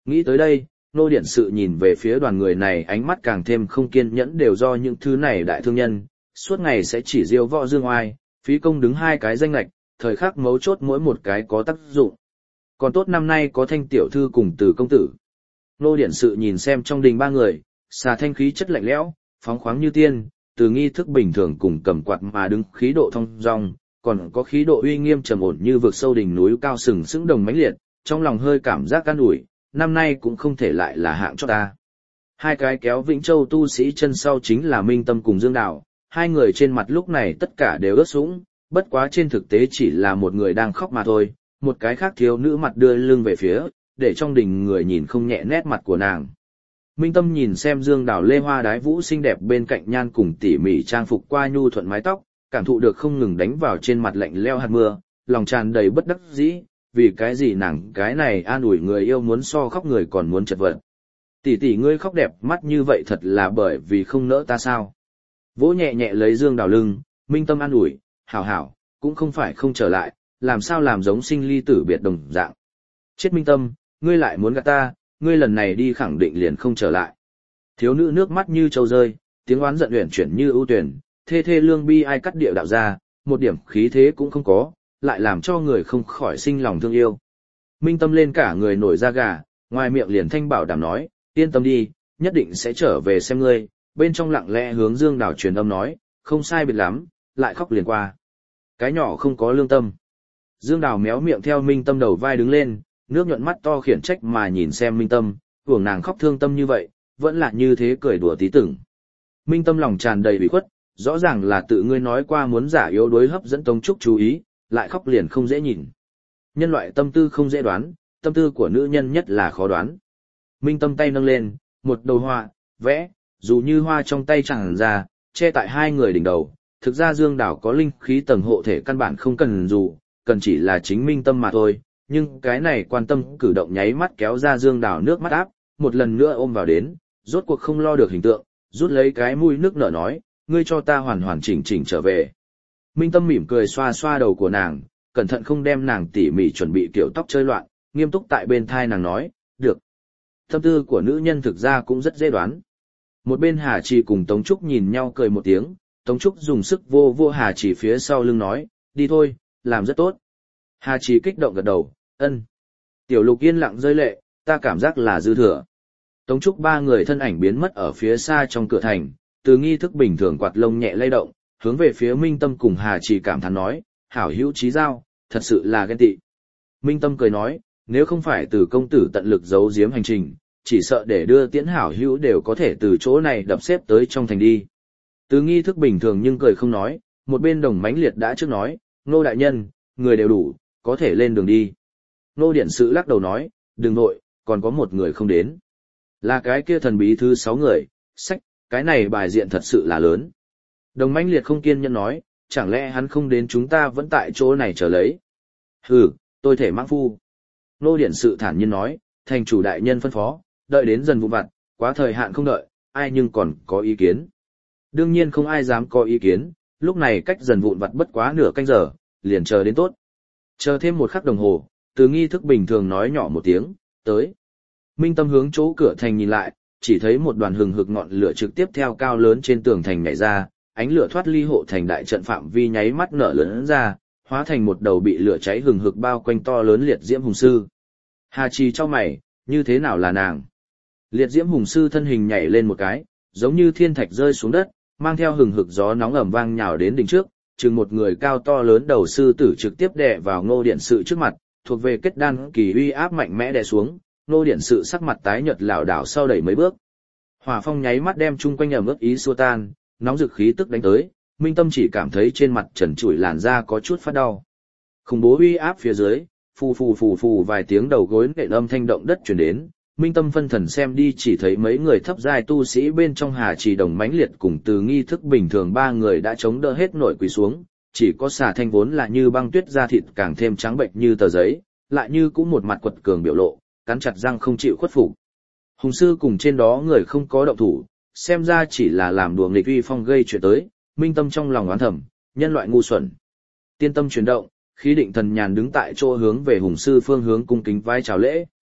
Nghĩ tới đây, Ngô Điển Sự nhìn về phía đoàn người này, ánh mắt càng thêm không kiên nhẫn, đều do những thứ này đại thương nhân, suốt ngày sẽ chỉ diêu võ dương oai, phí công đứng hai cái danh lệch, thời khắc mấu chốt mỗi một cái có tác dụng. Còn tốt năm nay có Thanh tiểu thư cùng Từ công tử. Ngô Điển Sự nhìn xem trong đình ba người, xà thanh khí chất lạnh lẽo, phóng khoáng như tiên, Từ nghi thức bình thường cùng cầm quạt mà đứng khí độ thong dong, còn có khí độ uy nghiêm trầm ổn như vực sâu đỉnh núi cao sừng sững đồng mãnh liệt, trong lòng hơi cảm giác an ủi, năm nay cũng không thể lại là hạng cho ta. Hai cái kéo Vĩnh Châu tu sĩ chân sau chính là Minh Tâm cùng Dương Đào, hai người trên mặt lúc này tất cả đều ướt sũng, bất quá trên thực tế chỉ là một người đang khóc mà thôi, một cái khác thiếu nữ mặt đưa lưng về phía, để trong đình người nhìn không nhẹ nét mặt của nàng. Minh Tâm nhìn xem Dương Đào lê hoa đái vũ xinh đẹp bên cạnh nhan cùng tỉ mỉ trang phục qua nhu thuận mái tóc, cảm thụ được không ngừng đánh vào trên mặt lạnh leo hạt mưa, lòng tràn đầy bất đắc dĩ, vì cái gì nàng cái này an ủi người yêu muốn so khóc người còn muốn chật vật. Tỷ tỷ ngươi khóc đẹp mắt như vậy thật là bởi vì không nỡ ta sao? Vỗ nhẹ nhẹ lấy Dương Đào lưng, Minh Tâm an ủi, hảo hảo, cũng không phải không trở lại, làm sao làm giống sinh ly tử biệt đồng dạng. Chết Minh Tâm, ngươi lại muốn gạt ta, ngươi lần này đi khẳng định liền không trở lại. Thiếu nữ nước mắt như trâu rơi, tiếng oán giận uyển chuyển như ưu tuyển, thê thê lương bi ai cắt địa đạo ra, một điểm khí thế cũng không có, lại làm cho người không khỏi sinh lòng thương yêu. Minh Tâm lên cả người nổi da gà, ngoài miệng liền thanh bảo đảm nói, yên tâm đi, nhất định sẽ trở về xem ngươi, bên trong lặng lẽ hướng Dương Đào truyền âm nói, không sai biệt lắm, lại khóc liền qua. Cái nhỏ không có lương tâm. Dương Đào méo miệng theo Minh Tâm đầu vai đứng lên, nước nhuận mắt to khiển trách mà nhìn xem Minh Tâm, hưởng nàng khóc thương tâm như vậy, vẫn là như thế cười đùa tí tưởng. Minh Tâm lòng tràn đầy ủy khuất, rõ ràng là tự ngươi nói qua muốn giả yếu đuối hấp dẫn Tống Trúc chú ý, lại khóc liền không dễ nhìn. Nhân loại tâm tư không dễ đoán, tâm tư của nữ nhân nhất là khó đoán. Minh Tâm tay nâng lên, một đầu hoa, vẽ, dù như hoa trong tay chẳng ra, che tại hai người đỉnh đầu. Thực ra Dương Đào có linh khí tầng hộ thể căn bản không cần dù, cần chỉ là chính Minh Tâm mà thôi. Nhưng cái này quan tâm cử động nháy mắt kéo ra Dương Đào nước mắt áp, một lần nữa ôm vào đến, rốt cuộc không lo được hình tượng, rút lấy cái mũi nước nở nói, ngươi cho ta hoàn hoàn chỉnh chỉnh trở về. Minh Tâm mỉm cười xoa xoa đầu của nàng, cẩn thận không đem nàng tỉ mỉ chuẩn bị kiểu tóc chơi loạn, nghiêm túc tại bên thai nàng nói, được. Tâm tư của nữ nhân thực ra cũng rất dễ đoán. Một bên Hà Trì cùng Tống Trúc nhìn nhau cười một tiếng, Tống Trúc dùng sức vô vô Hà Trì phía sau lưng nói, đi thôi, làm rất tốt. Hà Trì kích động gật đầu, ân. Tiểu Lục yên lặng rơi lệ, ta cảm giác là dư thừa. Tống Trúc ba người thân ảnh biến mất ở phía xa trong cửa thành, từ nghi thức bình thường quạt lông nhẹ lay động, hướng về phía Minh Tâm cùng Hà Trì cảm thán nói, hảo hữu chí giao, thật sự là ghen tị. Minh Tâm cười nói, nếu không phải từ công tử tận lực giấu giếm hành trình, chỉ sợ để đưa tiễn hảo hữu đều có thể từ chỗ này đập xếp tới trong thành đi. Từ nghi thức bình thường nhưng cười không nói, một bên Đồng Mãnh Liệt đã trước nói, Nô đại nhân, người đều đủ, có thể lên đường đi. Nô Điển Sự lắc đầu nói, đừng nội, còn có một người không đến. Là cái kia thần bí thứ 6 người, sách, cái này bài diện thật sự là lớn. Đồng Mãnh Liệt không kiên nhẫn nói, chẳng lẽ hắn không đến chúng ta vẫn tại chỗ này chờ lấy. Hừ, tôi thể mãng phu. Nô Điển Sự thản nhiên nói, thành chủ đại nhân phân phó, đợi đến dần vụ vặt, quá thời hạn không đợi, ai nhưng còn có ý kiến. Đương nhiên không ai dám có ý kiến, lúc này cách dần vụn vặt bất quá nửa canh giờ, liền chờ đến tốt. Chờ thêm một khắc đồng hồ, từ nghi thức bình thường nói nhỏ một tiếng, tới. Minh Tâm hướng chỗ cửa thành nhìn lại, chỉ thấy một đoàn hừng hực ngọn lửa trực tiếp theo cao lớn trên tường thành nhảy ra, ánh lửa thoát ly hộ thành đại trận phạm vi nháy mắt nở lớn ra, hóa thành một đầu bị lửa cháy hừng hực bao quanh to lớn liệt diễm hùng sư. Hà Trì cho mày, như thế nào là nàng? Liệt diễm hùng sư thân hình nhảy lên một cái, giống như thiên thạch rơi xuống đất, mang theo hừng hực gió nóng ẩm vang nhào đến đỉnh trước, chừng một người cao to lớn đầu sư tử trực tiếp đè vào Ngô Điển Sự trước mặt, thuộc về kết đan kỳ uy áp mạnh mẽ đè xuống, Ngô Điển Sự sắc mặt tái nhợt lảo đảo sau đẩy mấy bước. Hỏa phong nháy mắt đem chung quanh ẩm ướt ý xua tan, nóng rực khí tức đánh tới, Minh Tâm chỉ cảm thấy trên mặt trần trụi làn da có chút phát đau. Khủng bố uy áp phía dưới, phù phù phù phù vài tiếng đầu gối nện âm thanh động đất truyền đến, Minh Tâm phân thần xem đi chỉ thấy mấy người thấp giai tu sĩ bên trong Hà Trì Đồng Mãnh Liệt cùng từ nghi thức bình thường ba người đã chống đỡ hết nổi quỳ xuống, chỉ có Xà Thanh vốn là như băng tuyết da thịt càng thêm trắng bệnh như tờ giấy, lại như cũng một mặt quật cường biểu lộ, cắn chặt răng không chịu khuất phục. Hùng sư cùng trên đó người không có động thủ, xem ra chỉ là làm đùa nghịch uy phong gây chuyện tới, Minh Tâm trong lòng oán thầm, nhân loại ngu xuẩn. Tiên tâm chuyển động, khí định thần nhàn đứng tại chỗ hướng về hùng sư phương hướng cung kính vai chào lễ.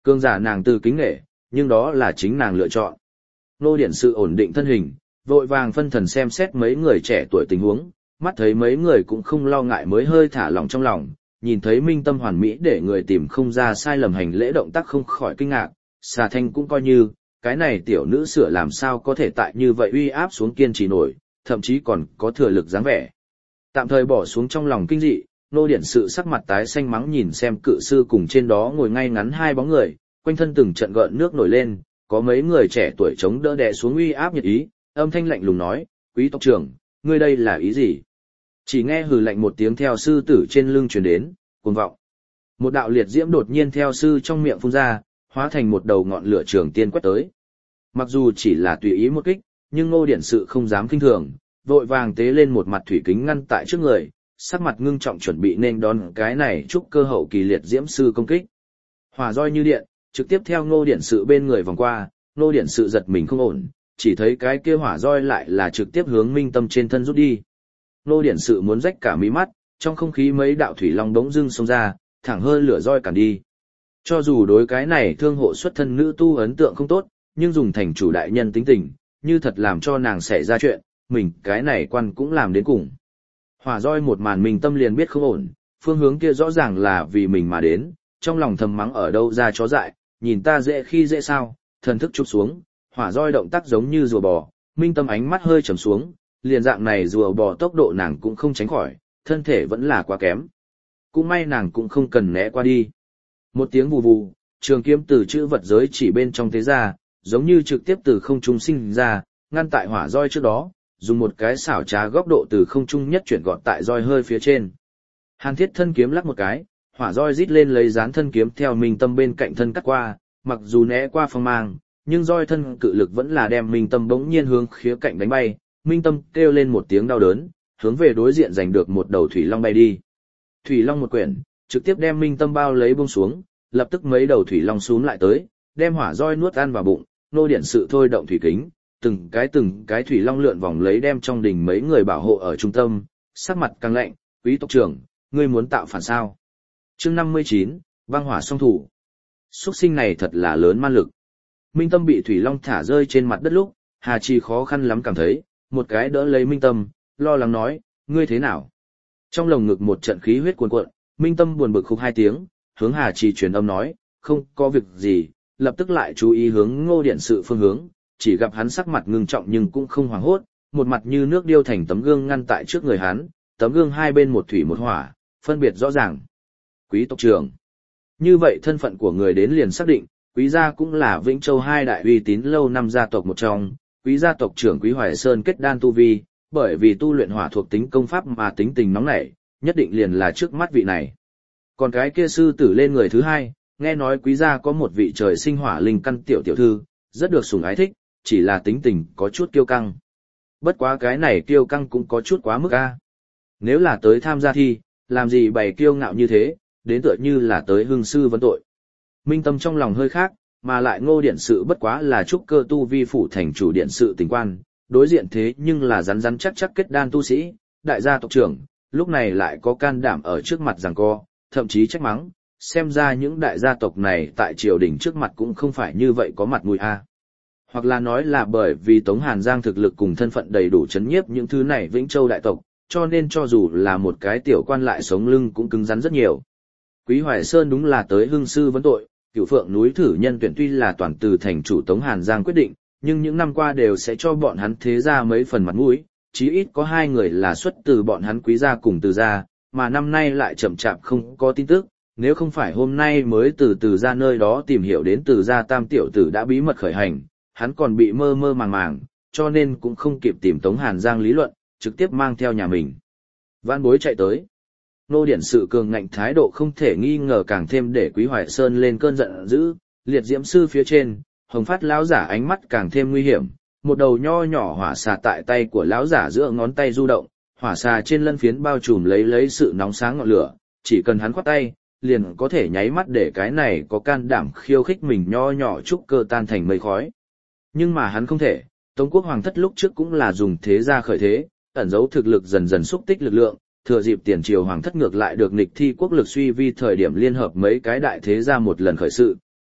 Cường giả nàng từ kính nghệ, nhưng đó là chính nàng lựa chọn. Ngô Điển Sự ổn định thân hình, vội vàng phân thần xem xét mấy người trẻ tuổi tình huống, mắt thấy mấy người cũng không lo ngại mới hơi thả lỏng trong lòng, nhìn thấy minh tâm hoàn mỹ để người tìm không ra sai lầm hành lễ động tác không khỏi kinh ngạc, xà thanh cũng coi như, cái này tiểu nữ sửa làm sao có thể tại như vậy uy áp xuống kiên trì nổi, thậm chí còn có thừa lực dáng vẻ. Tạm thời bỏ xuống trong lòng kinh dị, Ngô Điển Sự sắc mặt tái xanh mắng nhìn xem cự sư cùng trên đó ngồi ngay ngắn hai bóng người, quanh thân từng trận gợn nước nổi lên, có mấy người trẻ tuổi chống đỡ đè xuống uy áp nhiệt ý, âm thanh lạnh lùng nói, quý tộc trưởng, ngươi đây là ý gì? Chỉ nghe hừ lạnh một tiếng theo sư tử trên lưng truyền đến, cuồng vọng. Một đạo liệt diễm đột nhiên theo sư trong miệng phun ra, hóa thành một đầu ngọn lửa trường tiên quét tới. Mặc dù chỉ là tùy ý một kích, nhưng Ngô Điển Sự không dám khinh thường, vội vàng tế lên một mặt thủy kính ngăn tại trước người, sắc mặt ngưng trọng chuẩn bị nên đón cái này chúc cơ hậu kỳ liệt diễm sư công kích. Hỏa roi như điện, trực tiếp theo Ngô Điển Sự bên người vòng qua, Ngô Điển Sự giật mình không ổn, chỉ thấy cái kia hỏa roi lại là trực tiếp hướng minh tâm trên thân rút đi. Ngô Điển Sự muốn rách cả mí mắt, trong không khí mấy đạo thủy long bỗng dưng xông ra, thẳng hơi lửa roi cản đi. Cho dù đối cái này thương hộ xuất thân nữ tu ấn tượng không tốt, nhưng dùng thành chủ đại nhân tính tình, như thật làm cho nàng xảy ra chuyện, mình cái này quan cũng làm đến cùng. Hỏa roi một màn mình tâm liền biết không ổn, phương hướng kia rõ ràng là vì mình mà đến, trong lòng thầm mắng ở đâu ra chó dại, nhìn ta dễ khi dễ sao, thần thức chụp xuống, hỏa roi động tác giống như rùa bò, minh tâm ánh mắt hơi trầm xuống, liền dạng này rùa bò tốc độ nàng cũng không tránh khỏi, thân thể vẫn là quá kém. Cũng may nàng cũng không cần né qua đi. Một tiếng vù vù, trường kiếm từ chữ vật giới chỉ bên trong thế ra, giống như trực tiếp từ không trung sinh ra, ngăn tại hỏa roi trước đó, dùng một cái xảo trá góc độ từ không trung nhất chuyển gọn tại roi hơi phía trên. Hàn Thiết thân kiếm lắc một cái, hỏa roi rít lên lấy dán thân kiếm theo minh tâm bên cạnh thân cắt qua, mặc dù né qua phong mang, nhưng roi thân cự lực vẫn là đem minh tâm bỗng nhiên hướng khía cạnh đánh bay, minh tâm kêu lên một tiếng đau đớn, hướng về đối diện giành được một đầu thủy long bay đi. Thủy long một quyển, trực tiếp đem minh tâm bao lấy buông xuống, lập tức mấy đầu thủy long xuống lại tới, đem hỏa roi nuốt ăn vào bụng, Ngô Điển Sự thôi động thủy kính, từng cái thủy long lượn vòng lấy đem trong đình mấy người bảo hộ ở trung tâm, sắc mặt càng lạnh, quý tộc trưởng, ngươi muốn tạo phản sao? Chương 59, băng hỏa song thủ. Xuất sinh này thật là lớn man lực. Minh Tâm bị thủy long thả rơi trên mặt đất lúc, Hà Trì khó khăn lắm cảm thấy, một cái đỡ lấy Minh Tâm, lo lắng nói, ngươi thế nào? Trong lồng ngực một trận khí huyết cuồn cuộn, Minh Tâm buồn bực khục hai tiếng, hướng Hà Trì truyền âm nói, không có việc gì, lập tức lại chú ý hướng Ngô Điển Sự phương hướng, chỉ gặp hắn sắc mặt ngưng trọng nhưng cũng không hoảng hốt, một mặt như nước điêu thành tấm gương ngăn tại trước người hắn, tấm gương hai bên một thủy một hỏa, phân biệt rõ ràng. Quý tộc trưởng. Như vậy thân phận của người đến liền xác định, quý gia cũng là Vĩnh Châu hai đại uy tín lâu năm gia tộc một trong, quý gia tộc trưởng Quý Hoài Sơn kết đan tu vi, bởi vì tu luyện hỏa thuộc tính công pháp mà tính tình nóng nảy, nhất định liền là trước mắt vị này. Còn cái kia sư tử lên người thứ hai, nghe nói quý gia có một vị trời sinh hỏa linh căn tiểu tiểu thư, rất được sủng ái thích, chỉ là tính tình có chút kiêu căng. Bất quá cái này kiêu căng cũng có chút quá mức a. Nếu là tới tham gia thi, làm gì bày kiêu ngạo như thế, đến tựa như là tới hương sư vấn tội. Minh Tâm trong lòng hơi khác, mà lại Ngô Điển Sự bất quá là trúc cơ tu vi phủ thành chủ điện sự tình quan, đối diện thế nhưng là rắn rắn chắc chắc kết đan tu sĩ, đại gia tộc trưởng, lúc này lại có can đảm ở trước mặt giằng co, thậm chí trách mắng, xem ra những đại gia tộc này tại triều đình trước mặt cũng không phải như vậy có mặt mũi a. Hoặc là nói là bởi vì Tống Hàn Giang thực lực cùng thân phận đầy đủ chấn nhiếp những thứ này Vĩnh Châu đại tộc, cho nên cho dù là một cái tiểu quan lại sống lưng cũng cứng rắn rất nhiều. Quý Hoài Sơn đúng là tới hưng sư vấn tội, Cửu Phượng núi thử nhân tuyển tuy là toàn từ thành chủ Tống Hàn Giang quyết định, nhưng những năm qua đều sẽ cho bọn hắn thế ra mấy phần mặt mũi, chí ít có hai người là xuất từ bọn hắn quý gia cùng từ gia, mà năm nay lại chậm chạp không có tin tức, nếu không phải hôm nay mới từ gia nơi đó tìm hiểu đến từ gia tam tiểu tử đã bí mật khởi hành, hắn còn bị mơ mơ màng màng, cho nên cũng không kịp tìm Tống Hàn Giang lý luận, trực tiếp mang theo nhà mình. Vãn bối chạy tới. Ngô Điển Sự cường ngạnh thái độ không thể nghi ngờ càng thêm để Quý Hoài Sơn lên cơn giận dữ, liệt diễm sư phía trên, Hồng Phát lão giả ánh mắt càng thêm nguy hiểm, một đầu nho nhỏ hỏa xà tại tay của lão giả giữa ngón tay du động, hỏa xà trên lân phiến bao trùm lấy sự nóng sáng ngọn lửa, chỉ cần hắn khoát tay, liền có thể nháy mắt để cái này có can đảm khiêu khích mình nho nhỏ trúc cơ tan thành mây khói. Nhưng mà hắn không thể, Tống Quốc Hoàng thất lúc trước cũng là dùng thế gia khởi thế, ẩn giấu thực lực dần dần xúc tích lực lượng, thừa dịp tiền triều hoàng thất ngược lại được nghịch thi quốc lực suy vi thời điểm liên hợp mấy cái đại thế gia một lần khởi sự,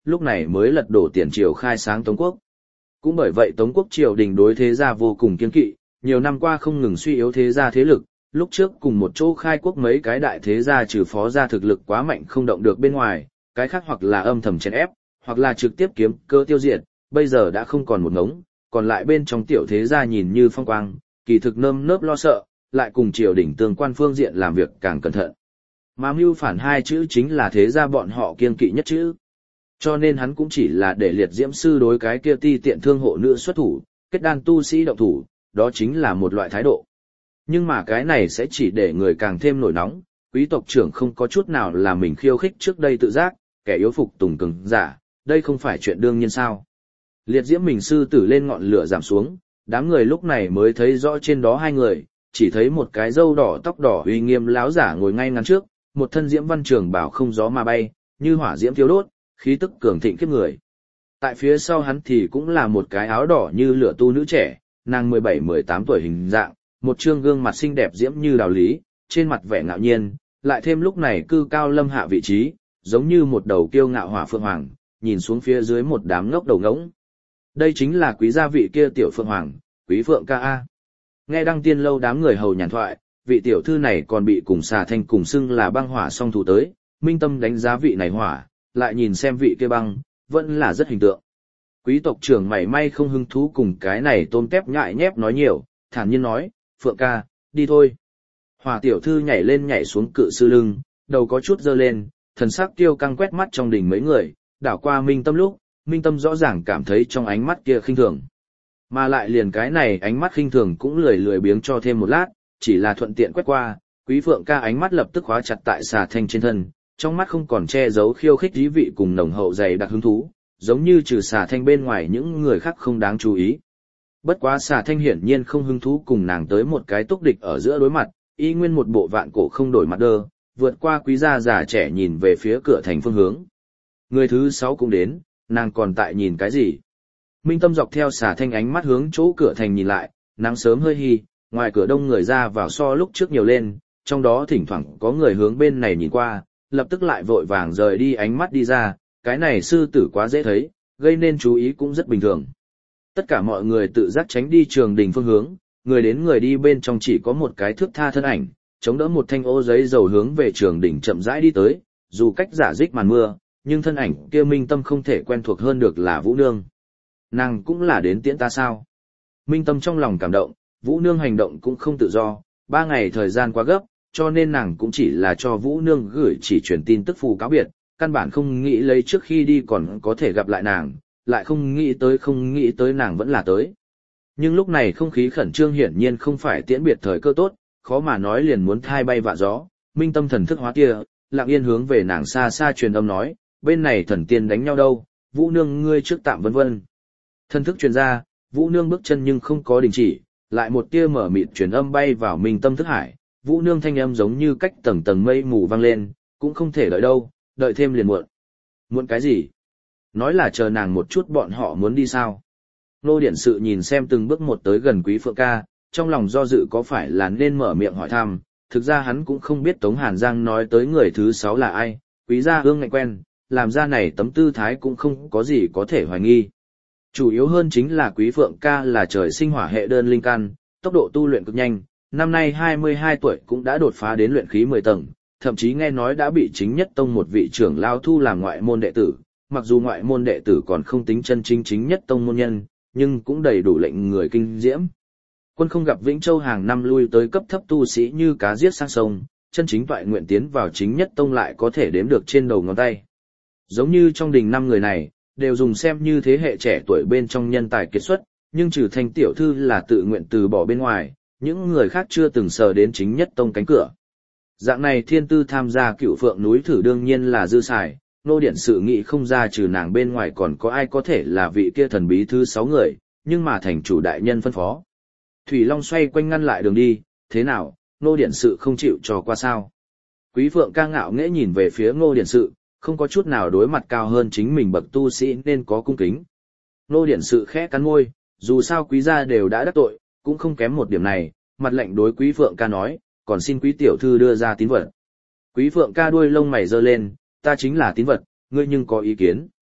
lúc này mới lật đổ tiền triều khai sáng Tống quốc. Cũng bởi vậy Tống quốc triều đình đối thế gia vô cùng kiên kỵ, nhiều năm qua không ngừng suy yếu thế gia thế lực, lúc trước cùng một chỗ khai quốc mấy cái đại thế gia trừ phó gia thực lực quá mạnh không động được bên ngoài, cái khác hoặc là âm thầm chèn ép, hoặc là trực tiếp kiếm cơ tiêu diệt, bây giờ đã không còn một ngống, còn lại bên trong tiểu thế gia nhìn như phong quang, kỳ thực nơm nớp lo sợ, lại cùng triều đình tương quan phương diện làm việc càng cẩn thận. Mà mưu phản hai chữ chính là thế gia bọn họ kiên kỵ nhất chữ. Cho nên hắn cũng chỉ là để liệt diễm sư đối cái kia ti tiện thương hộ nữ xuất thủ, kết đan tu sĩ động thủ, đó chính là một loại thái độ. Nhưng mà cái này sẽ chỉ để người càng thêm nổi nóng, quý tộc trưởng không có chút nào là mình khiêu khích trước đây tự giác, kẻ yếu phục tùng cường giả, đây không phải chuyện đương nhiên sao. Liệt diễm mình sư tử lên ngọn lửa giảm xuống, đám người lúc này mới thấy rõ trên đó hai người, chỉ thấy một cái râu đỏ tóc đỏ uy nghiêm láo giả ngồi ngay ngắn trước, một thân diễm văn trường bảo không gió mà bay, như hỏa diễm thiêu đốt, khí tức cường thịnh khiếp người. Tại phía sau hắn thì cũng là một cái áo đỏ như lửa tu nữ trẻ, nàng 17-18 tuổi hình dạng, một trương gương mặt xinh đẹp diễm như đào lý, trên mặt vẻ ngạo nhiên, lại thêm lúc này cư cao lâm hạ vị trí, giống như một đầu kiêu ngạo hỏa phượng hoàng, nhìn xuống phía dưới một đám ngốc đầu ngỗng. Đây chính là quý gia vị kia tiểu phượng hoàng, quý phượng ca a. Nghe đăng tiên lâu đám người hầu nhàn thoại, vị tiểu thư này còn bị cùng xà thanh cùng xưng là băng hỏa song thủ tới, minh tâm đánh giá vị này hỏa, lại nhìn xem vị kia băng, vẫn là rất hình tượng. Quý tộc trưởng mảy may không hứng thú cùng cái này tôm tép nhại nhép nói nhiều, thản nhiên nói, Phượng ca, đi thôi. Hỏa tiểu thư nhảy lên nhảy xuống cự sư lưng, đầu có chút dơ lên, thần sắc tiêu căng quét mắt trong đình mấy người, đảo qua minh tâm lúc, minh tâm rõ ràng cảm thấy trong ánh mắt kia khinh thường. Mà lại liền cái này ánh mắt khinh thường cũng lười biếng cho thêm một lát, chỉ là thuận tiện quét qua, quý phượng ca ánh mắt lập tức khóa chặt tại xà thanh trên thân, trong mắt không còn che giấu khiêu khích dí vị cùng nồng hậu dày đặc hứng thú, giống như trừ xà thanh bên ngoài những người khác không đáng chú ý. Bất quá xà thanh hiển nhiên không hứng thú cùng nàng tới một cái túc địch ở giữa đối mặt, y nguyên một bộ vạn cổ không đổi mặt đơ, vượt qua quý gia già trẻ nhìn về phía cửa thành phương hướng. Người thứ 6 cũng đến, nàng còn tại nhìn cái gì? Minh tâm dọc theo xà thanh ánh mắt hướng chỗ cửa thành nhìn lại, nắng sớm hơi hi, ngoài cửa đông người ra vào so lúc trước nhiều lên, trong đó thỉnh thoảng có người hướng bên này nhìn qua, lập tức lại vội vàng rời đi ánh mắt đi ra, cái này sư tử quá dễ thấy, gây nên chú ý cũng rất bình thường. Tất cả mọi người tự giác tránh đi trường đình phương hướng, người đến người đi bên trong chỉ có một cái thước tha thân ảnh, chống đỡ một thanh ô giấy dầu hướng về trường đỉnh chậm rãi đi tới, dù cách giả dích màn mưa, nhưng thân ảnh kia Minh Tâm không thể quen thuộc hơn được là Vũ Nương. Nàng cũng là đến tiễn ta sao? Minh Tâm trong lòng cảm động, Vũ Nương hành động cũng không tự do, 3 ngày thời gian quá gấp, cho nên nàng cũng chỉ là cho Vũ Nương gửi chỉ truyền tin tức phù cáo biệt, căn bản không nghĩ lấy trước khi đi còn có thể gặp lại nàng, lại không nghĩ tới nàng vẫn là tới. Nhưng lúc này không khí khẩn trương hiển nhiên không phải tiễn biệt thời cơ tốt, khó mà nói liền muốn thai bay vạ gió, Minh Tâm thần thức hóa tia, lặng yên hướng về nàng xa xa truyền âm nói, bên này thần tiên đánh nhau đâu, Vũ Nương ngươi trước tạm vân vân. Thần thức truyền ra, Vũ Nương bước chân nhưng không có đình chỉ, lại một tia mở mịt truyền âm bay vào Minh Tâm thức hải, Vũ Nương thanh âm giống như cách tầng tầng mây mù vang lên, cũng không thể đợi đâu, đợi thêm liền muộn. Muộn cái gì? Nói là chờ nàng một chút bọn họ muốn đi sao? Nô Điển Sự nhìn xem từng bước một tới gần Quý Phượng ca, trong lòng do dự có phải là nên mở miệng hỏi thăm, thực ra hắn cũng không biết Tống Hàn Giang nói tới người thứ 6 là ai, Quý gia ương ngạnh quen, làm ra này tấm tư thái cũng không có gì có thể hoài nghi. Chủ yếu hơn chính là Quý Phượng ca là trời sinh hỏa hệ đơn linh căn, tốc độ tu luyện cực nhanh, năm nay 22 tuổi cũng đã đột phá đến luyện khí 10 tầng, thậm chí nghe nói đã bị chính nhất tông một vị trưởng lao thu làm ngoại môn đệ tử, mặc dù ngoại môn đệ tử còn không tính chân chính chính nhất tông môn nhân, nhưng cũng đầy đủ lệnh người kinh diễm. Quân không gặp Vĩnh Châu hàng năm lui tới cấp thấp tu sĩ như cá giết sang sông, chân chính toại nguyện tiến vào chính nhất tông lại có thể đếm được trên đầu ngón tay. Giống như trong đình 5 người này, đều dùng xem như thế hệ trẻ tuổi bên trong nhân tài kiệt xuất, nhưng trừ Thanh tiểu thư là tự nguyện từ bỏ bên ngoài, những người khác chưa từng sờ đến chính nhất tông cánh cửa. Dạng này thiên tư tham gia Cựu Phượng núi thử đương nhiên là dư xài, Nô Điển Sự nghĩ không ra trừ nàng bên ngoài còn có ai có thể là vị kia thần bí thứ 6 người, nhưng mà thành chủ đại nhân phân phó. Thủy Long xoay quanh ngăn lại đường đi, thế nào, Nô Điển Sự không chịu trò qua sao? Quý Phượng ca ngạo nghễ nhìn về phía Nô Điển Sự, không có chút nào đối mặt cao hơn chính mình bậc tu sĩ nên có cung kính. Nô Điển Sự khẽ cắn môi, dù sao quý gia đều đã đắc tội, cũng không kém một điểm này, mặt lạnh đối Quý Phượng ca nói, còn xin quý tiểu thư đưa ra tín vật. Quý Phượng ca đuôi lông mày giơ lên, ta chính là tín vật, ngươi nhưng có ý kiến.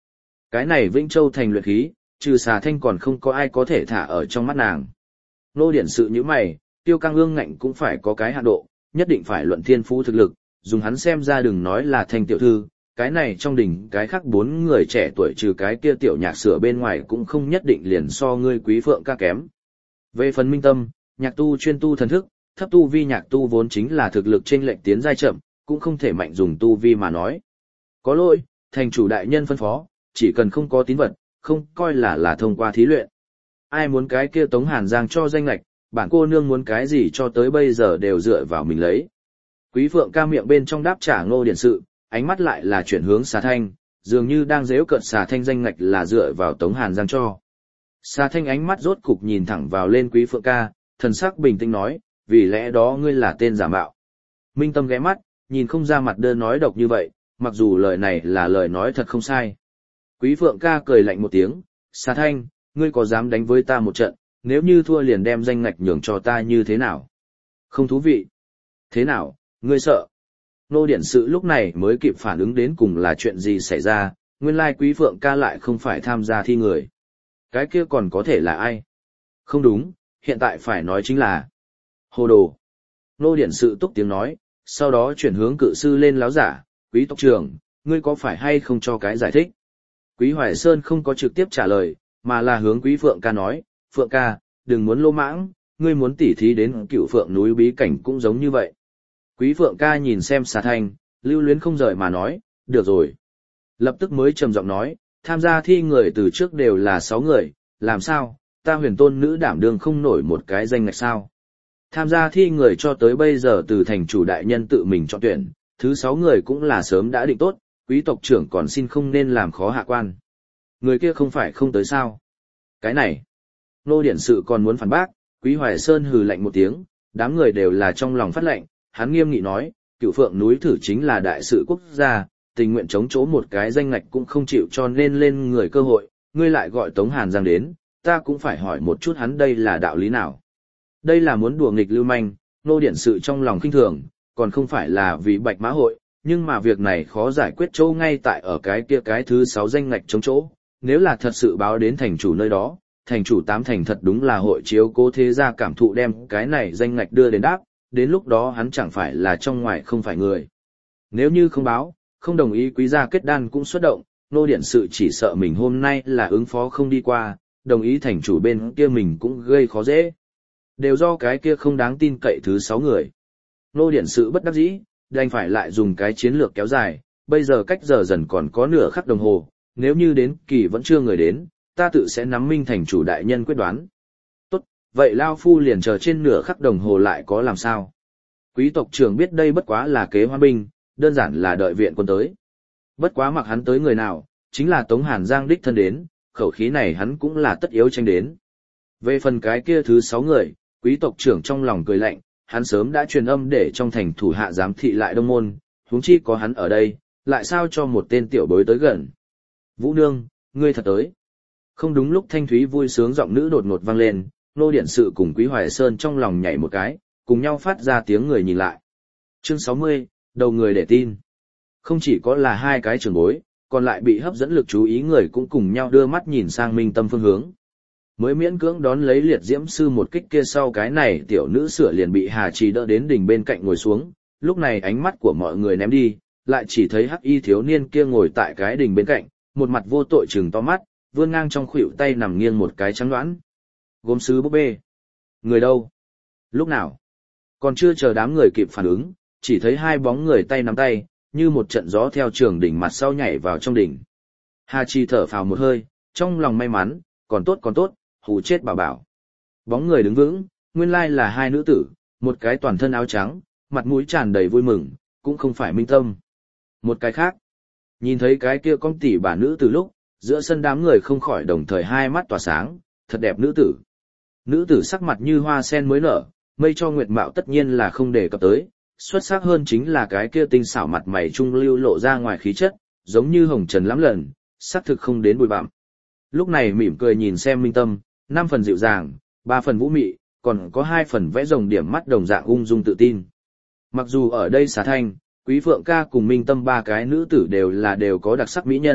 Cái này Vĩnh Châu thành luyện khí, trừ xà thanh còn không có ai có thể thả ở trong mắt nàng. Nô điển sự như mày, Tiêu Căng ương ngạnh cũng phải có cái hạn độ, nhất định phải luận thiên phú thực lực, dùng hắn xem ra đừng nói là thanh tiểu thư, cái này trong đỉnh cái khác 4 người trẻ tuổi trừ cái kia tiểu nhạc sửa bên ngoài cũng không nhất định liền so ngươi Quý Phượng ca kém. Về phần Minh Tâm, nhạc tu chuyên tu thần thức, thấp tu vi nhạc tu vốn chính là thực lực chênh lệch tiến giai chậm, cũng không thể mạnh dùng tu vi mà nói. Có lỗi, thành chủ đại nhân phân phó, chỉ cần không có tín vật, không coi là thông qua thí luyện. Ai muốn cái kia Tống Hàn Giang cho danh lệch, bản cô nương muốn cái gì cho tới bây giờ đều dựa vào mình lấy. Quý Phượng ca miệng bên trong đáp trả Ngô Điển sự, ánh mắt lại là chuyển hướng Xà Thanh, dường như đang giễu cợt Xà Thanh danh ngạch là dựa vào Tống Hàn Giang cho. Xà Thanh ánh mắt rốt cục nhìn thẳng vào lên Quý Phượng ca, thần sắc bình tĩnh nói, vì lẽ đó ngươi là tên giả mạo. Minh Tâm ghé mắt, nhìn không ra mặt đơn nói độc như vậy, mặc dù lời này là lời nói thật không sai. Quý Phượng ca cười lạnh một tiếng, Xà Thanh, ngươi có dám đánh với ta một trận, nếu như thua liền đem danh ngạch nhường cho ta như thế nào? Không thú vị. Thế nào, ngươi sợ? Nô điển sự lúc này mới kịp phản ứng đến cùng là chuyện gì xảy ra, nguyên lai Quý Phượng ca lại không phải tham gia thi người. Cái kia còn có thể là ai? Không đúng, hiện tại phải nói chính là hồ đồ. Nô điển sự túc tiếng nói, sau đó chuyển hướng cự sư lên láo giả, Quý tộc trưởng, ngươi có phải hay không cho cái giải thích? Quý Hoài Sơn không có trực tiếp trả lời, mà là hướng Quý Phượng ca nói, Phượng ca, đừng muốn lô mãng, ngươi muốn tỉ thí đến Cựu Phượng núi bí cảnh cũng giống như vậy. Quý Phượng ca nhìn xem Xà Thanh, lưu luyến không rời mà nói, được rồi. Lập tức mới trầm giọng nói, tham gia thi người từ trước đều là 6 người, làm sao, ta huyền tôn nữ đảm đương không nổi một cái danh ngạch sao. Tham gia thi người cho tới bây giờ từ thành chủ đại nhân tự mình chọn tuyển, thứ 6 người cũng là sớm đã định tốt, quý tộc trưởng còn xin không nên làm khó hạ quan. Người kia không phải không tới sao. Cái này, nô điển sự còn muốn phản bác, Quý Hoài Sơn hừ lạnh một tiếng, đám người đều là trong lòng phát lệnh, hắn nghiêm nghị nói, Cựu Phượng núi thử chính là đại sự quốc gia, tình nguyện chống chỗ một cái danh ngạch cũng không chịu cho nên lên người cơ hội, ngươi lại gọi Tống Hàn Giang đến, ta cũng phải hỏi một chút hắn đây là đạo lý nào. Đây là muốn đùa nghịch lưu manh, nô điển sự trong lòng khinh thường, còn không phải là vì Bạch Mã hội, nhưng mà việc này khó giải quyết chỗ ngay tại ở cái kia cái thứ 6 danh ngạch chống chỗ, nếu là thật sự báo đến thành chủ nơi đó, thành chủ 8 thành thật đúng là hội chiếu cố thế gia cảm thụ đem cái này danh ngạch đưa đến đáp, đến lúc đó hắn chẳng phải là trong ngoài không phải người. Nếu như không báo, không đồng ý quý gia kết đan cũng xuất động, nô điển sự chỉ sợ mình hôm nay là ứng phó không đi qua, đồng ý thành chủ bên kia mình cũng gây khó dễ. Đều do cái kia không đáng tin cậy thứ 6 người. Nô điển sự bất đắc dĩ, đành phải lại dùng cái chiến lược kéo dài, bây giờ cách giờ dần còn có nửa khắc đồng hồ, nếu như đến kỳ vẫn chưa người đến, ta tự sẽ nắm minh thành chủ đại nhân quyết đoán. Tốt, vậy Lao Phu liền chờ trên nửa khắc đồng hồ lại có làm sao. Quý tộc trưởng biết đây bất quá là kế hoa binh, đơn giản là đợi viện quân tới. Bất quá mặc hắn tới người nào, chính là Tống Hàn Giang đích thân đến, khẩu khí này hắn cũng là tất yếu tranh đến. Về phần cái kia thứ 6 người, quý tộc trưởng trong lòng cười lạnh, hắn sớm đã truyền âm để trong thành thủ hạ giám thị lại đông môn, huống chi có hắn ở đây, lại sao cho một tên tiểu bối tới gần. Vũ Nương, ngươi thật tới. Không đúng lúc thanh thúy vui sướng giọng nữ đột ngột vang lên, nô điển sự cùng Quý Hoài Sơn trong lòng nhảy một cái, cùng nhau phát ra tiếng người nhìn lại. Chương 60, đầu người để tin. Không chỉ có là hai cái trưởng bối, còn lại bị hấp dẫn lực chú ý người cũng cùng nhau đưa mắt nhìn sang Minh Tâm phương hướng. Mới miễn cưỡng đón lấy liệt diễm sư một kích kia sau cái này tiểu nữ sửa liền bị Hà Trì đỡ đến đỉnh bên cạnh ngồi xuống, lúc này ánh mắt của mọi người ném đi, lại chỉ thấy hắc y thiếu niên kia ngồi tại cái đỉnh bên cạnh, một mặt vô tội trừng to mắt, vươn ngang trong khuỷu tay nằm nghiêng một cái trắng đoán. Gốm sứ búp bê. Người đâu? Lúc nào? Còn chưa chờ đám người kịp phản ứng, chỉ thấy hai bóng người tay nắm tay, như một trận gió theo trường đỉnh mặt sau nhảy vào trong đỉnh. Hà Trì thở phào một hơi, trong lòng may mắn, còn tốt, hù chết bảo bảo. Bóng người đứng vững, nguyên lai là hai nữ tử, một cái toàn thân áo trắng, mặt mũi tràn đầy vui mừng, cũng không phải Minh Tâm. Một cái khác, nhìn thấy cái kia con tỷ bà nữ từ lúc, giữa sân đám người không khỏi đồng thời hai mắt tỏa sáng, thật đẹp nữ tử. Nữ tử sắc mặt như hoa sen mới nở, mây cho nguyệt mạo tất nhiên là không đề cập tới, xuất sắc hơn chính là cái kia tinh xảo mặt mày trung lưu lộ ra ngoài khí chất, giống như hồng trần lắm lần, sắc thực không đến bụi bặm. Lúc này mỉm cười nhìn xem Minh Tâm, 5 phần dịu dàng, 3 phần vũ mị, còn có 2 phần vẽ rồng điểm mắt đồng dạng ung dung tự tin. Mặc dù ở đây Xà Thanh, Quý Phượng ca cùng Minh Tâm ba cái nữ tử đều có đặc sắc mỹ nhân,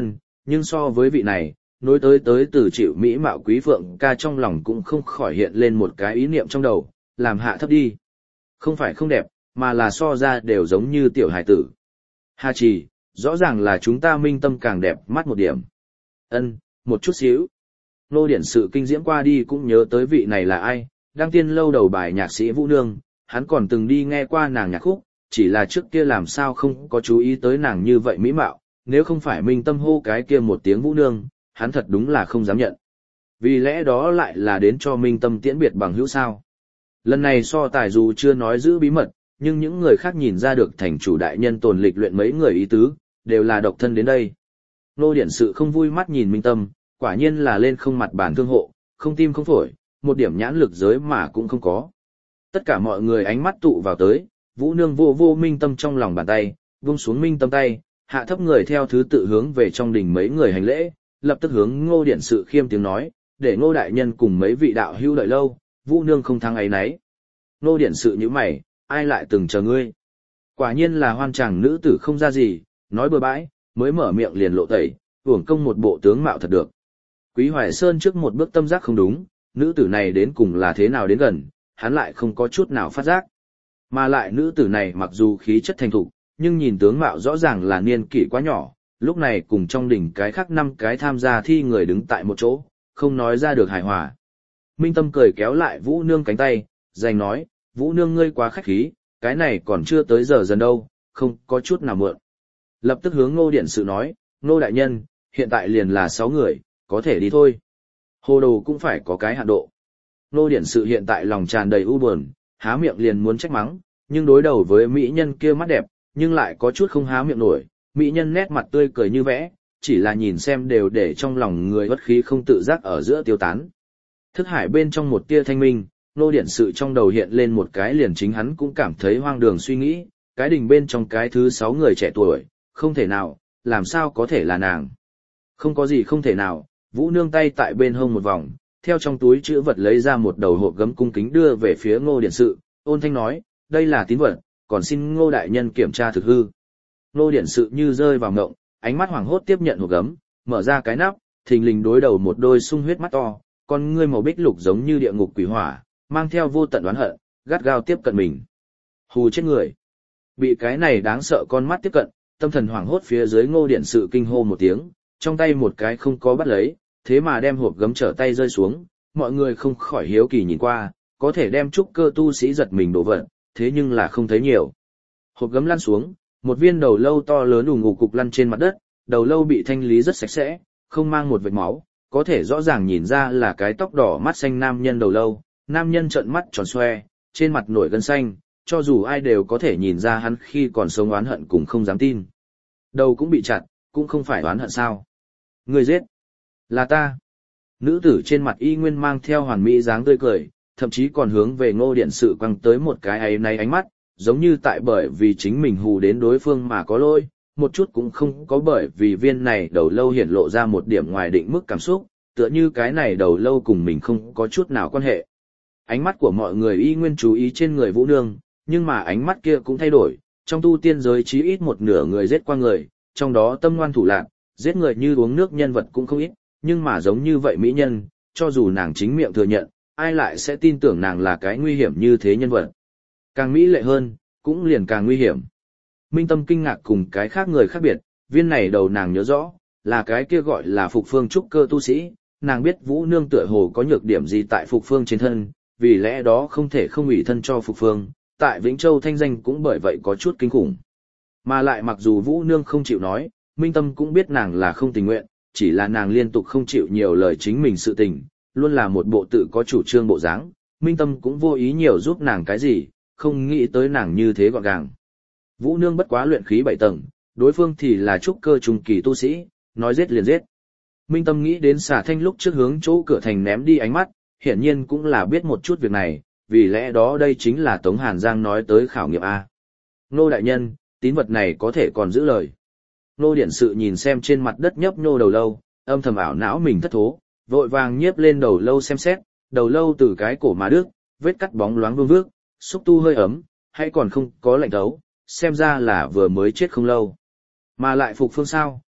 nhưng so với vị này, nối tới từ chịu mỹ mạo quý phượng ca trong lòng cũng không khỏi hiện lên một cái ý niệm trong đầu, làm hạ thấp đi. Không phải không đẹp, mà là so ra đều giống như tiểu hài tử. Hà Trì, rõ ràng là chúng ta Minh Tâm càng đẹp mắt một điểm. Ân, một chút xíu. Nô Điển Sự kinh diễm qua đi cũng nhớ tới vị này là ai, đăng tiên lâu đầu bài nhạc sĩ Vũ Nương, hắn còn từng đi nghe qua nàng nhạc khúc, chỉ là trước kia làm sao không có chú ý tới nàng như vậy mỹ mạo, nếu không phải Minh Tâm hô cái kia một tiếng Vũ Nương, hắn thật đúng là không dám nhận. Vì lẽ đó lại là đến cho Minh Tâm tiễn biệt bằng hữu sao. Lần này so tài dù chưa nói giữ bí mật, nhưng những người khác nhìn ra được thành chủ đại nhân tồn lịch luyện mấy người ý tứ, đều là độc thân đến đây. Nô Điển Sự không vui mắt nhìn Minh Tâm, quả nhiên là lên không mặt bàn thương hộ, không tim không phổi, một điểm nhãn lực giới mà cũng không có. Tất cả mọi người ánh mắt tụ vào tới, Vũ Nương vô vô Minh Tâm trong lòng bàn tay, vung xuống Minh Tâm tay, hạ thấp người theo thứ tự hướng về trong đình mấy người hành lễ, lập tức hướng Ngô Điển Sự khiêm tiếng nói, để Ngô đại nhân cùng mấy vị đạo hữu đợi lâu, Vũ Nương không thắng ấy nấy. Ngô Điển Sự như mày, ai lại từng chờ ngươi? Quả nhiên là hoan chàng nữ tử không ra gì, nói bừa bãi, mới mở miệng liền lộ tẩy, uổng công một bộ tướng mạo thật được. Quý Hoài Sơn trước một bước tâm giác không đúng, nữ tử này đến cùng là thế nào đến gần, hắn lại không có chút nào phát giác. Mà lại nữ tử này mặc dù khí chất thành thục, nhưng nhìn tướng mạo rõ ràng là niên kỷ quá nhỏ, lúc này cùng trong đỉnh cái khác 5 cái tham gia thi người đứng tại một chỗ, không nói ra được hài hòa. Minh Tâm cười kéo lại Vũ Nương cánh tay, giành nói, Vũ Nương ngươi quá khách khí, cái này còn chưa tới giờ dần đâu, không có chút nào mượn. Lập tức hướng Ngô Điển Sự nói, Ngô đại nhân, hiện tại liền là 6 người, có thể đi thôi. Hồ đồ cũng phải có cái hạn độ. Ngô Điển Sự hiện tại lòng tràn đầy u buồn, há miệng liền muốn trách mắng, nhưng đối đầu với mỹ nhân kia mắt đẹp, nhưng lại có chút không há miệng nổi, mỹ nhân nét mặt tươi cười như vẽ, chỉ là nhìn xem đều để trong lòng người bất khí không tự giác ở giữa tiêu tán. Thức hải bên trong một tia thanh minh, Ngô Điển Sự trong đầu hiện lên một cái liền chính hắn cũng cảm thấy hoang đường suy nghĩ, cái đình bên trong cái thứ 6 người trẻ tuổi, không thể nào, làm sao có thể là nàng. Không có gì không thể nào, Vũ Nương tay tại bên hông một vòng, theo trong túi chữ vật lấy ra một đầu hộp gấm cung kính đưa về phía Ngô Điển Sự, ôn thanh nói, đây là tín vật, còn xin Ngô đại nhân kiểm tra thực hư. Ngô Điển Sự như rơi vào ngộng, ánh mắt hoảng hốt tiếp nhận hộp gấm, mở ra cái nắp, thình lình đối đầu một đôi sung huyết mắt to, con ngươi màu bích lục giống như địa ngục quỷ hỏa, mang theo vô tận oán hận, gắt gao tiếp cận mình. Hù chết người. Bị cái này đáng sợ con mắt tiếp cận, tâm thần hoảng hốt phía dưới Ngô Điển Sự kinh hô một tiếng, trong tay một cái không có bắt lấy, thế mà đem hộp gấm trở tay rơi xuống, mọi người không khỏi hiếu kỳ nhìn qua, có thể đem trúc cơ tu sĩ giật mình đổ vật, thế nhưng là không thấy nhiều. Hộp gấm lăn xuống, một viên đầu lâu to lớn ù ngục cục lăn trên mặt đất, đầu lâu bị thanh lý rất sạch sẽ, không mang một vệt máu, có thể rõ ràng nhìn ra là cái tóc đỏ mắt xanh nam nhân đầu lâu, nam nhân trợn mắt tròn xoe, trên mặt nổi gân xanh, cho dù ai đều có thể nhìn ra hắn khi còn sống oán hận cũng không dám tin. Đầu cũng bị chặt, cũng không phải oán hận sao? Người giết, là ta. Nữ tử trên mặt y nguyên mang theo hoàn mỹ dáng tươi cười, thậm chí còn hướng về Ngô Điển Sự quăng tới một cái ấy nay ánh mắt, giống như tại bởi vì chính mình hù đến đối phương mà có lỗi, một chút cũng không có bởi vì viên này đầu lâu hiển lộ ra một điểm ngoài định mức cảm xúc, tựa như cái này đầu lâu cùng mình không có chút nào quan hệ. Ánh mắt của mọi người y nguyên chú ý trên người Vũ Nương, nhưng mà ánh mắt kia cũng thay đổi, trong tu tiên giới chí ít một nửa người giết qua người, trong đó tâm ngoan thủ lạn, giết người như uống nước nhân vật cũng không ít, nhưng mà giống như vậy mỹ nhân, cho dù nàng chính miệng thừa nhận, ai lại sẽ tin tưởng nàng là cái nguy hiểm như thế nhân vật. Càng mỹ lệ hơn, cũng liền càng nguy hiểm. Minh Tâm kinh ngạc cùng cái khác người khác biệt, viên này đầu nàng nhớ rõ, là cái kia gọi là Phục Phương trúc cơ tu sĩ, nàng biết Vũ Nương tựa hồ có nhược điểm gì tại Phục Phương trên thân, vì lẽ đó không thể không ủy thân cho Phục Phương, tại Vĩnh Châu thanh danh cũng bởi vậy có chút kinh khủng. Mà lại mặc dù Vũ Nương không chịu nói, Minh Tâm cũng biết nàng là không tình nguyện, chỉ là nàng liên tục không chịu nhiều lời chính mình sự tình, luôn là một bộ tự có chủ trương bộ dáng, Minh Tâm cũng vô ý nhiều giúp nàng cái gì, không nghĩ tới nàng như thế gọn gàng. Vũ Nương bất quá luyện khí 7 tầng, đối phương thì là trúc cơ trung kỳ tu sĩ, nói giết liền giết. Minh Tâm nghĩ đến Xà Thanh lúc trước hướng chỗ cửa thành ném đi ánh mắt, hiển nhiên cũng là biết một chút việc này, vì lẽ đó đây chính là Tống Hàn Giang nói tới khảo nghiệm A. Nô đại nhân, tín vật này có thể còn giữ lời. Nô Điển Sự nhìn xem trên mặt đất nhấp nhô đầu lâu, âm thầm ảo não mình thất thố, vội vàng nhiếp lên đầu lâu xem xét, đầu lâu từ cái cổ mà đứt, vết cắt bóng loáng vương vước, xúc tu hơi ấm, hay còn không có lạnh thấu, xem ra là vừa mới chết không lâu. Mà lại Phục Phương sao,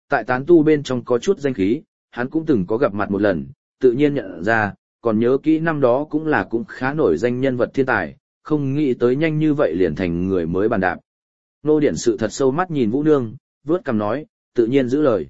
tại tán tu bên trong có chút danh khí, hắn cũng từng có gặp mặt một lần, tự nhiên nhận ra, còn nhớ kỹ năm đó cũng khá nổi danh nhân vật thiên tài, không nghĩ tới nhanh như vậy liền thành người mới bàn đạp. Nô Điển Sự thật sâu mắt nhìn Vũ Nương, vớt cằm nói, tự nhiên giữ lời.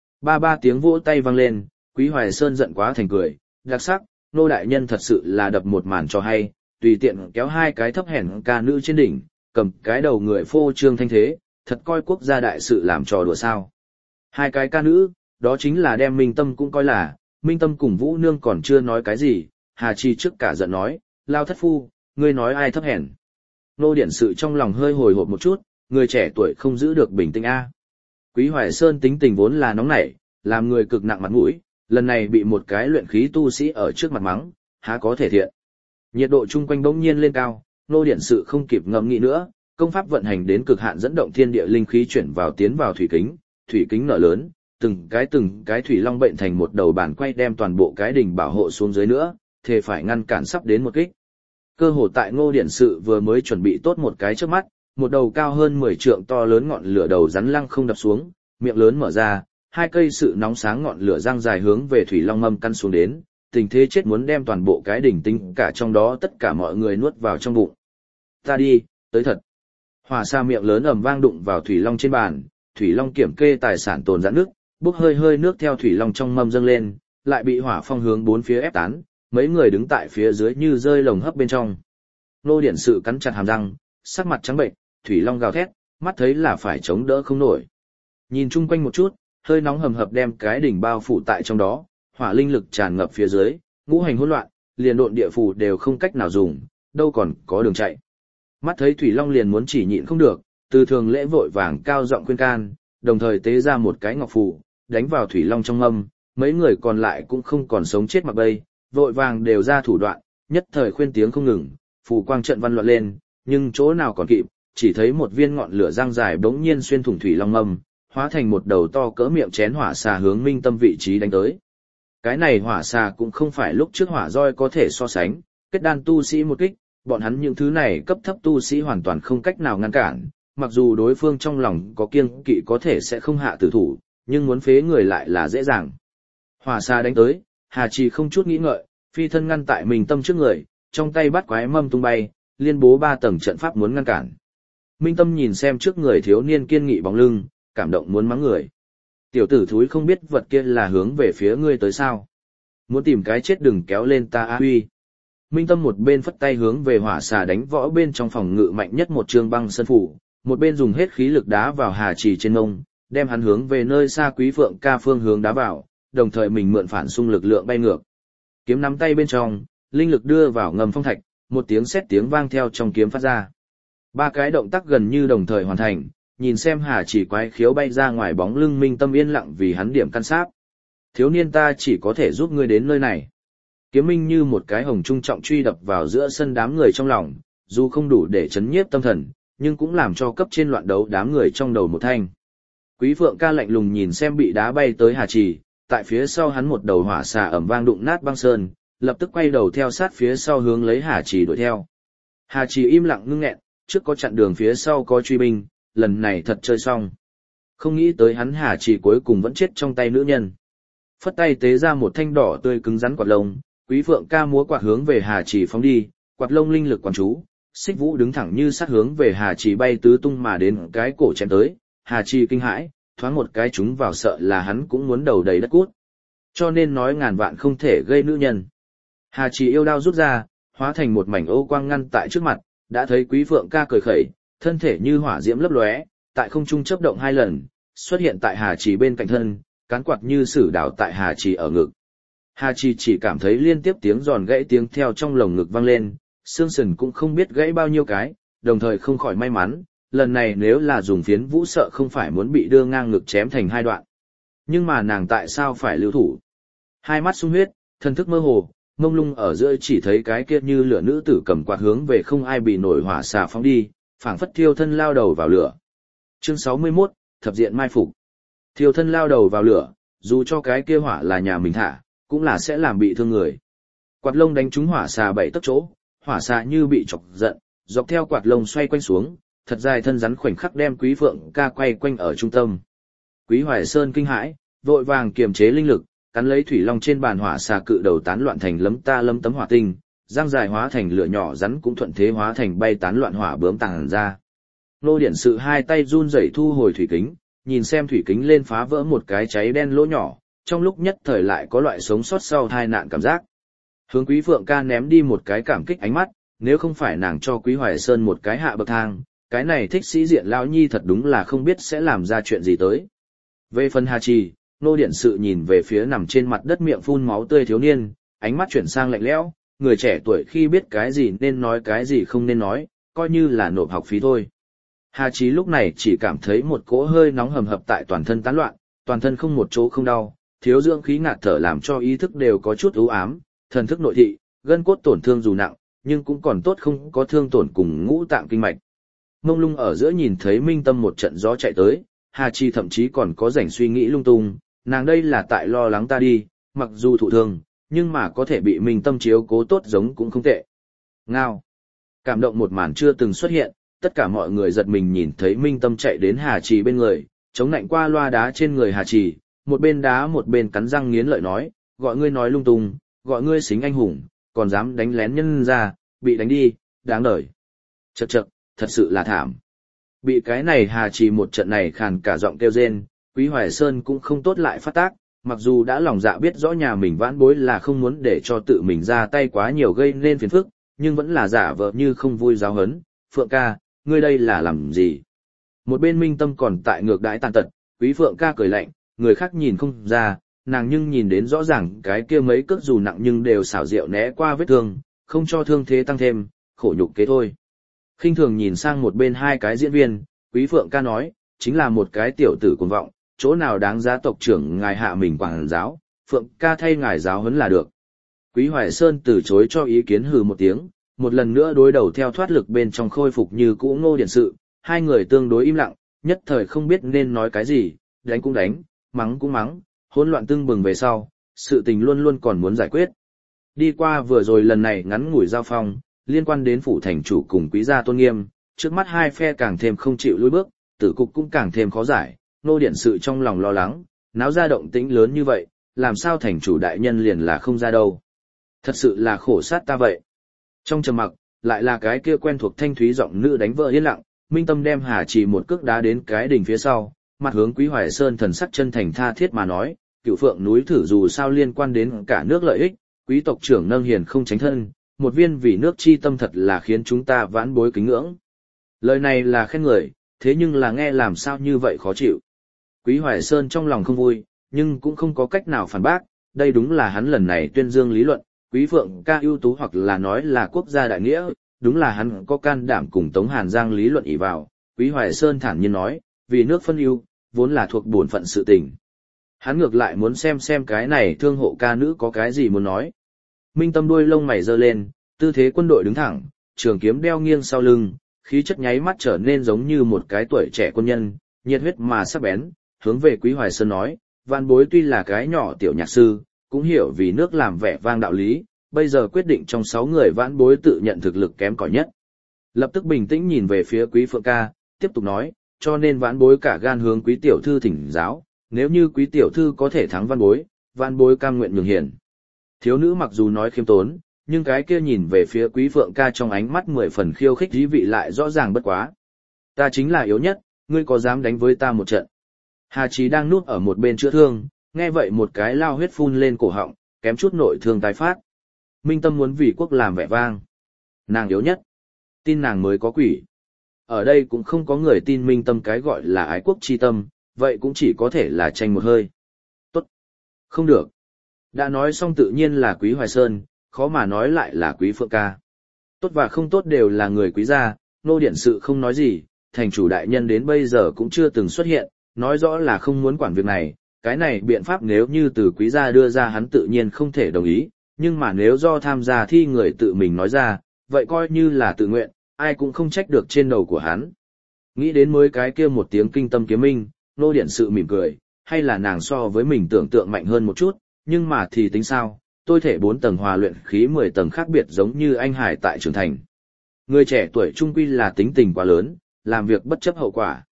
Ba tiếng vỗ tay vang lên, Quý Hoài Sơn giận quá thành cười, đặc sắc, Nô đại nhân thật sự là đập một màn cho hay, tùy tiện kéo hai cái thấp hèn ca nữ trên đỉnh, cầm cái đầu người phô trương thanh thế, thật coi quốc gia đại sự làm trò đùa sao. Hai cái ca nữ, đó chính là đem Minh Tâm cũng coi là, Minh Tâm cùng Vũ Nương còn chưa nói cái gì, Hà Chi trước cả giận nói, lao thất phu, ngươi nói ai thấp hèn. Nô Điển Sự trong lòng hơi hồi hộp một chút, người trẻ tuổi không giữ được bình tĩnh a. Quý Hoài Sơn tính tình vốn là nóng nảy, làm người cực nặng mặt mũi, lần này bị một cái luyện khí tu sĩ ở trước mặt mắng, há có thể thiện. Nhiệt độ chung quanh bỗng nhiên lên cao, Nô Điển Sự không kịp ngẫm nghĩ nữa, công pháp vận hành đến cực hạn dẫn động thiên địa linh khí chuyển vào tiến vào thủy kính nở lớn, từng cái thủy long bệnh thành một đầu bản quay đem toàn bộ cái đỉnh bảo hộ xuống dưới nữa, thề phải ngăn cản sắp đến một kích. Cơ hồ tại Ngô Điển Sự vừa mới chuẩn bị tốt một cái trước mắt, một đầu cao hơn 10 trượng to lớn ngọn lửa đầu rắn lăng không đập xuống, miệng lớn mở ra, hai cây sự nóng sáng ngọn lửa giăng dài hướng về thủy long mâm căn xuống đến, tình thế chết muốn đem toàn bộ cái đỉnh tinh cả trong đó tất cả mọi người nuốt vào trong bụng. Ta đi, tới thật. Hỏa xa miệng lớn ầm vang đụng vào thủy long trên bàn, thủy long kiểm kê tài sản tồn giãn nước, bốc hơi nước theo thủy long trong mâm dâng lên, lại bị hỏa phong hướng bốn phía ép tán, mấy người đứng tại phía dưới như rơi lồng hấp bên trong. Nô Điển Sự cắn chặt hàm răng, sắc mặt trắng bệnh, thủy long gào thét, mắt thấy là phải chống đỡ không nổi. Nhìn chung quanh một chút, hơi nóng hầm hập đem cái đỉnh bao phủ tại trong đó, hỏa linh lực tràn ngập phía dưới, ngũ hành hỗn loạn, liền độn địa phù đều không cách nào dùng, đâu còn có đường chạy. Mắt thấy thủy long liền muốn chỉ nhịn không được, Từ Thường Lễ vội vàng cao giọng khuyên can, đồng thời tế ra một cái ngọc phù, đánh vào thủy long trong âm, mấy người còn lại cũng không còn sống chết mặc bay, vội vàng đều ra thủ đoạn, nhất thời khuyên tiếng không ngừng, phù quang trận văn loạn lên, nhưng chỗ nào còn kịp, chỉ thấy một viên ngọn lửa giăng dài bỗng nhiên xuyên thủng thủy long âm, hóa thành một đầu to cỡ miệng chén hỏa xà hướng Minh Tâm vị trí đánh tới. Cái này hỏa xà cũng không phải lúc trước hỏa roi có thể so sánh, kết đan tu sĩ một kích, bọn hắn những thứ này cấp thấp tu sĩ hoàn toàn không cách nào ngăn cản, mặc dù đối phương trong lòng có kiêng kỵ có thể sẽ không hạ tử thủ, nhưng muốn phế người lại là dễ dàng. Hỏa xà đánh tới, Hà Trì không chút nghĩ ngợi, phi thân ngăn tại Minh Tâm trước người, trong tay bắt quái mâm tung bay, liên bố 3 tầng trận pháp muốn ngăn cản. Minh Tâm nhìn xem trước người thiếu niên kiên nghị bóng lưng, cảm động muốn mắng người. Tiểu tử thúi không biết vật kia là hướng về phía ngươi tới sao. Muốn tìm cái chết đừng kéo lên ta á huy. Minh Tâm một bên phất tay hướng về hỏa xà đánh võ bên trong phòng ngự mạnh nhất một trường băng sân phủ, một bên dùng hết khí lực đá vào Hà Trì trên mông, đem hắn hướng về nơi xa Quý Phượng Ca phương hướng đá vào, đồng thời mình mượn phản xung lực lượng bay ngược. Kiếm nắm tay bên trong, linh lực đưa vào ngầm phong thạch, một tiếng sét tiếng vang theo trong kiếm phát ra. 3 cái động tác gần như đồng thời hoàn thành, nhìn xem Hà Chỉ quái khiếu bay ra ngoài bóng lưng Minh Tâm yên lặng vì hắn điểm căn sáp. Thiếu niên ta chỉ có thể giúp ngươi đến nơi này. Kiếm minh như một cái hồng trung trọng truy đập vào giữa sân đám người trong lòng, dù không đủ để chấn nhiếp tâm thần, nhưng cũng làm cho cấp trên loạn đấu đám người trong đầu một thanh. Quý Phượng Ca lạnh lùng nhìn xem bị đá bay tới Hà Chỉ, tại phía sau hắn một đầu hỏa xà ầm vang đụng nát băng sơn, lập tức quay đầu theo sát phía sau hướng lấy Hà Chỉ đuổi theo. Hà Chỉ im lặng ngưng nghẹn, trước có chặn đường phía sau có truy binh, lần này thật chơi xong. Không nghĩ tới hắn Hà Chỉ cuối cùng vẫn chết trong tay nữ nhân. Phất tay tế ra một thanh đỏ tươi cứng rắn quạt lông, Quý Phượng Ca múa quạt hướng về Hà Chỉ phóng đi, quạt lông linh lực quán chú, Xích Vũ đứng thẳng như sát hướng về Hà Chỉ bay tứ tung mà đến cái cổ chém tới, Hà Chỉ kinh hãi, thoáng một cái chúng vào sợ là hắn cũng muốn đầu đầy đất cút. Cho nên nói ngàn vạn không thể gây nữ nhân. Hà Chỉ yêu đao rút ra, hóa thành một mảnh ô quang ngăn tại trước mặt, đã thấy Quý Phượng Ca cười khẩy, thân thể như hỏa diễm lấp lóe, tại không trung chớp động 2 lần, xuất hiện tại Hà Chỉ bên cạnh thân, cán quạt như sử đảo tại Hà Chỉ ở ngực. Hà Chỉ chỉ cảm thấy liên tiếp tiếng giòn gãy tiếng theo trong lồng ngực vang lên, xương sườn cũng không biết gãy bao nhiêu cái, đồng thời không khỏi may mắn, lần này nếu là dùng phiến vũ sợ không phải muốn bị đưa ngang ngực chém thành 2 đoạn. Nhưng mà nàng tại sao phải lưu thủ? Hai mắt sung huyết, thân thức mơ hồ, mông lung ở giữa chỉ thấy cái kia như lửa nữ tử cầm quạt hướng về không ai bị nổi hỏa xà phóng đi, phảng phất thiêu thân lao đầu vào lửa. Chương 61, thập diện mai phục. Thiêu thân lao đầu vào lửa, dù cho cái kia hỏa là nhà mình thả, cũng là sẽ làm bị thương người. Quạt lông đánh trúng hỏa xà 7 tấc chỗ, hỏa xà như bị chọc giận, dọc theo quạt lông xoay quanh xuống, thật dài thân rắn khoảnh khắc đem Quý Phượng Ca quay quanh ở trung tâm. Quý Hoài Sơn kinh hãi, vội vàng kiềm chế linh lực, cắn lấy thủy long trên bàn hỏa xà cự đầu tán loạn thành lấm ta lấm tấm hỏa tinh, răng dài hóa thành lửa nhỏ rắn cũng thuận thế hóa thành bay tán loạn hỏa bướm tàng ra. Nô Điển Sự hai tay run rẩy thu hồi thủy kính, nhìn xem thủy kính lên phá vỡ một cái cháy đen lỗ nhỏ, trong lúc nhất thời lại có loại sống sót sau tai nạn cảm giác. Hướng Quý Phượng Ca ném đi một cái cảm kích ánh mắt, nếu không phải nàng cho Quý Hoài Sơn một cái hạ bậc thang, cái này thích sĩ diện lão nhi thật đúng là không biết sẽ làm ra chuyện gì tới. Về phần Hà Trì, Nô Điển Sự nhìn về phía nằm trên mặt đất miệng phun máu tươi thiếu niên, ánh mắt chuyển sang lạnh lẽo, người trẻ tuổi khi biết cái gì nên nói cái gì không nên nói, coi như là nộp học phí thôi. Hà Chí lúc này chỉ cảm thấy một cỗ hơi nóng hầm hập tại toàn thân tán loạn, toàn thân không một chỗ không đau, thiếu dưỡng khí ngạt thở làm cho ý thức đều có chút u ám, thần thức nội thị, gân cốt tổn thương dù nặng, nhưng cũng còn tốt không có thương tổn cùng ngũ tạng kinh mạch. Mông lung ở giữa nhìn thấy Minh Tâm một trận gió chạy tới, Hà Chi thậm chí còn có rảnh suy nghĩ lung tung, nàng đây là tại lo lắng ta đi, mặc dù thụ thương, nhưng mà có thể bị Minh Tâm chiếu cố tốt giống cũng không tệ. Ngao. Cảm động một màn chưa từng xuất hiện, tất cả mọi người giật mình nhìn thấy Minh Tâm chạy đến Hà Trì bên người, chống nạnh qua loa đá trên người Hà Trì, một bên đá một bên cắn răng nghiến lợi nói, gọi ngươi nói lung tung, gọi ngươi xính anh hùng, còn dám đánh lén nhân ra, bị đánh đi, đáng đời. Chậc chậc, thật sự là thảm. Bị cái này Hà Trì một trận này khàn cả giọng kêu rên, Quý Hoài Sơn cũng không tốt lại phát tác, mặc dù đã lòng dạ biết rõ nhà mình vãn bối là không muốn để cho tự mình ra tay quá nhiều gây nên phiền phức, nhưng vẫn là giả vờ như không vui giáo hấn. Phượng ca, ngươi đây là làm gì? Một bên Minh Tâm còn tại ngược đãi tàn tật, Quý Phượng ca cười lạnh, người khác nhìn không ra, nàng nhưng nhìn đến rõ ràng cái kia mấy cước dù nặng nhưng đều xảo diệu né qua vết thương, không cho thương thế tăng thêm, khổ nhục kế thôi. Khinh thường nhìn sang một bên hai cái diễn viên, Quý Phượng ca nói, chính là một cái tiểu tử cuồng vọng, chỗ nào đáng giá tộc trưởng ngài hạ mình quảng giáo, Phượng ca thay ngài giáo huấn là được. Quý Hoài Sơn từ chối cho ý kiến hừ một tiếng, một lần nữa đối đầu theo thoát lực bên trong khôi phục như cũ Ngô Điển Sự, hai người tương đối im lặng, nhất thời không biết nên nói cái gì, đánh cũng đánh, mắng cũng mắng, hỗn loạn tưng bừng về sau, sự tình luôn luôn còn muốn giải quyết. Đi qua vừa rồi lần này ngắn ngủi giao phong, liên quan đến phủ thành chủ cùng quý gia tôn nghiêm, trước mắt hai phe càng thêm không chịu lùi bước, tử cục cũng càng thêm khó giải, Ngô Điển Sự trong lòng lo lắng, náo ra động tĩnh lớn như vậy, làm sao thành chủ đại nhân liền là không ra đâu. Thật sự là khổ sát ta vậy. Trong trầm mặc, lại là cái kia quen thuộc thanh thúy giọng nữ đánh vỡ yên lặng, Minh Tâm đem Hà Trì một cước đá đến cái đỉnh phía sau, mặt hướng Quý Hoài Sơn thần sắc chân thành tha thiết mà nói, Cửu Phượng núi thử dù sao liên quan đến cả nước lợi ích, quý tộc trưởng nâng hiền không tránh thân, một viên vì nước chi tâm thật là khiến chúng ta vãn bối kính ngưỡng. Lời này là khen người, thế nhưng là nghe làm sao như vậy khó chịu. Quý Hoài Sơn trong lòng không vui, nhưng cũng không có cách nào phản bác, đây đúng là hắn lần này tuyên dương lý luận, Quý Phượng ca ưu tú hoặc là nói là quốc gia đại nghĩa, đúng là hắn có can đảm cùng Tống Hàn Giang lý luận ỷ vào. Quý Hoài Sơn thản nhiên nói, vì nước phân ưu, vốn là thuộc bổn phận sự tình. Hắn ngược lại muốn xem cái này thương hộ ca nữ có cái gì muốn nói. Minh Tâm đuôi lông mày giơ lên, tư thế quân đội đứng thẳng, trường kiếm đeo nghiêng sau lưng, khí chất nháy mắt trở nên giống như một cái tuổi trẻ quân nhân, nhiệt huyết mà sắc bén, hướng về Quý Hoài Sơn nói, vạn bối tuy là cái nhỏ tiểu nhạc sư, cũng hiểu vì nước làm vẻ vang đạo lý, bây giờ quyết định trong 6 người vãn bối tự nhận thực lực kém cỏi nhất. Lập tức bình tĩnh nhìn về phía Quý Phượng ca, tiếp tục nói, cho nên vãn bối cả gan hướng quý tiểu thư thỉnh giáo, nếu như quý tiểu thư có thể thắng vãn bối cam nguyện nhường hiền. Thiếu nữ mặc dù nói khiêm tốn, nhưng cái kia nhìn về phía Quý Phượng ca trong ánh mắt 10 phần khiêu khích dí vị lại rõ ràng bất quá. Ta chính là yếu nhất, ngươi có dám đánh với ta một trận? Hà Chí đang núp ở một bên chữa thương, nghe vậy một cái lao huyết phun lên cổ họng, kém chút nội thương tái phát. Minh Tâm muốn vì quốc làm vẻ vang. Nàng yếu nhất. Tin nàng mới có quỷ. Ở đây cũng không có người tin Minh Tâm cái gọi là ái quốc chi tâm, vậy cũng chỉ có thể là tranh một hơi. Tốt. Không được. Đã nói xong tự nhiên là Quý Hoài Sơn, khó mà nói lại là Quý Phượng ca. Tốt và không tốt đều là người quý gia, Ngô Điển Sự không nói gì, thành chủ đại nhân đến bây giờ cũng chưa từng xuất hiện, nói rõ là không muốn quản việc này, cái này biện pháp nếu như từ quý gia đưa ra hắn tự nhiên không thể đồng ý, nhưng mà nếu do tham gia thi người tự mình nói ra, vậy coi như là tự nguyện, ai cũng không trách được trên đầu của hắn. Nghĩ đến mới cái kia một tiếng kinh tâm kiếm minh, Ngô Điển Sự mỉm cười, hay là nàng so với mình tưởng tượng mạnh hơn một chút, nhưng mà thì tính sao, tôi thể 4 tầng hòa luyện khí 10 tầng khác biệt giống như anh Hải tại trưởng thành. Người trẻ tuổi trung quy là tính tình quá lớn, làm việc bất chấp hậu quả.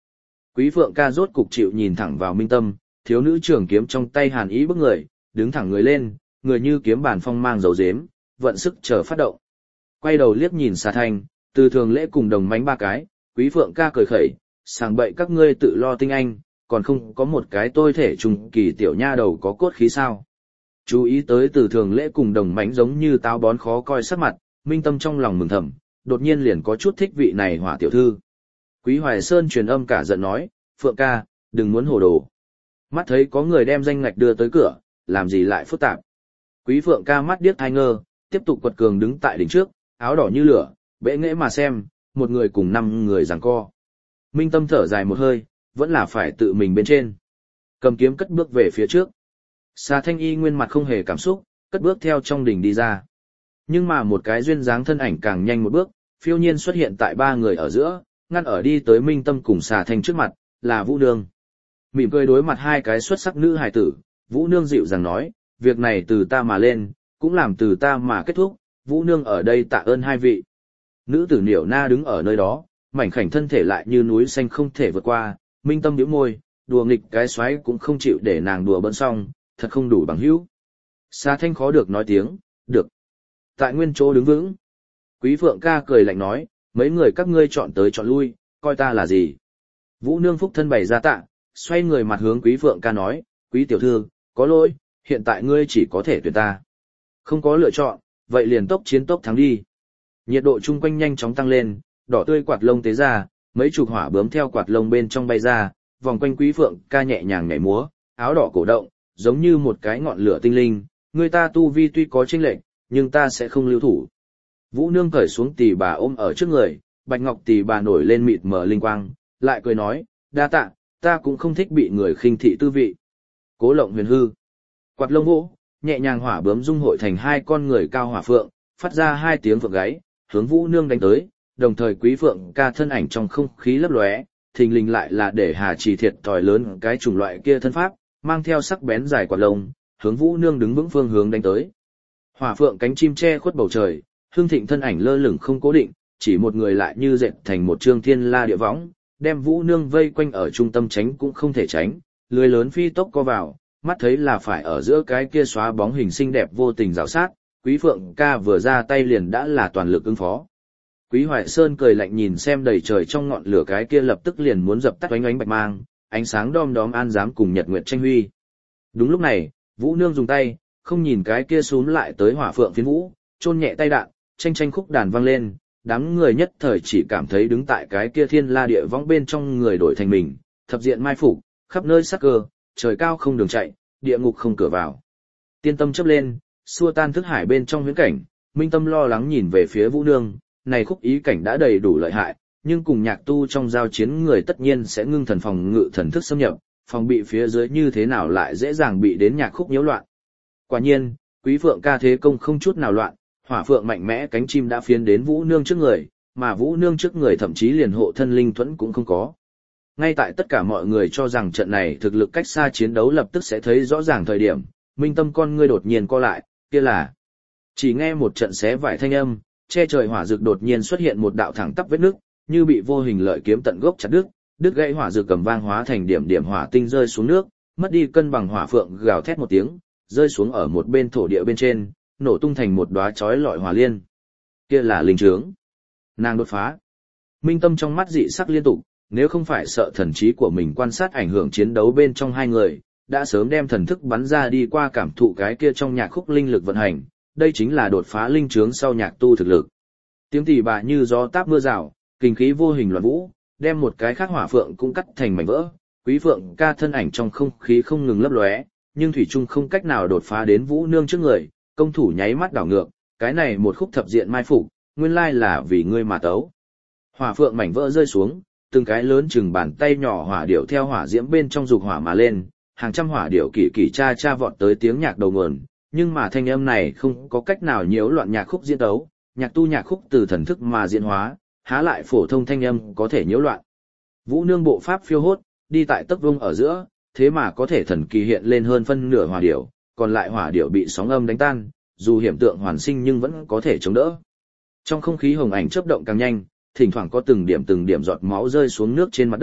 Quý Phượng ca rốt cục chịu nhìn thẳng vào Minh Tâm, thiếu nữ trường kiếm trong tay hàn ý bức người, đứng thẳng người lên, người như kiếm bản phong mang dấu dếm, vận sức chờ phát động. Quay đầu liếc nhìn Xà Thanh, Từ Thường Lễ cùng Đồng Mánh ba cái, Quý Phượng ca cười khẩy, sàng bậy các ngươi tự lo tinh anh, còn không có một cái tôi thể trùng kỳ tiểu nha đầu có cốt khí sao. Chú ý tới Từ Thường Lễ cùng Đồng Mánh giống như táo bón khó coi sắc mặt, Minh Tâm trong lòng mừng thầm, đột nhiên liền có chút thích vị này Hỏa tiểu thư. Quý Hoài Sơn truyền âm cả giận nói, Phượng ca, đừng muốn hồ đồ. Mắt thấy có người đem danh ngạch đưa tới cửa, làm gì lại phức tạp. Quý Phượng ca mắt điếc thai ngơ, tiếp tục quật cường đứng tại đỉnh trước, áo đỏ như lửa, bệ nghệ mà xem, một người cùng 5 người giằng co. Minh Tâm thở dài một hơi, vẫn là phải tự mình bên trên. Cầm kiếm cất bước về phía trước. Xà Thanh y nguyên mặt không hề cảm xúc, cất bước theo trong đỉnh đi ra. Nhưng mà một cái duyên dáng thân ảnh càng nhanh một bước, phiêu nhiên xuất hiện tại 3 người ở giữa, ngăn ở đi tới Minh Tâm cùng Xà Thanh trước mặt, là Vũ Nương. Mỉm cười đối mặt 2 cái xuất sắc nữ hài tử, Vũ Nương dịu dàng nói, việc này từ ta mà lên, cũng làm từ ta mà kết thúc, Vũ Nương ở đây tạ ơn 2 vị. Nữ tử Niểu Na đứng ở nơi đó, mảnh khảnh thân thể lại như núi xanh không thể vượt qua, Minh Tâm nhíu môi, đùa nghịch cái xoáy cũng không chịu để nàng đùa bỡn xong, thật không đủ bằng hữu. Xà Thanh khó được nói tiếng, được. Tại nguyên chỗ đứng vững. Quý Phượng ca cười lạnh nói, mấy người các ngươi chọn tới chọn lui, coi ta là gì. Vũ Nương phúc thân bày ra tạ, xoay người mặt hướng Quý Phượng ca nói, Quý tiểu thư, có lỗi, hiện tại ngươi chỉ có thể tuyển ta. Không có lựa chọn, vậy liền tốc chiến tốc thắng đi. Nhiệt độ chung quanh nhanh chóng tăng lên, đỏ tươi quạt lông tế ra, mấy chục hỏa bướm theo quạt lông bên trong bay ra, vòng quanh Quý Phượng ca nhẹ nhàng nhảy múa, áo đỏ cổ động, giống như một cái ngọn lửa tinh linh, người ta tu vi tuy có chênh lệch, nhưng ta sẽ không lưu thủ. Vũ Nương cởi xuống tỳ bà ôm ở trước người, bạch ngọc tỳ bà nổi lên mịt mờ linh quang, lại cười nói, đa tạ, ta cũng không thích bị người khinh thị tư vị. Cố Lộng Huyền hư. Quạt lông vỗ, nhẹ nhàng hỏa bướm dung hội thành 2 con người cao hỏa phượng, phát ra 2 tiếng phượng gáy, hướng Vũ Nương đánh tới, đồng thời Quý Phượng ca thân ảnh trong không khí lấp lóe, thình lình lại là để Hà Chỉ thiệt thòi lớn cái chủng loại kia thân pháp, mang theo sắc bén dài quạt lông, hướng Vũ Nương đứng vững phương hướng đánh tới. Hỏa phượng cánh chim che khuất bầu trời, Hương Thịnh thân ảnh lơ lửng không cố định, chỉ một người lại như dệt thành một trương thiên la địa võng, đem Vũ Nương vây quanh ở trung tâm tránh cũng không thể tránh, lưới lớn phi tốc co vào, mắt thấy là phải ở giữa cái kia xóa bóng hình xinh đẹp vô tình rào sát, Quý Phượng ca vừa ra tay liền đã là toàn lực ứng phó. Quý Hoài Sơn cười lạnh nhìn xem đầy trời trong ngọn lửa cái kia lập tức liền muốn dập tắt oánh oánh bạch mang, ánh sáng đom đóm an dám cùng nhật nguyệt tranh huy. Đúng lúc này, Vũ Nương dùng tay, không nhìn cái kia xúm lại tới hỏa phượng phiến vũ, chôn nhẹ tay đạn, tranh tranh khúc đàn vang lên, đám người nhất thời chỉ cảm thấy đứng tại cái kia thiên la địa võng bên trong người đổi thành mình, thập diện mai phục, khắp nơi sắc cơ, trời cao không đường chạy, địa ngục không cửa vào. Tiên tâm chớp lên, xua tan thức hải bên trong huyễn cảnh, Minh Tâm lo lắng nhìn về phía Vũ Nương, này khúc ý cảnh đã đầy đủ lợi hại, nhưng cùng nhạc tu trong giao chiến người tất nhiên sẽ ngưng thần phòng ngự thần thức xâm nhập, phòng bị phía dưới như thế nào lại dễ dàng bị đến nhạc khúc nhiễu loạn. Quả nhiên, Quý Phượng ca thế công không chút nào loạn, hỏa phượng mạnh mẽ cánh chim đã phiến đến Vũ Nương trước người, mà Vũ Nương trước người thậm chí liền hộ thân linh thuẫn cũng không có. Ngay tại tất cả mọi người cho rằng trận này thực lực cách xa chiến đấu lập tức sẽ thấy rõ ràng thời điểm, Minh Tâm con ngươi đột nhiên co lại, kia là chỉ nghe một trận xé vải thanh âm, che trời hỏa dược đột nhiên xuất hiện một đạo thẳng tắp vết nước, như bị vô hình lợi kiếm tận gốc chặt đứt gãy hỏa dược cầm vang hóa thành điểm điểm hỏa tinh rơi xuống nước, mất đi cân bằng hỏa phượng gào thét một tiếng, rơi xuống ở một bên thổ địa bên trên, nổ tung thành một đóa chói lọi hỏa liên. Kia là linh trướng. Nàng đột phá. Minh Tâm trong mắt dị sắc liên tục, nếu không phải sợ thần trí của mình quan sát ảnh hưởng chiến đấu bên trong 2 người, đã sớm đem thần thức bắn ra đi qua cảm thụ cái kia trong nhạc khúc linh lực vận hành, đây chính là đột phá linh trướng sau nhạc tu thực lực. Tiếng tỳ bà như gió táp mưa rào, kinh khí vô hình loạn vũ, đem một cái khác hỏa phượng cũng cắt thành mảnh vỡ. Quý Phượng ca thân ảnh trong không khí không ngừng lấp lóe, nhưng thủy chung không cách nào đột phá đến Vũ Nương trước người, công thủ nháy mắt đảo ngược, cái này một khúc thập diện mai phục, nguyên lai là vì ngươi mà tấu. Hỏa phượng mảnh vỡ rơi xuống, từng cái lớn chừng bàn tay nhỏ hỏa điểu theo hỏa diễm bên trong dục hỏa mà lên, hàng trăm hỏa điểu kỳ kỳ cha cha vọt tới tiếng nhạc đầu nguồn, nhưng mà thanh âm này không có cách nào nhiễu loạn nhạc khúc diễn tấu, nhạc tu nhạc khúc từ thần thức mà diễn hóa, há lại phổ thông thanh âm có thể nhiễu loạn. Vũ Nương bộ pháp phiêu hốt, đi tại tấc vung ở giữa, thế mà có thể thần kỳ hiện lên hơn phân nửa hỏa điểu, còn lại hỏa điểu bị sóng âm đánh tan, dù hiểm tượng hoàn sinh nhưng vẫn có thể chống đỡ. Trong không khí hồng ảnh chớp động càng nhanh, thỉnh thoảng có từng điểm giọt máu rơi xuống nước trên mặt đất,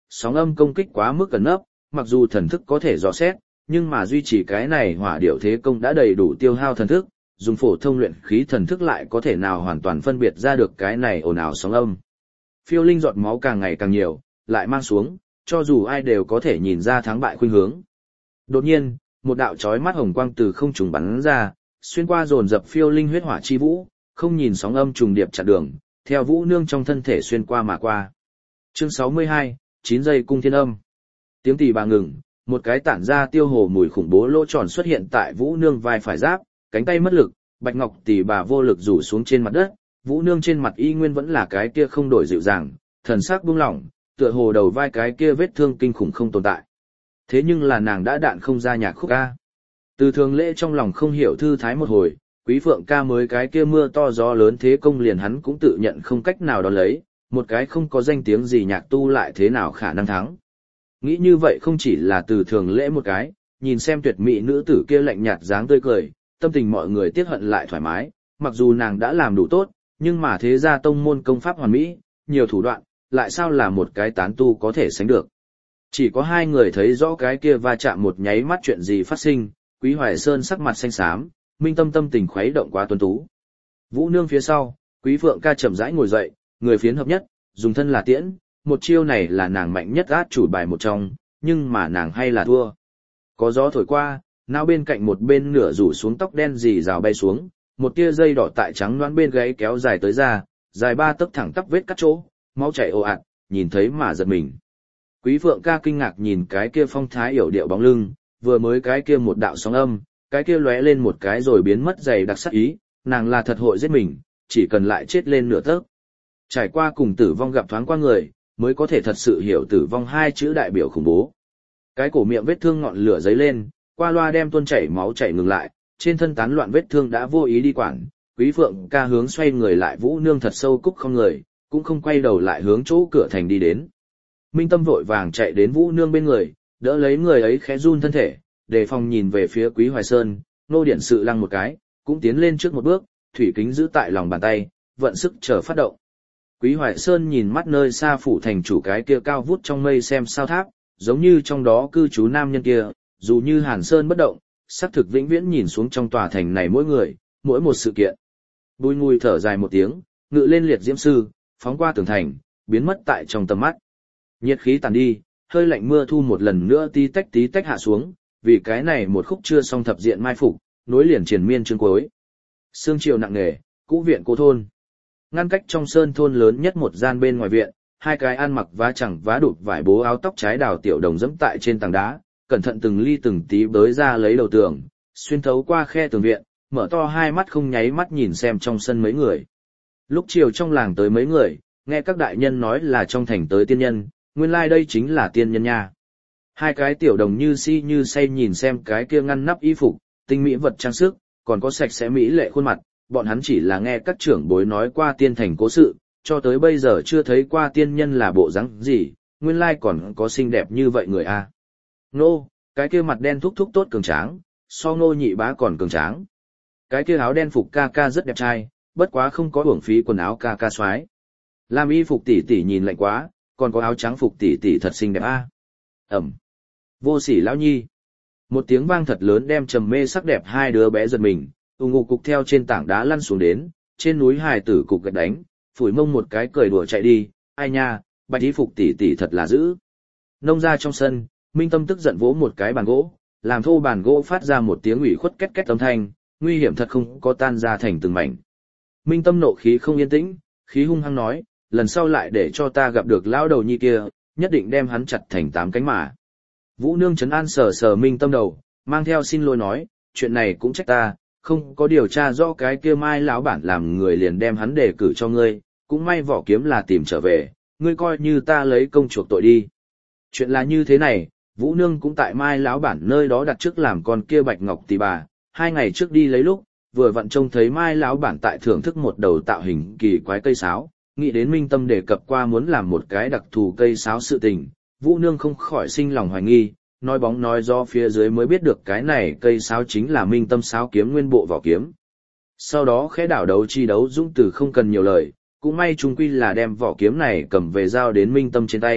sóng âm công kích quá mức cẩn nấp, mặc dù thần thức có thể dò xét, nhưng mà duy trì cái này hỏa điệu thế công đã đầy đủ tiêu hao thần thức, dùng phổ thông luyện khí thần thức lại có thể nào hoàn toàn phân biệt ra được cái này ồn ào sóng âm. Phiêu linh giọt máu càng ngày càng nhiều, lại mang xuống, cho dù ai đều có thể nhìn ra thắng bại khuynh hướng. Đột nhiên, một đạo chói mắt hồng quang từ không trung bắn ra, xuyên qua dồn dập phiêu linh huyết hỏa chi vũ, không nhìn sóng âm trùng điệp chặn đường, theo Vũ Nương trong thân thể xuyên qua mà qua. Chương 62, 9 giây cung thiên âm. Tiếng tỳ bà ngừng, một cái tản ra tiêu hồ mùi khủng bố lỗ tròn xuất hiện tại Vũ Nương vai phải giáp, cánh tay mất lực, bạch ngọc tỳ bà vô lực rủ xuống trên mặt đất, Vũ Nương trên mặt y nguyên vẫn là cái kia không đổi dịu dàng, thần sắc buông lỏng, tựa hồ đầu vai cái kia vết thương kinh khủng không tồn tại. Thế nhưng là nàng đã đạn không ra nhạc khúc ca. Từ Thường Lễ trong lòng không hiểu thư thái một hồi, Quý Phượng ca mới cái kia mưa to gió lớn thế công liền hắn cũng tự nhận không cách nào đón lấy, một cái không có danh tiếng gì nhạc tu lại thế nào khả năng thắng. Nghĩ như vậy không chỉ là Từ Thường Lễ một cái, nhìn xem tuyệt mỹ nữ tử kia lạnh nhạt dáng tươi cười, tâm tình mọi người tiếc hận lại thoải mái, mặc dù nàng đã làm đủ tốt, nhưng mà thế gia tông môn công pháp hoàn mỹ, nhiều thủ đoạn, lại sao là một cái tán tu có thể sánh được. Chỉ có hai người thấy rõ cái kia va chạm một nháy mắt chuyện gì phát sinh, Quý Hoài Sơn sắc mặt xanh xám, Minh Tâm tâm tình khuấy động quá tuấn tú. Vũ Nương phía sau, Quý Phượng ca chậm rãi ngồi dậy, người phiến hợp nhất, dùng thân là tiễn, một chiêu này là nàng mạnh nhất át chủ bài một trong, nhưng mà nàng hay là thua. Có gió thổi qua, não bên cạnh một bên nửa rủ xuống tóc đen rì rào bay xuống, một tia dây đỏ tại trắng loãng bên gáy kéo dài tới ra, dài 3 tấc thẳng tắp vết cắt chỗ, máu chảy ồ ạt, nhìn thấy mà giật mình. Quý Phượng ca kinh ngạc nhìn cái kia phong thái yểu điệu bóng lưng, vừa mới cái kia một đạo sóng âm, cái kia lóe lên một cái rồi biến mất dày đặc sắc ý, nàng là thật hội giết mình, chỉ cần lại chết lên nửa tấc. Trải qua cùng tử vong gặp thoáng qua người, mới có thể thật sự hiểu tử vong hai chữ đại biểu khủng bố. Cái cổ miệng vết thương ngọn lửa giấy lên, qua loa đem tuôn chảy máu chảy ngừng lại, trên thân tán loạn vết thương đã vô ý đi quản, Quý Phượng ca hướng xoay người lại Vũ Nương thật sâu cúc không người, cũng không quay đầu lại hướng chỗ cửa thành đi đến. Minh Tâm vội vàng chạy đến Vũ Nương bên người, đỡ lấy người ấy khẽ run thân thể, đề phòng nhìn về phía Quý Hoài Sơn, nô điển sự lăng một cái, cũng tiến lên trước một bước, thủy kính giữ tại lòng bàn tay, vận sức chờ phát động. Quý Hoài Sơn nhìn mắt nơi xa phủ thành chủ cái kia cao vút trong mây xem sao tháp, giống như trong đó cư trú nam nhân kia, dù như Hàn Sơn bất động, xác thực vĩnh viễn nhìn xuống trong tòa thành này mỗi người, mỗi một sự kiện. Bùi ngùi thở dài một tiếng, ngự lên liệt diễm sư, phóng qua tường thành, biến mất tại trong tầm mắt. Nhiệt khí tàn đi, hơi lạnh mưa thu một lần nữa tí tách hạ xuống, vì cái này một khúc chưa xong thập diện mai phục, nối liền triền miên chương cuối. Sương chiều nặng nề, cũ viện cô thôn. Ngăn cách trong sơn thôn lớn nhất một gian bên ngoài viện, hai cái ăn mặc vá chẳng vá đụt vải bố áo tóc trái đào tiểu đồng dẫm tại trên tảng đá, cẩn thận từng ly từng tí bới ra lấy đầu tường, xuyên thấu qua khe tường viện, mở to hai mắt không nháy mắt nhìn xem trong sân mấy người. Lúc chiều trong làng tới mấy người, nghe các đại nhân nói là trong thành tới tiên nhân, nguyên lai đây chính là tiên nhân nha. Hai cái tiểu đồng như si như say nhìn xem cái kia ngăn nắp y phục, tinh mỹ vật trang sức, còn có sạch sẽ mỹ lệ khuôn mặt, bọn hắn chỉ là nghe các trưởng bối nói qua tiên thành cố sự, cho tới bây giờ chưa thấy qua tiên nhân là bộ dáng gì, nguyên lai còn có xinh đẹp như vậy người a. Nô, cái kia mặt đen thúc thúc tốt cường tráng, so Nô nhị bá còn cường tráng. Cái kia áo đen phục ca ca rất đẹp trai, bất quá không có uổng phí quần áo ca ca xoái. Làm y phục tỷ tỷ nhìn lạnh quá, còn có áo trắng phục tỷ tỷ thật xinh đẹp a. Ẩm. Vô sỉ lão nhi. Một tiếng vang thật lớn đem trầm mê sắc đẹp hai đứa bé giật mình, ùng ục cục theo trên tảng đá lăn xuống đến, trên núi hài tử cục gạch đánh, phủi mông một cái cười đùa chạy đi, ai nha, bạch y phục tỷ tỷ thật là dữ. Nông ra trong sân, Minh Tâm tức giận vỗ một cái bàn gỗ, làm thô bàn gỗ phát ra một tiếng ủy khuất két két âm thanh, nguy hiểm thật không có tan ra thành từng mảnh. Minh Tâm nộ khí không yên tĩnh, khí hung hăng nói, lần sau lại để cho ta gặp được lão đầu nhi kia, nhất định đem hắn chặt thành 8 cánh mà. Vũ Nương trấn an sờ sờ Minh Tâm đầu, mang theo xin lỗi nói, chuyện này cũng trách ta, không có điều tra rõ cái kia Mai lão bản làm người liền đem hắn đề cử cho ngươi, cũng may vỏ kiếm là tìm trở về, ngươi coi như ta lấy công chuộc tội đi. Chuyện là như thế này, Vũ Nương cũng tại Mai lão bản nơi đó đặt trước làm con kia bạch ngọc tỷ bà, 2 ngày trước đi lấy lúc, vừa vặn trông thấy Mai lão bản tại thưởng thức một đầu tạo hình kỳ quái cây sáo, nghĩ đến Minh Tâm đề cập qua muốn làm một cái đặc thù cây sáo sự tình, Vũ Nương không khỏi sinh lòng hoài nghi, nói bóng nói do phía dưới mới biết được cái này cây sáo chính là Minh Tâm sáo kiếm nguyên bộ vỏ kiếm. Sau đó khẽ đảo đấu chi đấu dũng từ không cần nhiều lời, cũng may chung quy là đem vỏ kiếm này cầm về giao đến Minh Tâm trên tay,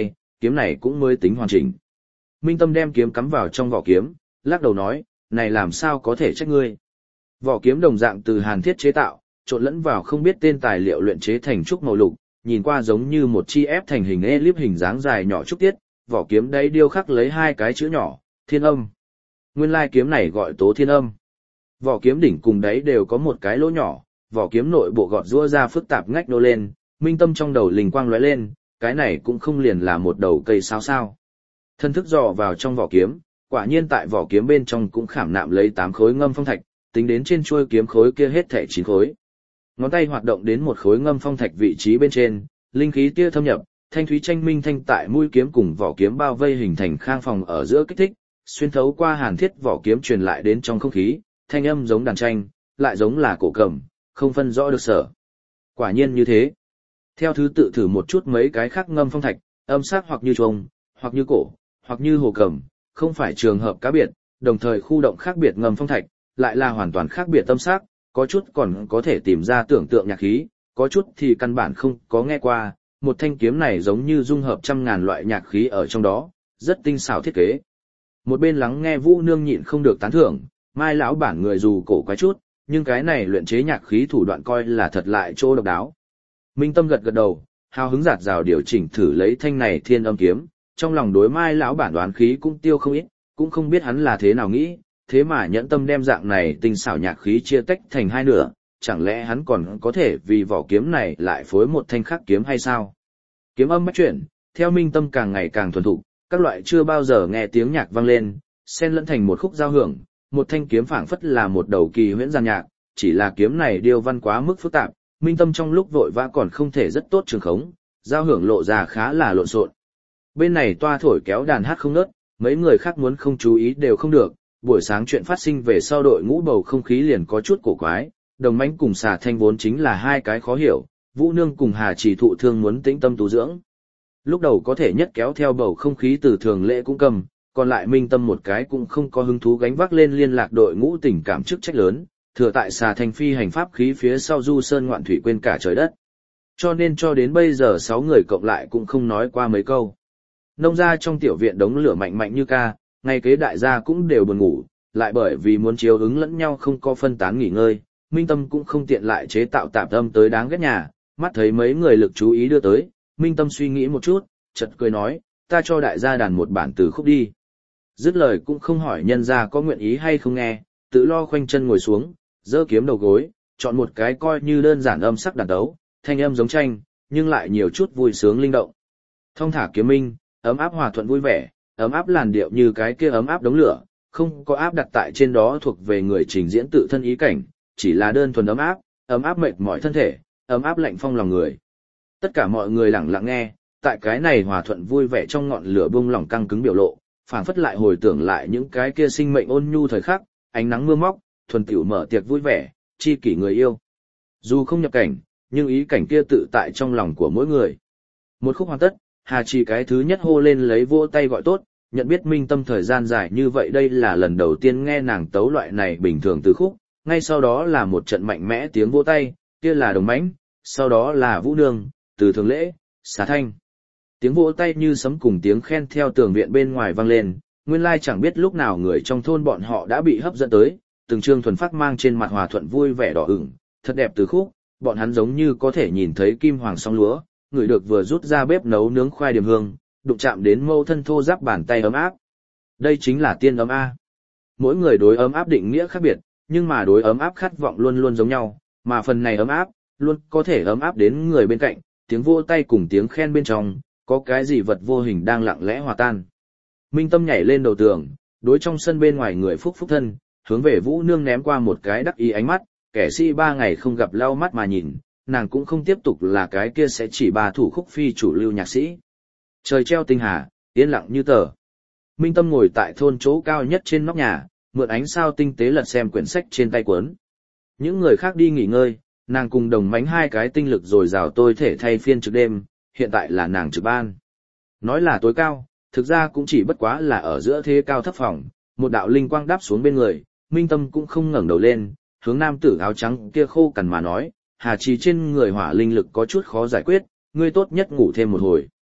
kiếm này cũng mới tính hoàn chỉnh. Minh Tâm đem kiếm cắm vào trong vỏ kiếm, lắc đầu nói, này làm sao có thể trách ngươi. Vỏ kiếm đồng dạng từ hàn thiết chế tạo, trộn lẫn vào không biết tên tài liệu luyện chế thành trúc màu lục, nhìn qua giống như một chi ép thành hình elip hình dáng dài nhỏ trúc tiết, vỏ kiếm đấy điêu khắc lấy hai cái chữ nhỏ, Thiên Âm. Nguyên lai kiếm này gọi Tố Thiên Âm. Vỏ kiếm đỉnh cùng đáy đều có một cái lỗ nhỏ, vỏ kiếm nội bộ gọt rũa ra phức tạp ngách nô lên, Minh Tâm trong đầu linh quang lóe lên, cái này cũng không liền là một đầu cây sao. Thân thức dò vào trong vỏ kiếm, quả nhiên tại vỏ kiếm bên trong cũng khảm nạm lấy 8 khối ngâm phong thạch, tính đến trên chuôi kiếm khối kia hết thảy 9 khối. Ngón tay hoạt động đến một khối ngâm phong thạch vị trí bên trên, linh khí tia thâm nhập, thanh thúy tranh minh thanh tại mũi kiếm cùng vỏ kiếm bao vây hình thành khang phòng ở giữa kích thích, xuyên thấu qua hàn thiết vỏ kiếm truyền lại đến trong không khí, thanh âm giống đàn tranh, lại giống là cổ cầm, không phân rõ được sở. Quả nhiên như thế. Theo thứ tự thử một chút mấy cái khác ngâm phong thạch, âm sắc hoặc như trùng, hoặc như cổ, hoặc như hồ cầm, không phải trường hợp cá biệt, đồng thời khu động khác biệt ngâm phong thạch, lại là hoàn toàn khác biệt âm sắc, có chút còn có thể tìm ra tưởng tượng nhạc khí, có chút thì căn bản không có nghe qua, một thanh kiếm này giống như dung hợp trăm ngàn loại nhạc khí ở trong đó, rất tinh xảo thiết kế. Một bên lắng nghe Vũ Nương nhịn không được tán thưởng, Mai lão bản người dù cổ quái chút, nhưng cái này luyện chế nhạc khí thủ đoạn coi là thật lại chỗ độc đáo. Minh Tâm gật gật đầu, hào hứng dạt dào điều chỉnh thử lấy thanh này Thiên Âm kiếm, trong lòng đối Mai lão bản đoán khí cũng tiêu không ít, cũng không biết hắn là thế nào nghĩ, thế mà nhẫn tâm đem dạng này tinh xảo nhạc khí chia tách thành hai nửa, chẳng lẽ hắn còn có thể vì vỏ kiếm này lại phối một thanh khắc kiếm hay sao? Kiếm âm bách chuyển, theo Minh Tâm càng ngày càng thuần thục, các loại chưa bao giờ nghe tiếng nhạc vang lên, xen lẫn thành một khúc giao hưởng, một thanh kiếm phảng phất là một đầu kỳ huyễn gian nhạc, chỉ là kiếm này điêu văn quá mức phức tạp, Minh Tâm trong lúc vội vã còn không thể rất tốt trường khống, giao hưởng lộ ra khá là lộn xộn. Bên này toa thổi kéo đàn hát không ngớt, mấy người khác muốn không chú ý đều không được, buổi sáng chuyện phát sinh về sau đội ngũ bầu không khí liền có chút cổ quái, Đồng Mãnh cùng Xà Thanh vốn chính là hai cái khó hiểu, Vũ Nương cùng Hà Chỉ thụ thương muốn tĩnh tâm tu dưỡng. Lúc đầu có thể nhất kéo theo bầu không khí từ thường lễ cũng cầm, còn lại Minh Tâm một cái cũng không có hứng thú gánh vác lên liên lạc đội ngũ tình cảm chức trách lớn, thừa tại Xà Thanh phi hành pháp khí phía sau du sơn ngoạn thủy quên cả trời đất. Cho nên cho đến bây giờ 6 người cộng lại cũng không nói qua mấy câu. Nông gia trong tiểu viện đống lửa mạnh mạnh như ca, ngay kế đại gia cũng đều buồn ngủ, lại bởi vì muốn chiếu ứng lẫn nhau không có phân tán nghỉ ngơi, Minh Tâm cũng không tiện lại chế tạo tạp âm tới đáng ghét nhà, mắt thấy mấy người lực chú ý đưa tới, Minh Tâm suy nghĩ một chút, chợt cười nói, ta cho đại gia đàn một bản từ khúc đi. Dứt lời cũng không hỏi nhân gia có nguyện ý hay không nghe, tự lo khoanh chân ngồi xuống, giơ kiếm đầu gối, chọn một cái coi như đơn giản âm sắc đàn tấu, thanh âm giống tranh, nhưng lại nhiều chút vui sướng linh động. Thong thả kiếm minh, ấm áp hòa thuận vui vẻ, ấm áp làn điệu như cái kia ấm áp đống lửa, không có áp đặt tại trên đó thuộc về người trình diễn tự thân ý cảnh, chỉ là đơn thuần ấm áp mệt mỏi thân thể, ấm áp lạnh phong lòng người. Tất cả mọi người lặng lặng nghe, tại cái này hòa thuận vui vẻ trong ngọn lửa bung lỏng căng cứng biểu lộ, phảng phất lại hồi tưởng lại những cái kia sinh mệnh ôn nhu thời khắc, ánh nắng mưa móc, thuần tiểu mở tiệc vui vẻ, chi kỷ người yêu. Dù không nhập cảnh, nhưng ý cảnh kia tự tại trong lòng của mỗi người. Một khúc hoàn tất, Hà Chỉ cái thứ nhất hô lên lấy vỗ tay gọi tốt, nhận biết Minh Tâm thời gian dài như vậy đây là lần đầu tiên nghe nàng tấu loại này bình thường từ khúc, ngay sau đó là một trận mạnh mẽ tiếng vỗ tay, kia là Đồng Mãnh, sau đó là Vũ Nương, Từ Thường Lễ, Xà Thanh. Tiếng vỗ tay như sấm cùng tiếng khen theo tường viện bên ngoài vang lên, nguyên lai chẳng biết lúc nào người trong thôn bọn họ đã bị hấp dẫn tới, từng trương thuần phát mang trên mặt hòa thuận vui vẻ đỏ ửng, thật đẹp từ khúc, bọn hắn giống như có thể nhìn thấy kim hoàng song lúa, người được vừa rút ra bếp nấu nướng khoai điểm hương, đụng chạm đến mâu thân thô ráp bàn tay ấm áp. Đây chính là tiên ấm A. Mỗi người đối ấm áp định nghĩa khác biệt, nhưng mà đối ấm áp khát vọng luôn luôn giống nhau, mà phần này ấm áp, luôn có thể ấm áp đến người bên cạnh, tiếng vỗ tay cùng tiếng khen bên trong, có cái gì vật vô hình đang lặng lẽ hòa tan. Minh Tâm nhảy lên đầu tường, đối trong sân bên ngoài người phúc phúc thân, hướng về Vũ Nương ném qua một cái đắc ý ánh mắt, kẻ si 3 ngày không gặp lau mắt mà nhìn, nàng cũng không tiếp tục là cái kia sẽ chỉ bà thủ khúc phi chủ lưu nhạc sĩ. Trời treo tinh hà, yên lặng như tờ. Minh Tâm ngồi tại thôn chỗ cao nhất trên nóc nhà, mượn ánh sao tinh tế lật xem quyển sách trên tay cuốn. Những người khác đi nghỉ ngơi, nàng cùng Đồng Mãnh hai cái tinh lực dồi dào tôi thể thay phiên trực đêm, hiện tại là nàng trực ban. Nói là tối cao, thực ra cũng chỉ bất quá là ở giữa thế cao thấp phòng, một đạo linh quang đáp xuống bên người, Minh Tâm cũng không ngẩng đầu lên, hướng nam tử áo trắng kia khô cằn mà nói, Hà Chỉ trên người hỏa linh lực có chút khó giải quyết, ngươi tốt nhất ngủ thêm một hồi.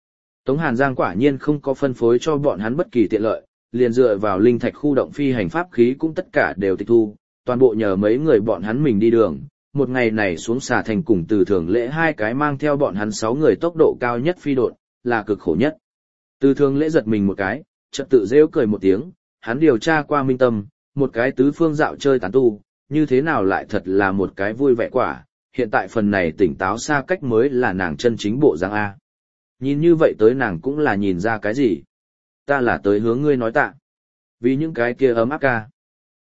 Tống Hàn Giang quả nhiên không có phân phối cho bọn hắn bất kỳ tiện lợi, liền dựa vào linh thạch khu động phi hành pháp khí cũng tất cả đều tịch thu, toàn bộ nhờ mấy người bọn hắn mình đi đường. Một ngày này xuống xà thành cùng Từ Thường Lễ hai cái mang theo bọn hắn 6 người tốc độ cao nhất phi độn, là cực khổ nhất. Từ Thường Lễ giật mình một cái, chợt tự rêu cười một tiếng, hắn điều tra qua Minh Tâm, một cái tứ phương dạo chơi tán tu, như thế nào lại thật là một cái vui vẻ quả, hiện tại phần này tỉnh táo xa cách mới là nàng chân chính bộ dáng A. Nhìn như vậy tới nàng cũng là nhìn ra cái gì? Ta là tới hướng ngươi nói tạ. Vì những cái kia ấm áp ca.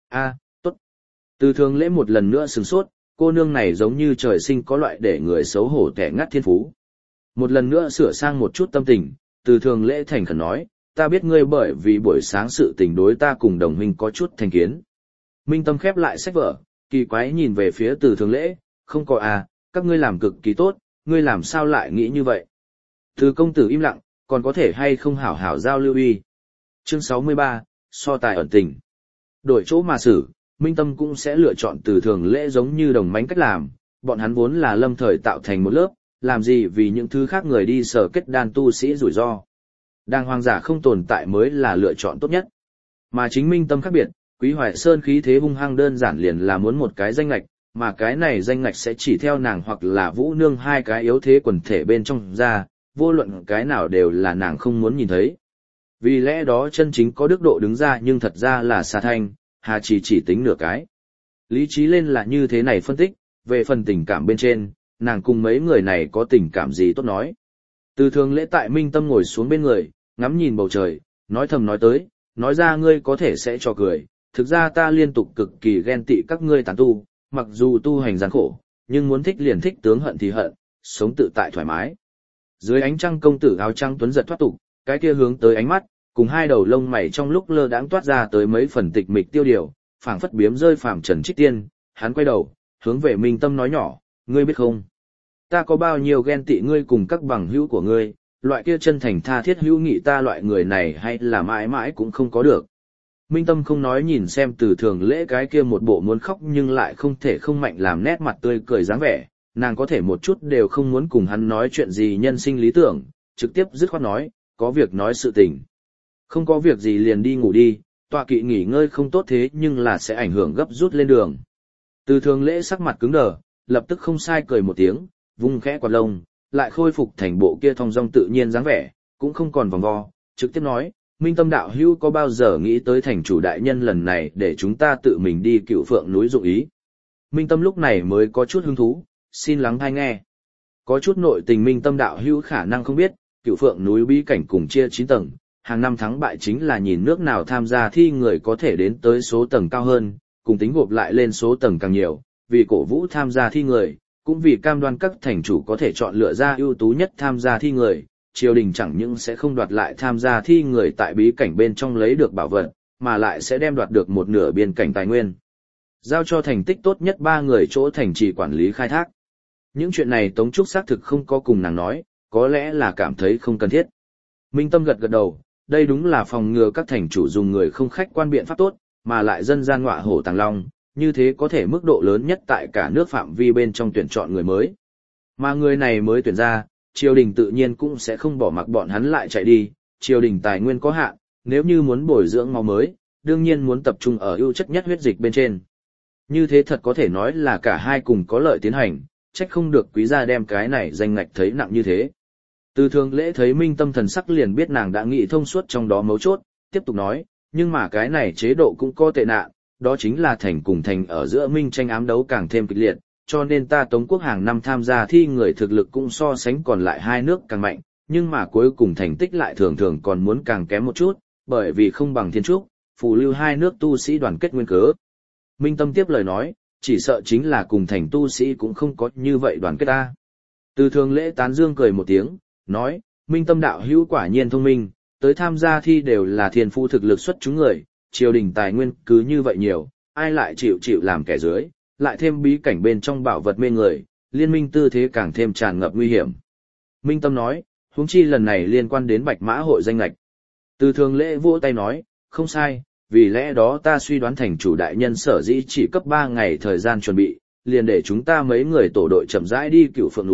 Tốt. Từ Thường Lễ một lần nữa sửng sốt, cô nương này giống như trời sinh có loại để người xấu hổ tẻ ngắt thiên phú. Một lần nữa sửa sang một chút tâm tình, Từ Thường Lễ thành khẩn nói, ta biết ngươi bởi vì buổi sáng sự tình đối ta cùng đồng huynh có chút thành kiến. Minh Tâm khép lại sách vở, kỳ quái nhìn về phía Từ Thường Lễ, không có các ngươi làm cực kỳ tốt, ngươi làm sao lại nghĩ như vậy? Từ công tử im lặng, còn có thể hay không hảo hảo giao lưu uy. Chương 63, so tài ẩn tình. Đổi chỗ mà xử, Minh Tâm cũng sẽ lựa chọn Từ Thường Lễ giống như đồng mánh cách làm, bọn hắn vốn là lâm thời tạo thành một lớp, làm gì vì những thứ khác người đi sở kết đan tu sĩ rủi ro. Đàng hoàng giả không tồn tại mới là lựa chọn tốt nhất. Mà chính Minh Tâm khác biệt, Quý Hoài Sơn khí thế hung hăng đơn giản liền là muốn một cái danh ngạch, mà cái này danh ngạch sẽ chỉ theo nàng hoặc là Vũ Nương hai cái yếu thế quần thể bên trong ra, vô luận cái nào đều là nàng không muốn nhìn thấy. Vì lẽ đó chân chính có đức độ đứng ra nhưng thật ra là Sa Thanh, Hà chỉ tính nửa cái. Lý trí lên là như thế này phân tích, về phần tình cảm bên trên, nàng cùng mấy người này có tình cảm gì tốt nói. Từ Thường Lễ tại Minh Tâm ngồi xuống bên người, ngắm nhìn bầu trời, nói thầm nói tới, nói ra ngươi có thể sẽ cho cười, thực ra ta liên tục cực kỳ ghen tị các ngươi tán tu, mặc dù tu hành gian khổ, nhưng muốn thích liền thích tướng hận thì hận, sống tự tại thoải mái. Dưới ánh trăng công tử áo trắng tuấn giật thoát tục, cái kia hướng tới ánh mắt, cùng hai đầu lông mày trong lúc lơ đãng toát ra tới mấy phần tịch mịch tiêu điều, phảng phất biếm rơi phàm trần trích tiên, hắn quay đầu, hướng về Minh Tâm nói nhỏ, ngươi biết không? Ta có bao nhiêu ghen tị ngươi cùng các bằng hữu của ngươi, loại kia chân thành tha thiết hữu nghị ta loại người này hay là mãi mãi cũng không có được. Minh Tâm không nói nhìn xem Từ Thường Lễ cái kia một bộ muốn khóc nhưng lại không thể không mạnh làm nét mặt tươi cười dáng vẻ, nàng có thể một chút đều không muốn cùng hắn nói chuyện gì nhân sinh lý tưởng, trực tiếp dứt khoát nói, có việc nói sự tình. Không có việc gì liền đi ngủ đi, tọa kỵ nghỉ ngơi không tốt thế nhưng là sẽ ảnh hưởng gấp rút lên đường. Từ Thường Lễ sắc mặt cứng đờ, lập tức không sai cười một tiếng, vung khẽ quạt lông, lại khôi phục thành bộ kia thong dong tự nhiên dáng vẻ, cũng không còn vòng vo, trực tiếp nói, Minh Tâm đạo hữu có bao giờ nghĩ tới thành chủ đại nhân lần này để chúng ta tự mình đi Cựu Phượng núi dụng ý. Minh Tâm lúc này mới có chút hứng thú, xin lắng hay nghe. Có chút nội tình Minh Tâm đạo hữu khả năng không biết, Cựu Phượng núi bí cảnh cùng chia 9 tầng, hàng năm thắng bại chính là nhìn nước nào tham gia thi người có thể đến tới số tầng cao hơn, cùng tính gộp lại lên số tầng càng nhiều, vì cổ vũ tham gia thi người, cũng vì cam đoan các thành chủ có thể chọn lựa ra ưu tú nhất tham gia thi người, triều đình chẳng những sẽ không đoạt lại tham gia thi người tại bí cảnh bên trong lấy được bảo vật, mà lại sẽ đem đoạt được một nửa biên cảnh tài nguyên. Giao cho thành tích tốt nhất 3 người chỗ thành trì quản lý khai thác. Những chuyện này Tống Trúc xác thực không có cùng nàng nói, có lẽ là cảm thấy không cần thiết. Minh Tâm gật gật đầu, đây đúng là phòng ngừa các thành chủ dùng người không khách quan biện pháp tốt, mà lại dân gian ngọa hổ tàng long, như thế có thể mức độ lớn nhất tại cả nước phạm vi bên trong tuyển chọn người mới. Mà người này mới tuyển ra, triều đình tự nhiên cũng sẽ không bỏ mặc bọn hắn lại chạy đi, triều đình tài nguyên có hạn, nếu như muốn bồi dưỡng máu mới, đương nhiên muốn tập trung ở ưu chất nhất huyết dịch bên trên. Như thế thật có thể nói là cả hai cùng có lợi tiến hành, trách không được quý gia đem cái này danh ngạch thấy nặng như thế. Từ Thường Lễ thấy Minh Tâm thần sắc liền biết nàng đã nghĩ thông suốt trong đó mấu chốt, tiếp tục nói, nhưng mà cái này chế độ cũng có tệ nạn, đó chính là thành cùng thành ở giữa minh tranh ám đấu càng thêm kịch liệt, cho nên ta Tống quốc hàng năm tham gia thi người thực lực cũng so sánh còn lại hai nước càng mạnh, nhưng mà cuối cùng thành tích lại thường thường còn muốn càng kém một chút, bởi vì không bằng thiên trúc, phù lưu hai nước tu sĩ đoàn kết nguyên cớ. Minh Tâm tiếp lời nói, chỉ sợ chính là cùng thành tu sĩ cũng không có như vậy đoàn kết ta. Từ Thường Lễ tán dương cười một tiếng, nói, Minh Tâm đạo hữu quả nhiên thông minh, tới tham gia thi đều là thiên phu thực lực xuất chúng người, triều đình tài nguyên cứ như vậy nhiều, ai lại chịu làm kẻ dưới, lại thêm bí cảnh bên trong bảo vật mê người, liên minh tư thế càng thêm tràn ngập nguy hiểm. Minh Tâm nói, huống chi lần này liên quan đến Bạch Mã hội danh lệch. Từ Thường Lễ vỗ tay nói, không sai, vì lẽ đó ta suy đoán thành chủ đại nhân sở dĩ chỉ cấp 3 ngày thời gian chuẩn bị, liền để chúng ta mấy người tổ đội chậm rãi đi Cựu Phượng núi,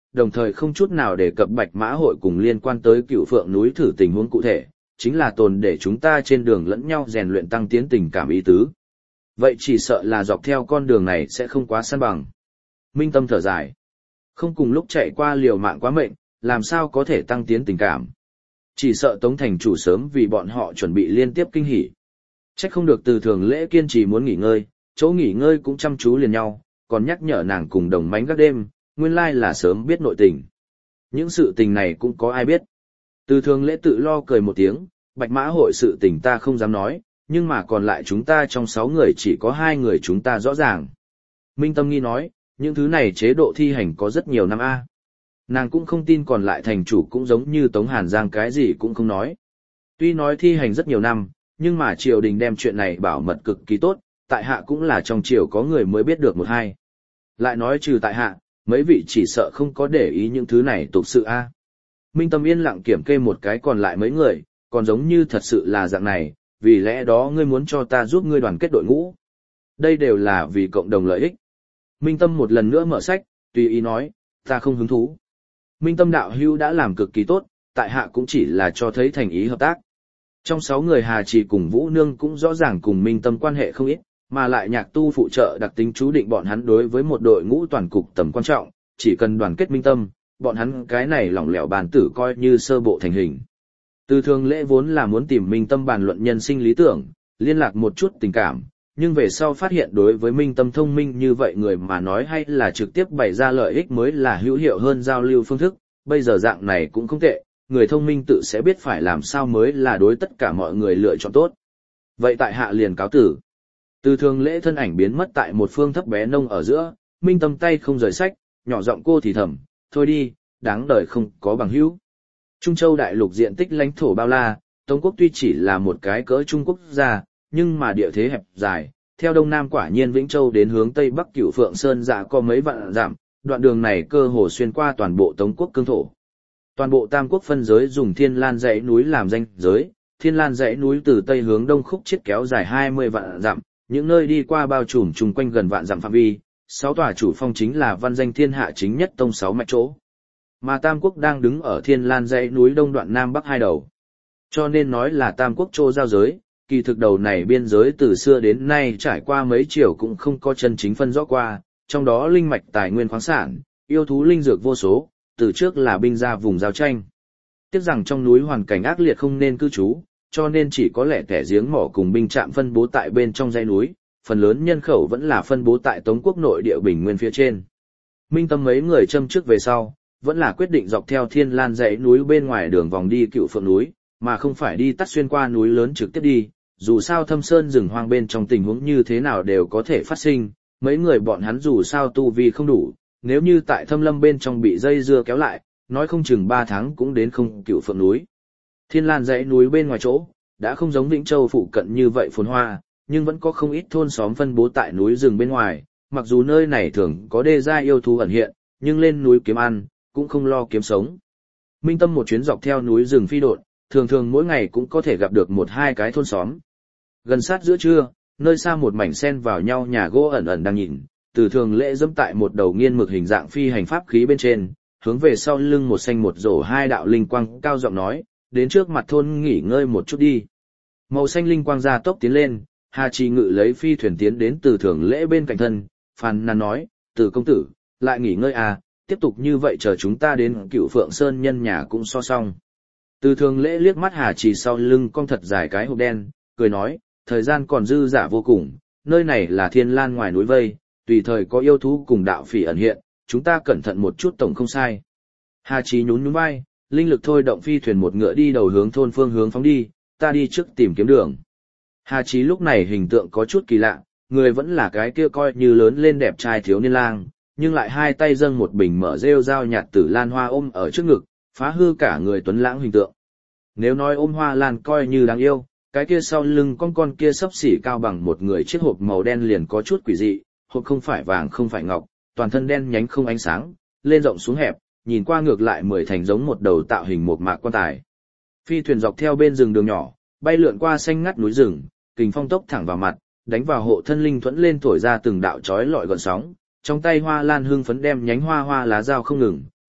đồng thời không chút nào đề cập Bạch Mã hội cùng liên quan tới Cựu Phượng núi thử tình huống cụ thể, chính là tồn để chúng ta trên đường lẫn nhau rèn luyện tăng tiến tình cảm ý tứ. Vậy chỉ sợ là dọc theo con đường này sẽ không quá san bằng. Minh Tâm thở dài. Không cùng lúc chạy qua liều mạng quá mệnh, làm sao có thể tăng tiến tình cảm. Chỉ sợ Tống thành chủ sớm vì bọn họ chuẩn bị liên tiếp kinh hỉ. Trách không được Từ Thường Lễ kiên trì muốn nghỉ ngơi, chỗ nghỉ ngơi cũng chăm chú liền nhau, còn nhắc nhở nàng cùng đồng mánh các đêm, nguyên lai là sớm biết nội tình. Những sự tình này cũng có ai biết. Từ Thường Lễ tự lo cười một tiếng, Bạch Mã hội sự tình ta không dám nói, nhưng mà còn lại chúng ta trong 6 người chỉ có 2 người chúng ta rõ ràng. Minh Tâm nghi nói, những thứ này chế độ thi hành có rất nhiều năm a. Nàng cũng không tin còn lại thành chủ cũng giống như Tống Hàn Giang cái gì cũng không nói. Tuy nói thi hành rất nhiều năm, nhưng mà triều đình đem chuyện này bảo mật cực kỳ tốt, tại hạ cũng là trong triều có người mới biết được một hai. Lại nói trừ tại hạ, mấy vị chỉ sợ không có để ý những thứ này tục sự a. Minh Tâm yên lặng kiểm kê một cái còn lại mấy người, còn giống như thật sự là dạng này, vì lẽ đó ngươi muốn cho ta giúp ngươi đoàn kết đội ngũ. Đây đều là vì cộng đồng lợi ích. Minh Tâm một lần nữa mở sách, tùy ý nói, ta không hứng thú. Minh Tâm đạo hữu đã làm cực kỳ tốt, tại hạ cũng chỉ là cho thấy thành ý hợp tác. Trong 6 người Hà Trì cùng Vũ Nương cũng rõ ràng cùng Minh Tâm quan hệ không ít, mà lại Nhạc Tu phụ trợ đặc tính chú định bọn hắn đối với một đội ngũ toàn cục tầm quan trọng, chỉ cần đoàn kết Minh Tâm, bọn hắn cái này lỏng lẻo bàn tử coi như sơ bộ thành hình. Từ Thường Lễ vốn là muốn tìm Minh Tâm bàn luận nhân sinh lý tưởng, liên lạc một chút tình cảm, nhưng về sau phát hiện đối với Minh Tâm thông minh như vậy người mà nói hay là trực tiếp bày ra lợi ích mới là hữu hiệu hơn giao lưu phương thức, bây giờ dạng này cũng không tệ, người thông minh tự sẽ biết phải làm sao mới là đối tất cả mọi người lựa chọn tốt. Vậy tại hạ liền cáo tử. Từ Thường Lễ thân ảnh biến mất tại một phương thấp bé nông ở giữa, Minh Tâm tay không rời sách, nhỏ giọng cô thì thầm, thôi đi, đáng đời không có bằng hữu. Trung Châu đại lục diện tích lãnh thổ bao la, Tống quốc tuy chỉ là một cái cỡ Trung Quốc gia, nhưng mà địa thế hẹp dài, theo đông nam quả nhiên Vĩnh Châu đến hướng tây bắc Cửu Phượng Sơn dạ có mấy vạn dặm, đoạn đường này cơ hồ xuyên qua toàn bộ Tống quốc cương thổ. Toàn bộ Tam quốc phân giới dùng Thiên Lan dãy núi làm danh giới, Thiên Lan dãy núi từ tây hướng đông khúc chiết kéo dài 20 vạn dặm, những nơi đi qua bao trùm chung quanh gần vạn dặm phạm vi, 6 tòa chủ phong chính là văn danh thiên hạ chính nhất tông 6 mạch chỗ. Mà Tam quốc đang đứng ở Thiên Lan dãy núi đông đoạn nam bắc hai đầu. Cho nên nói là Tam quốc chỗ giao giới, kỳ thực đầu này biên giới từ xưa đến nay trải qua mấy triều cũng không có chân chính phân rõ qua, trong đó linh mạch tài nguyên khoáng sản, yêu thú linh dược vô số, từ trước là binh ra vùng giao tranh. Tiếc rằng trong núi hoàn cảnh ác liệt không nên cư trú, cho nên chỉ có lẻ tẻ giếng mỏ cùng binh trạm phân bố tại bên trong dãy núi, phần lớn nhân khẩu vẫn là phân bố tại Tống quốc nội địa bình nguyên phía trên. Minh Tâm mấy người châm trước về sau, vẫn là quyết định dọc theo Thiên Lan dãy núi bên ngoài đường vòng đi Cựu Phượng núi, mà không phải đi tắt xuyên qua núi lớn trực tiếp đi, dù sao thâm sơn rừng hoang bên trong tình huống như thế nào đều có thể phát sinh, mấy người bọn hắn dù sao tu vi không đủ, nếu như tại thâm lâm bên trong bị dây dưa kéo lại, nói không chừng 3 tháng cũng đến không Cựu Phượng núi. Thiên Lan dãy núi bên ngoài chỗ, đã không giống Vĩnh Châu phụ cận như vậy phồn hoa, nhưng vẫn có không ít thôn xóm phân bố tại núi rừng bên ngoài, mặc dù nơi này thường có đê gia yêu thú ẩn hiện, nhưng lên núi kiếm ăn, cũng không lo kiếm sống. Minh Tâm một chuyến dọc theo núi rừng phi độn, thường thường mỗi ngày cũng có thể gặp được 1-2 cái thôn xóm. Gần sát giữa trưa, nơi xa một mảnh sen vào nhau nhà gỗ ẩn ẩn đang nhìn, Từ Thường Lễ dẫm tại một đầu nghiên mực hình dạng phi hành pháp khí bên trên, hướng về sau lưng một xanh một rổ 2 đạo linh quang cao giọng nói, đến trước mặt thôn nghỉ ngơi một chút đi. Màu xanh linh quang ra tốc tiến lên, Hà Trì Ngự lấy phi thuyền tiến đến Từ Thường Lễ bên cạnh thân, phàn nàn nói, Từ công tử, lại nghỉ ngơi à, tiếp tục như vậy chờ chúng ta đến Cựu Phượng Sơn nhân nhà cũng so xong. Từ Thường Lễ liếc mắt Hà Trì sau lưng cong thật dài cái hộp đen, cười nói, thời gian còn dư dả vô cùng, nơi này là Thiên Lan ngoài núi vây, tùy thời có yêu thú cùng đạo phỉ ẩn hiện, chúng ta cẩn thận một chút tổng không sai. Hà Trì nhún nhún vai, linh lực thôi động phi thuyền một ngựa đi đầu hướng thôn phương hướng phóng đi, ta đi trước tìm kiếm đường. Hà Trì lúc này hình tượng có chút kỳ lạ, người vẫn là cái kia coi như lớn lên đẹp trai thiếu niên lang, nhưng lại hai tay dâng một bình mở rêu dao nhạt tử lan hoa ôm ở trước ngực, phá hư cả người tuấn lãng hình tượng. Nếu nói ôm hoa lan coi như đáng yêu, cái kia sau lưng con kia xấp xỉ cao bằng một người chiếc hộp màu đen liền có chút quỷ dị, hộp không phải vàng không phải ngọc, toàn thân đen nhánh không ánh sáng, lên rộng xuống hẹp, nhìn qua ngược lại 10 thành giống một đầu tạo hình một mạc quan tài. Phi thuyền dọc theo bên rừng đường nhỏ, bay lượn qua xanh ngắt núi rừng, kình phong tốc thẳng vào mặt, đánh vào hộ thân linh thuẫn lên thổi ra từng đạo chói lọi gợn sóng, trong tay hoa lan hương phấn đem nhánh hoa lá dao không ngừng,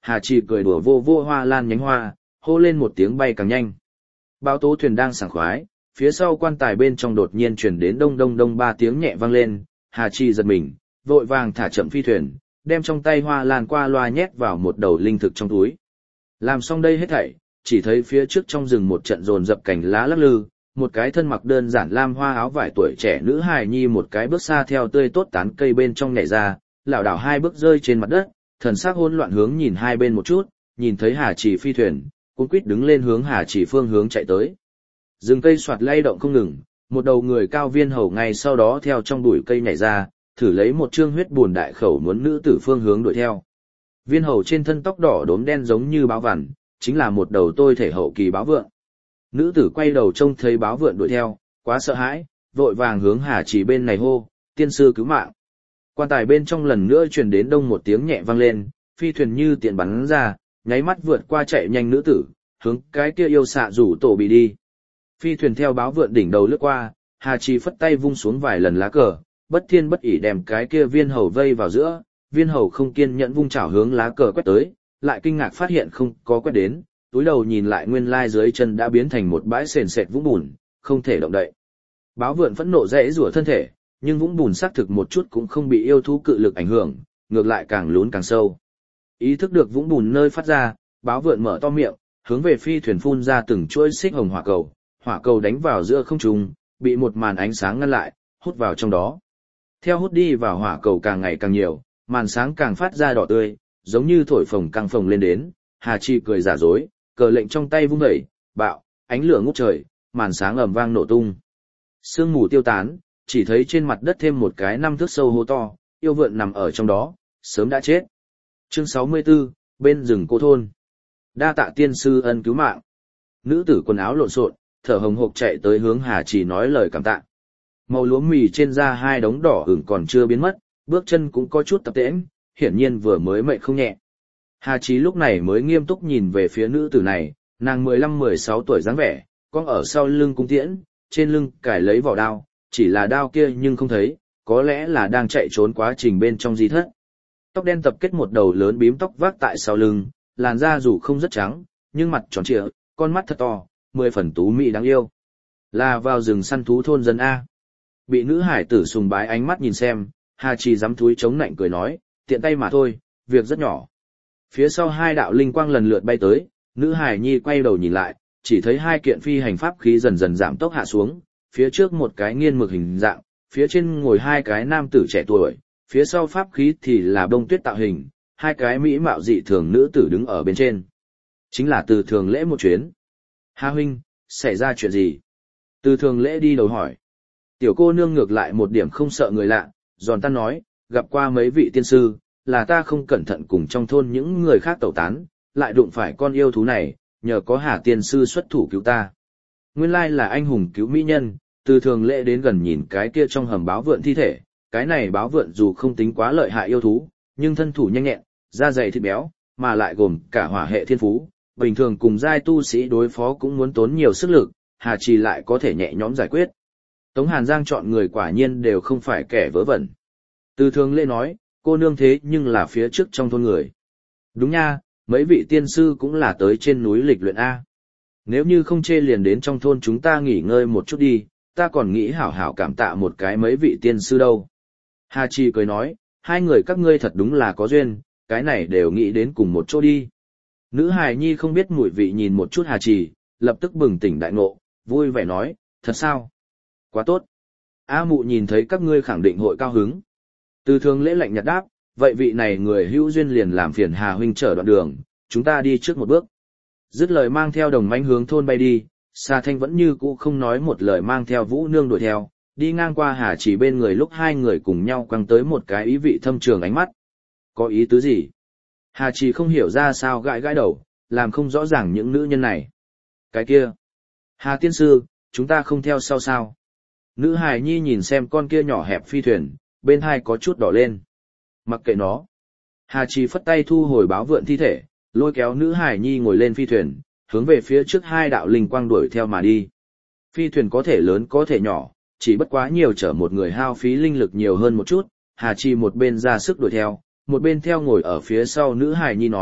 Hà Trì cười đùa vô vô hoa lan nhánh hoa, hô lên một tiếng bay càng nhanh. Báo tố thuyền đang sảng khoái, phía sau quan tài bên trong đột nhiên truyền đến đông đông đông 3 tiếng nhẹ vang lên, Hà Trì giật mình, vội vàng thả chậm phi thuyền, đem trong tay hoa lan qua loa nhét vào một đầu linh thực trong túi. Làm xong đây hết thảy, chỉ thấy phía trước trong rừng một trận rồn dập cành lá lắc lư, một cái thân mặc đơn giản lam hoa áo vải tuổi trẻ nữ hài nhi một cái bước xa theo tươi tốt tán cây bên trong nhảy ra, lảo đảo 2 bước rơi trên mặt đất, thần sắc hỗn loạn hướng nhìn hai bên một chút, nhìn thấy Hà Trì phi thuyền, cuống quýt đứng lên hướng Hà Trì phương hướng chạy tới. Rừng cây soạt lay động không ngừng, một đầu người cao viên hầu ngay sau đó theo trong bụi cây nhảy ra, thử lấy một trương huyết buồn đại khẩu muốn nữ tử phương hướng đuổi theo. Viên hầu trên thân tóc đỏ đốm đen giống như báo vằn, chính là một đầu tôi thể hậu kỳ báo vượn. Nữ tử quay đầu trông thấy báo vượn đuổi theo, quá sợ hãi, vội vàng hướng Hà Trì bên này hô, tiên sư cứu mạng. Quan tài bên trong lần nữa truyền đến đông một tiếng nhẹ vang lên, phi thuyền như tiện bắn ra, nháy mắt vượt qua chạy nhanh nữ tử, hướng cái kia yêu xạ rủ tổ bị đi. Phi thuyền theo báo vượn đỉnh đầu lướt qua, Hà Trì phất tay vung xuống vài lần lá cờ, bất thiên bất ỷ đem cái kia viên hầu vây vào giữa, viên hầu không kiên nhẫn vung chảo hướng lá cờ quét tới, lại kinh ngạc phát hiện không có quét đến, túi đầu nhìn lại nguyên lai dưới chân đã biến thành một bãi sền sệt vũng bùn, không thể động đậy. Báo vượn phẫn nộ rẽ rủa thân thể, nhưng vũng bùn xác thực một chút cũng không bị yêu thú cự lực ảnh hưởng, ngược lại càng lún càng sâu. Ý thức được vũng bùn nơi phát ra, báo vượn mở to miệng, hướng về phi thuyền phun ra từng chuỗi xích hồng hỏa cầu đánh vào giữa không trung, bị một màn ánh sáng ngăn lại, hút vào trong đó. Theo hút đi vào hỏa cầu càng ngày càng nhiều, màn sáng càng phát ra đỏ tươi, giống như thổi phồng căng phồng lên đến, Hà Chi cười giả dối, cờ lệnh trong tay vung đẩy, bạo, ánh lửa ngút trời, màn sáng ầm vang nổ tung. Sương mù tiêu tán, chỉ thấy trên mặt đất thêm một cái 5 thước sâu hố to, yêu vượn nằm ở trong đó, sớm đã chết. Chương 64, bên rừng cô thôn. Đa tạ tiên sư ân cứu mạng. Nữ tử quần áo lộn xộn, thở hồng hộc chạy tới hướng Hà Trì nói lời cảm tạ. Màu lúa mì trên da 2 đống đỏ ửng còn chưa biến mất, bước chân cũng có chút tập tễnh, hiển nhiên vừa mới mệt không nhẹ. Hà Trì lúc này mới nghiêm túc nhìn về phía nữ tử này, nàng 15-16 tuổi dáng vẻ, con ở sau lưng cung tiễn, trên lưng cài lấy vỏ đao, chỉ là đao kia nhưng không thấy, có lẽ là đang chạy trốn quá trình bên trong di thất. Tóc đen tập kết một đầu lớn bím tóc vác tại sau lưng, làn da dù không rất trắng, nhưng mặt tròn trịa, con mắt thật to, 10 phần tú mỹ đáng yêu. Là vào rừng săn thú thôn dân A. Bị nữ hải tử sùng bái ánh mắt nhìn xem, Hà Trì dám thúi chống nạnh cười nói, tiện tay mà thôi, việc rất nhỏ. Phía sau 2 đạo linh quang lần lượt bay tới, nữ hải nhi quay đầu nhìn lại, chỉ thấy 2 kiện phi hành pháp khí dần dần giảm tốc hạ xuống, phía trước một cái nghiên mực hình dạng, phía trên ngồi 2 cái nam tử trẻ tuổi, phía sau pháp khí thì là bông tuyết tạo hình, 2 cái mỹ mạo dị thường nữ tử đứng ở bên trên. Chính là Từ Thường Lễ một chuyến. Hà huynh, xảy ra chuyện gì? Từ Thường Lễ đi đầu hỏi. Tiểu cô nương ngược lại một điểm không sợ người lạ, giòn tan nói, gặp qua mấy vị tiên sư, là ta không cẩn thận cùng trong thôn những người khác tẩu tán, lại đụng phải con yêu thú này, nhờ có Hà tiên sư xuất thủ cứu ta. Nguyên lai là anh hùng cứu mỹ nhân. Từ Thường Lễ đến gần nhìn cái kia trong hầm báo vượn thi thể, cái này báo vượn dù không tính quá lợi hại yêu thú, nhưng thân thủ nhanh nhẹn, da dày thịt béo, mà lại gồm cả hỏa hệ thiên phú, bình thường cùng giai tu sĩ đối phó cũng muốn tốn nhiều sức lực, Hà Trì lại có thể nhẹ nhõm giải quyết. Tống Hàn Giang chọn người quả nhiên đều không phải kẻ vớ vẩn. Từ Thường Lễ nói, cô nương thế nhưng là phía trước trong thôn người. Đúng nha, mấy vị tiên sư cũng là tới trên núi lịch luyện A. Nếu như không chê liền đến trong thôn chúng ta nghỉ ngơi một chút đi, ta còn nghĩ hảo hảo cảm tạ một cái mấy vị tiên sư đâu. Hà Trì cười nói, 2 người các ngươi thật đúng là có duyên, cái này đều nghĩ đến cùng một chỗ đi. Nữ hài nhi không biết mùi vị nhìn một chút Hà Trì, lập tức bừng tỉnh đại ngộ, vui vẻ nói, thật sao? Quá tốt. A mụ nhìn thấy các ngươi khẳng định hội cao hứng. Từ Thường Lễ lạnh nhạt đáp, vậy vị này người hữu duyên liền làm phiền Hà huynh trở đoạn đường, chúng ta đi trước một bước. Dứt lời mang theo đồng manh hướng thôn bay đi, Sa Thanh vẫn như cũ không nói một lời mang theo Vũ Nương đuổi theo, đi ngang qua Hà Trì bên người lúc 2 người cùng nhau quăng tới một cái ý vị thâm trường ánh mắt. Có ý tứ gì? Hà Trì không hiểu ra sao gãi gãi đầu, làm không rõ ràng những nữ nhân này. Cái kia. Hà tiên sư, chúng ta không theo sau sao? Nữ hài nhi nhìn xem con kia nhỏ hẹp phi thuyền, bên hai có chút đỏ lên. Mặc kệ nó. Hà Trì phất tay thu hồi báo vượn thi thể, lôi kéo nữ hài nhi ngồi lên phi thuyền, hướng về phía trước 2 đạo linh quang đuổi theo mà đi. Phi thuyền có thể lớn có thể nhỏ, chỉ bất quá nhiều chở một người hao phí linh lực nhiều hơn một chút, Hà Trì một bên ra sức đuổi theo, một bên theo ngồi ở phía sau nữ hài nhi nói,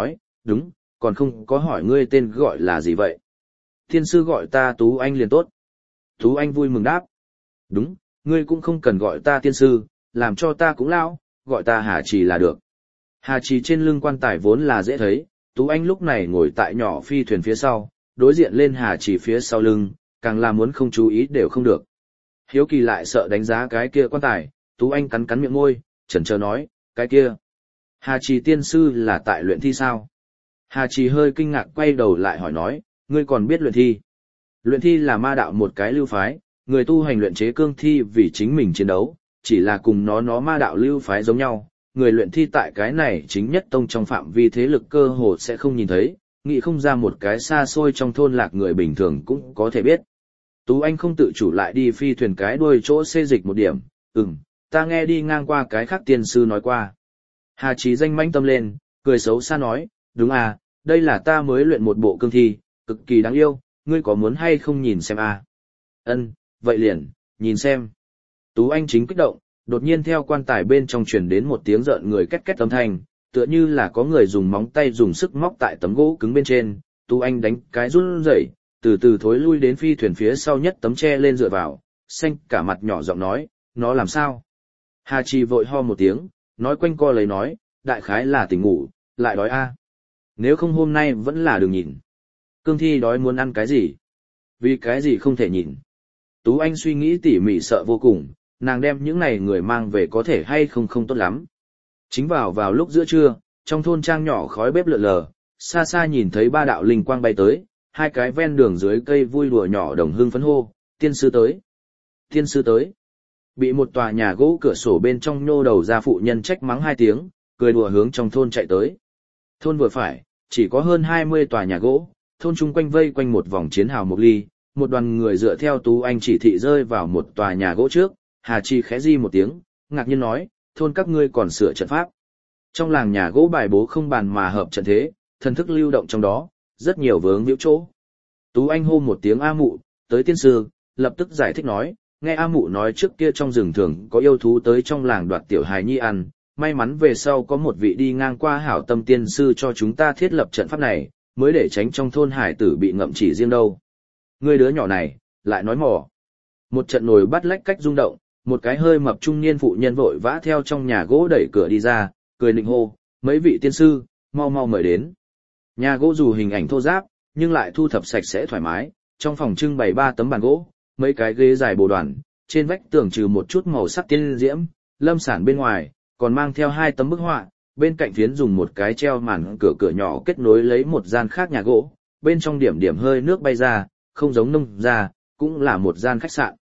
đúng, còn không có hỏi ngươi tên gọi là gì vậy. Tiên sư gọi ta Tú Anh liền tốt. Tú Anh vui mừng đáp. Đúng, ngươi cũng không cần gọi ta tiên sư, làm cho ta cũng lão, gọi ta Hà Trì là được. Hà Trì trên lưng quan tài vốn là dễ thấy, Tú Anh lúc này ngồi tại nhỏ phi thuyền phía sau, đối diện lên Hà Trì phía sau lưng, càng là muốn không chú ý đều không được. Hiếu Kỳ lại sợ đánh giá cái kia quan tài, Tú Anh cắn cắn miệng môi, chần chờ nói, cái kia. Hà Trì tiên sư là tại luyện thi sao? Hà Trì hơi kinh ngạc quay đầu lại hỏi nói, ngươi còn biết luyện thi? Luyện thi là ma đạo một cái lưu phái, người tu hành luyện chế cương thi vì chính mình chiến đấu, chỉ là cùng nó ma đạo lưu phái giống nhau, người luyện thi tại cái này chính nhất tông trong phạm vi thế lực cơ hồ sẽ không nhìn thấy, nghĩ không ra một cái xa xôi trong thôn lạc người bình thường cũng có thể biết. Tú Anh không tự chủ lại đi phi thuyền cái đuôi chỗ xê dịch một điểm, ta nghe đi ngang qua cái khác tiên sư nói qua. Hà Chí danh mãnh tâm lên, cười xấu xa nói, đúng à, đây là ta mới luyện một bộ cương thi, cực kỳ đáng yêu, ngươi có muốn hay không nhìn xem à? Vậy liền, nhìn xem. Tú Anh chính kích động, đột nhiên theo quan tài bên trong truyền đến một tiếng rợn người két két âm thanh, tựa như là có người dùng móng tay dùng sức móc tại tấm gỗ cứng bên trên, Tú Anh đánh cái run rẩy, từ từ thối lui đến phi thuyền phía sau nhất tấm tre lên dựa vào, xanh cả mặt nhỏ giọng nói, nó làm sao? Hà Chi vội ho một tiếng, nói quanh co lấy nói, đại khái là tỉnh ngủ, lại đói a. Nếu không hôm nay vẫn là đừng nhìn. Cương thi đói muốn ăn cái gì? Vì cái gì không thể nhìn? Tú Anh suy nghĩ tỉ mỉ sợ vô cùng, nàng đem những này người mang về có thể hay không tốt lắm. Chính vào lúc giữa trưa, trong thôn trang nhỏ khói bếp lượn lờ, xa xa nhìn thấy ba đạo linh quang bay tới, hai cái ven đường dưới cây vui đùa nhỏ đồng hương phấn hô, tiên sư tới. Tiên sư tới. Bị một tòa nhà gỗ cửa sổ bên trong nhô đầu ra phụ nhân trách mắng hai tiếng, cười đùa hướng trong thôn chạy tới. Thôn vừa phải, chỉ có hơn 20 tòa nhà gỗ, thôn chung quanh vây quanh một vòng chiến hào mộc ly, một đoàn người dựa theo Tú Anh chỉ thị rơi vào một tòa nhà gỗ trước, Hà Chi khẽ di một tiếng, ngạc nhiên nói, thôn các ngươi còn sửa trận pháp. Trong làng nhà gỗ bài bố không bàn mà hợp trận thế, thần thức lưu động trong đó, rất nhiều vướng víu chỗ. Tú Anh hô một tiếng A Mụ, tới tiên sư, lập tức giải thích nói, nghe A Mụ nói trước kia trong rừng thường có yêu thú tới trong làng đoạt tiểu hài nhi ăn, may mắn về sau có một vị đi ngang qua hảo tâm tiên sư cho chúng ta thiết lập trận pháp này, mới để tránh trong thôn hải tử bị ngậm chỉ riêng đâu. Người đứa nhỏ này, lại nói mò. Một trận nồi bắt lách cách rung động, một cái hơi mập trung niên phụ nhân vội vã theo trong nhà gỗ đẩy cửa đi ra, cười nịnh hô, mấy vị tiên sư, mau mau mời đến. Nhà gỗ dù hình ảnh thô ráp, nhưng lại thu thập sạch sẽ thoải mái, trong phòng trưng bày 3 tấm bàn gỗ, mấy cái ghế dài bồ đoàn, trên vách tường trừ một chút màu sắc tiên diễm, lâm sản bên ngoài, còn mang theo 2 tấm bức họa, bên cạnh phiến dùng một cái treo màn cửa nhỏ kết nối lấy một gian khác nhà gỗ, bên trong điểm điểm hơi nước bay ra, không giống nông ra, cũng là một gian khách sạn.